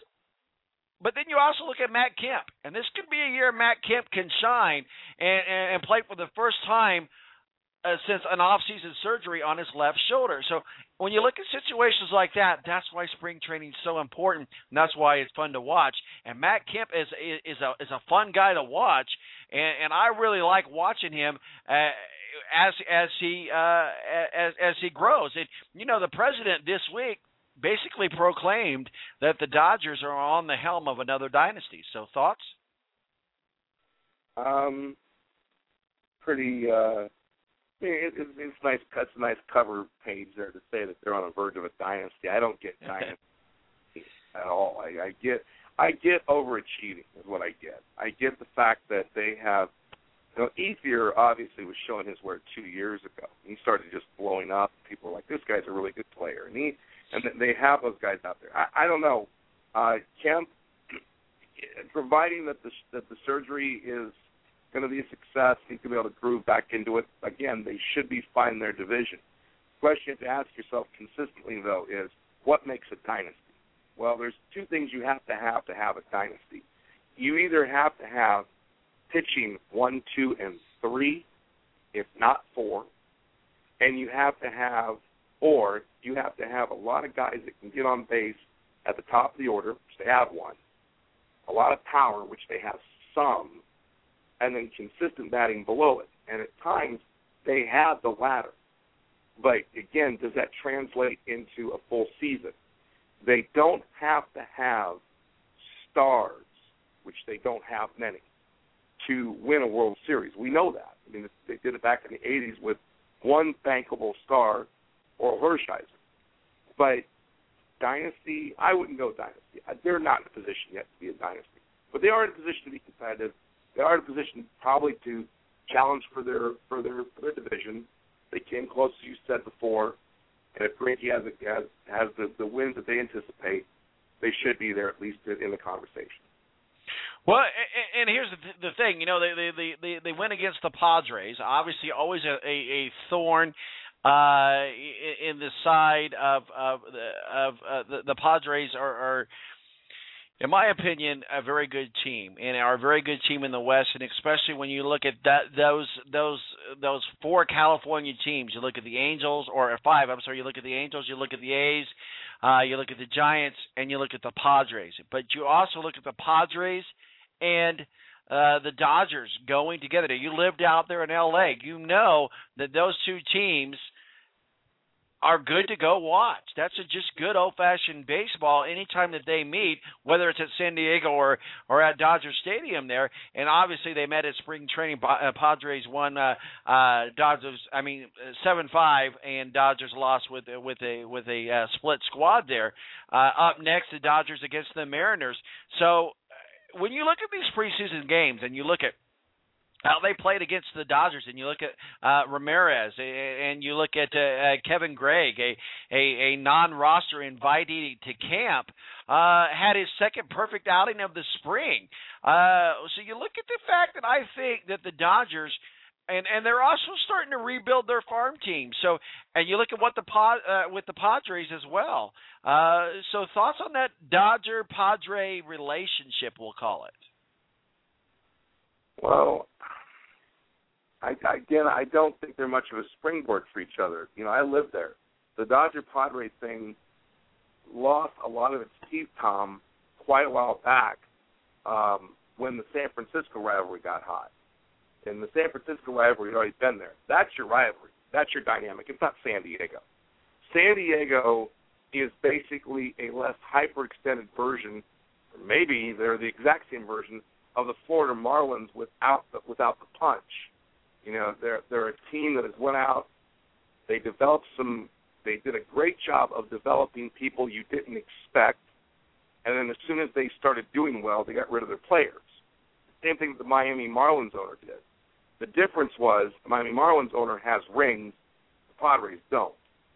But then you also look at Matt Kemp. And this could be a year Matt Kemp can shine and, and, and play for the first time Uh, since an off-season surgery on his left shoulder. So when you look at situations like that, that's why spring training is so important, and that's why it's fun to watch. And Matt Kemp is is a is a fun guy to watch, and, and I really like watching him uh, as as he uh, as as he grows. And you know, the president this week basically proclaimed that the Dodgers are on the helm of another dynasty. So thoughts? Um, pretty. Uh... It, it, it's nice. It's a nice cover page there to say that they're on the verge of a dynasty. I don't get dynasty at all. I, I get, I get overachieving is what I get. I get the fact that they have, you know, Ethier obviously was showing his work two years ago. He started just blowing up. People were like, this guy's a really good player, and he, and they have those guys out there. I, I don't know. Uh, Kemp, providing that the that the surgery is going to be a success, he's going to be able to groove back into it. Again, they should be fine in their division. The question you have to ask yourself consistently, though, is what makes a dynasty? Well, there's two things you have to have to have a dynasty. You either have to have pitching one, two, and three, if not four, and you have to have, or you have to have a lot of guys that can get on base at the top of the order, which they have one, a lot of power, which they have some, and then consistent batting below it. And at times, they have the latter. But, again, does that translate into a full season? They don't have to have stars, which they don't have many, to win a World Series. We know that. I mean, they did it back in the eighties with one bankable star, Oral Hershiser. But dynasty, I wouldn't go dynasty. They're not in a position yet to be a dynasty. But they are in a position to be competitive. They are in a position probably to challenge for their for their for their division. They came close, as you said before, and if Greinke has has, has the, the wins that they anticipate, they should be there at least in the conversation. Well, and, and here's the, the thing, you know, they they, they they went against the Padres, obviously always a, a, a thorn uh, in the side of of of uh, the, the Padres are, are, in my opinion, a very good team, and are a very good team in the West, and especially when you look at that those those those four California teams. You look at the Angels, or five. I'm sorry. You look at the Angels. You look at the A's. Uh, you look at the Giants, and you look at the Padres. But you also look at the Padres and uh, the Dodgers going together. You lived out there in L A. You know that those two teams are good to go watch. That's a just good old-fashioned baseball anytime that they meet, whether it's at San Diego or, or at Dodger Stadium there. And obviously they met at spring training. Uh, Padres won uh, uh, Dodgers, I mean, seven five, and Dodgers lost with, with a with a uh, split squad there. Uh, up next, the Dodgers against the Mariners. So uh, when you look at these preseason games and you look at how they played against the Dodgers, and you look at uh, Ramirez, and you look at uh, uh, Kevin Gregg, a, a, a non-roster invitee to camp, uh, had his second perfect outing of the spring. Uh, so you look at the fact that I think that the Dodgers, and, and they're also starting to rebuild their farm team. So, and you look at what the uh, with the Padres as well. Uh, so thoughts on that Dodger-Padre relationship, we'll call it. Well, I, again, I don't think they're much of a springboard for each other. You know, I lived there. The Dodger-Padre thing lost a lot of its teeth, Tom, quite a while back um, when the San Francisco rivalry got hot. And the San Francisco rivalry had already been there. That's your rivalry. That's your dynamic. It's not San Diego. San Diego is basically a less hyper-extended version, or maybe they're the exact same version, of the Florida Marlins without the, without the punch. You know, they're they're a team that has went out. They developed some. They did a great job of developing people you didn't expect, and then as soon as they started doing well, they got rid of their players. Same thing that the Miami Marlins owner did. The difference was the Miami Marlins owner has rings, the Padres don't.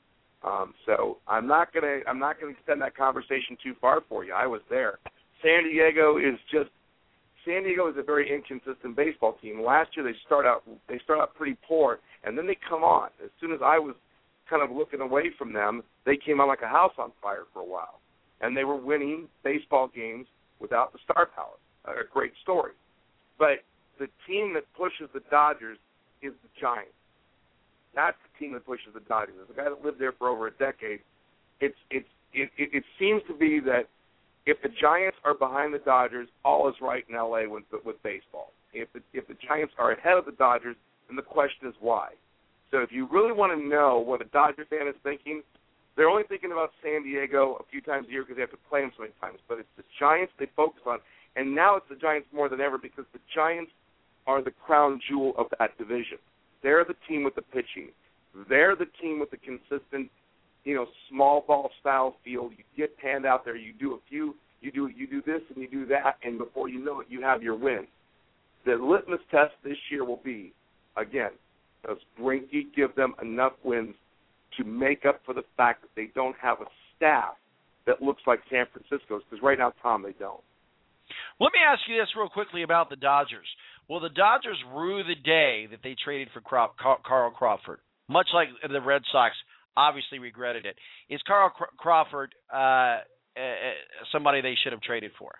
Um, so I'm not gonna I'm not gonna extend that conversation too far for you. I was there. San Diego is just. San Diego is a very inconsistent baseball team. Last year they start out they start out pretty poor, and then they come on. As soon as I was kind of looking away from them, they came on like a house on fire for a while, and they were winning baseball games without the star power. A great story. But the team that pushes the Dodgers is the Giants. That's the team that pushes the Dodgers. As a guy that lived there for over a decade, it's it's it, it, it seems to be that if the Giants are behind the Dodgers, all is right in L A with with baseball. If the, if the Giants are ahead of the Dodgers, then the question is why. So if you really want to know what a Dodger fan is thinking, they're only thinking about San Diego a few times a year because they have to play them so many times. But it's the Giants they focus on, and now it's the Giants more than ever because the Giants are the crown jewel of that division. They're the team with the pitching. They're the team with the consistent, you know, small ball style field. You get panned out there. You do a few. You do you do this and you do that, and before you know it, you have your win. The litmus test this year will be, again, does Greinke give them enough wins to make up for the fact that they don't have a staff that looks like San Francisco's? Because right now, Tom, they don't. Let me ask you this real quickly about the Dodgers. Will the Dodgers rue the day that they traded for Carl Crawford, much like the Red Sox obviously regretted it? Is Carl Crawford uh, uh, somebody they should have traded for?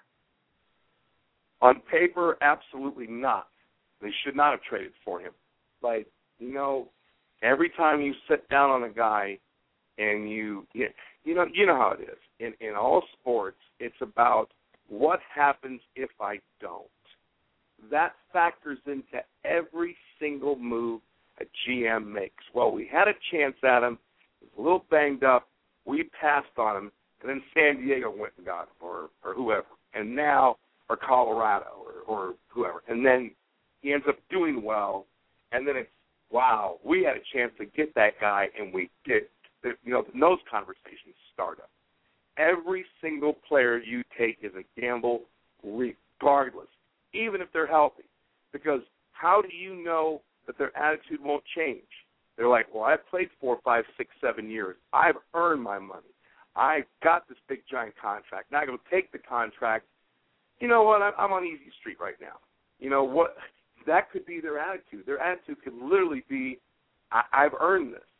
On paper, absolutely not. They should not have traded for him. But, you know, every time you sit down on a guy and you, you, you know, you know how it is. In, in all sports, it's about what happens if I don't. That factors into every single move a G M makes. Well, we had a chance at him. He was a little banged up. We passed on him, and then San Diego went and got him, or, or whoever. And now, or Colorado, or, or whoever. And then he ends up doing well, and then it's, wow, we had a chance to get that guy, and we did. You know, those conversations start up. Every single player you take is a gamble regardless, even if they're healthy. Because how do you know that their attitude won't change? They're like, well, I've played four, five, six, seven years. I've earned my money. I got this big, giant contract. Now I go take the contract. You know what? I'm on easy street right now. You know what? That could be their attitude. Their attitude could literally be, I- I've earned this.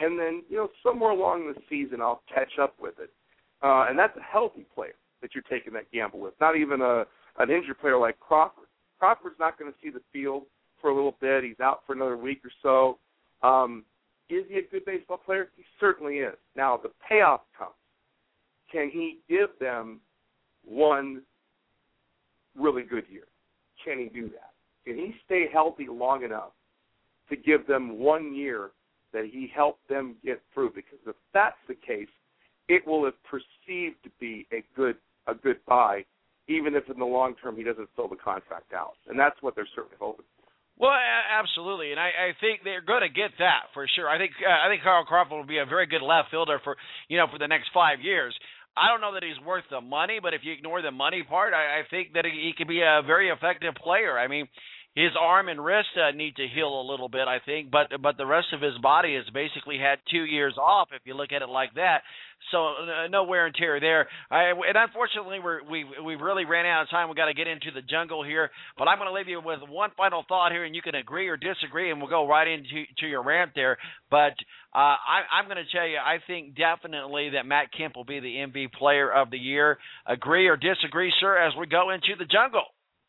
and then, you know, somewhere along the season I'll catch up with it. Uh, and that's a healthy player that you're taking that gamble with, not even a an injured player like Crawford. Crawford's not going to see the field for a little bit. He's out for another week or so. Um, is he a good baseball player? He certainly is. Now, the payoff comes. Can he give them one really good year? Can he do that? Can he stay healthy long enough to give them one year that he helped them get through? Because if that's the case, it will have perceived to be a good a good buy, even if in the long term he doesn't fill the contract out. And that's what they're certainly hoping for. Well, absolutely, and I, I think they're going to get that for sure. I think uh, I think Carl Crawford will be a very good left fielder for you know for the next five years. I don't know that he's worth the money, but if you ignore the money part, I, I think that he, he could be a very effective player. I mean, his arm and wrist uh, need to heal a little bit, I think, but but the rest of his body has basically had two years off, if you look at it like that. So uh, no wear and tear there. I, and unfortunately, we're, we've we've really ran out of time. We've got to get into the jungle here. But I'm going to leave you with one final thought here, and you can agree or disagree, and we'll go right into to your rant there. But uh, I, I'm going to tell you, I think definitely that Matt Kemp will be the M V P player of the year. Agree or disagree, sir, as we go into the jungle?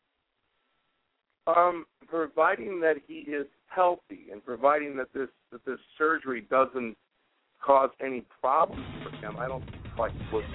Um, providing that he is healthy and providing that this that this surgery doesn't cause any problems for him, I don't think like would.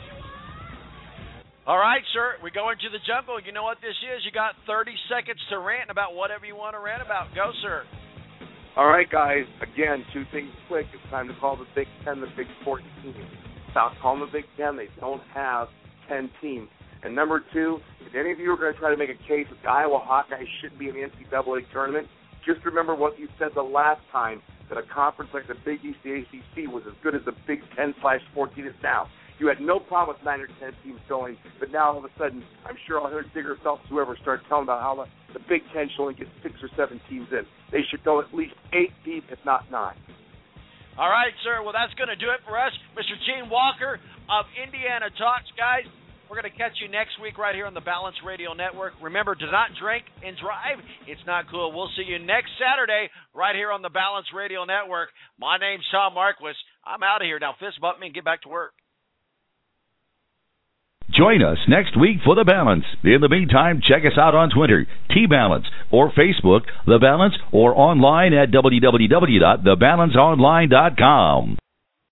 All right, sir. We go into the jungle. You know what this is? You got thirty seconds to rant about whatever you want to rant about. Go, sir. All right, guys. Again, two things quick. It's time to call the Big Ten the Big fourteen. Stop calling the Big Ten. They don't have ten teams. And number two, if any of you are going to try to make a case that the Iowa Hawkeyes shouldn't be in the N C double A tournament, just remember what you said the last time, that a conference like the Big East, the A C C, was as good as the Big Ten slash fourteen is now. You had no problem with nine or ten teams going, but now all of a sudden, I'm sure I'll hear Digger Phelps, whoever, start telling about how the, the Big Ten should only get six or seven teams in. They should go at least eight deep, if not nine. All right, sir. Well, that's going to do it for us. Mister Gene Walker of Indiana Talks, guys. We're going to catch you next week right here on the Balance Radio Network. Remember, do not drink and drive. It's not cool. We'll see you next Saturday right here on the Balance Radio Network. My name's Tom Marquis. I'm out of here. Now, fist bump me and get back to work. Join us next week for The Balance. In the meantime, check us out on Twitter, T-Balance, or Facebook, The Balance, or online at w w w dot the balance online dot com.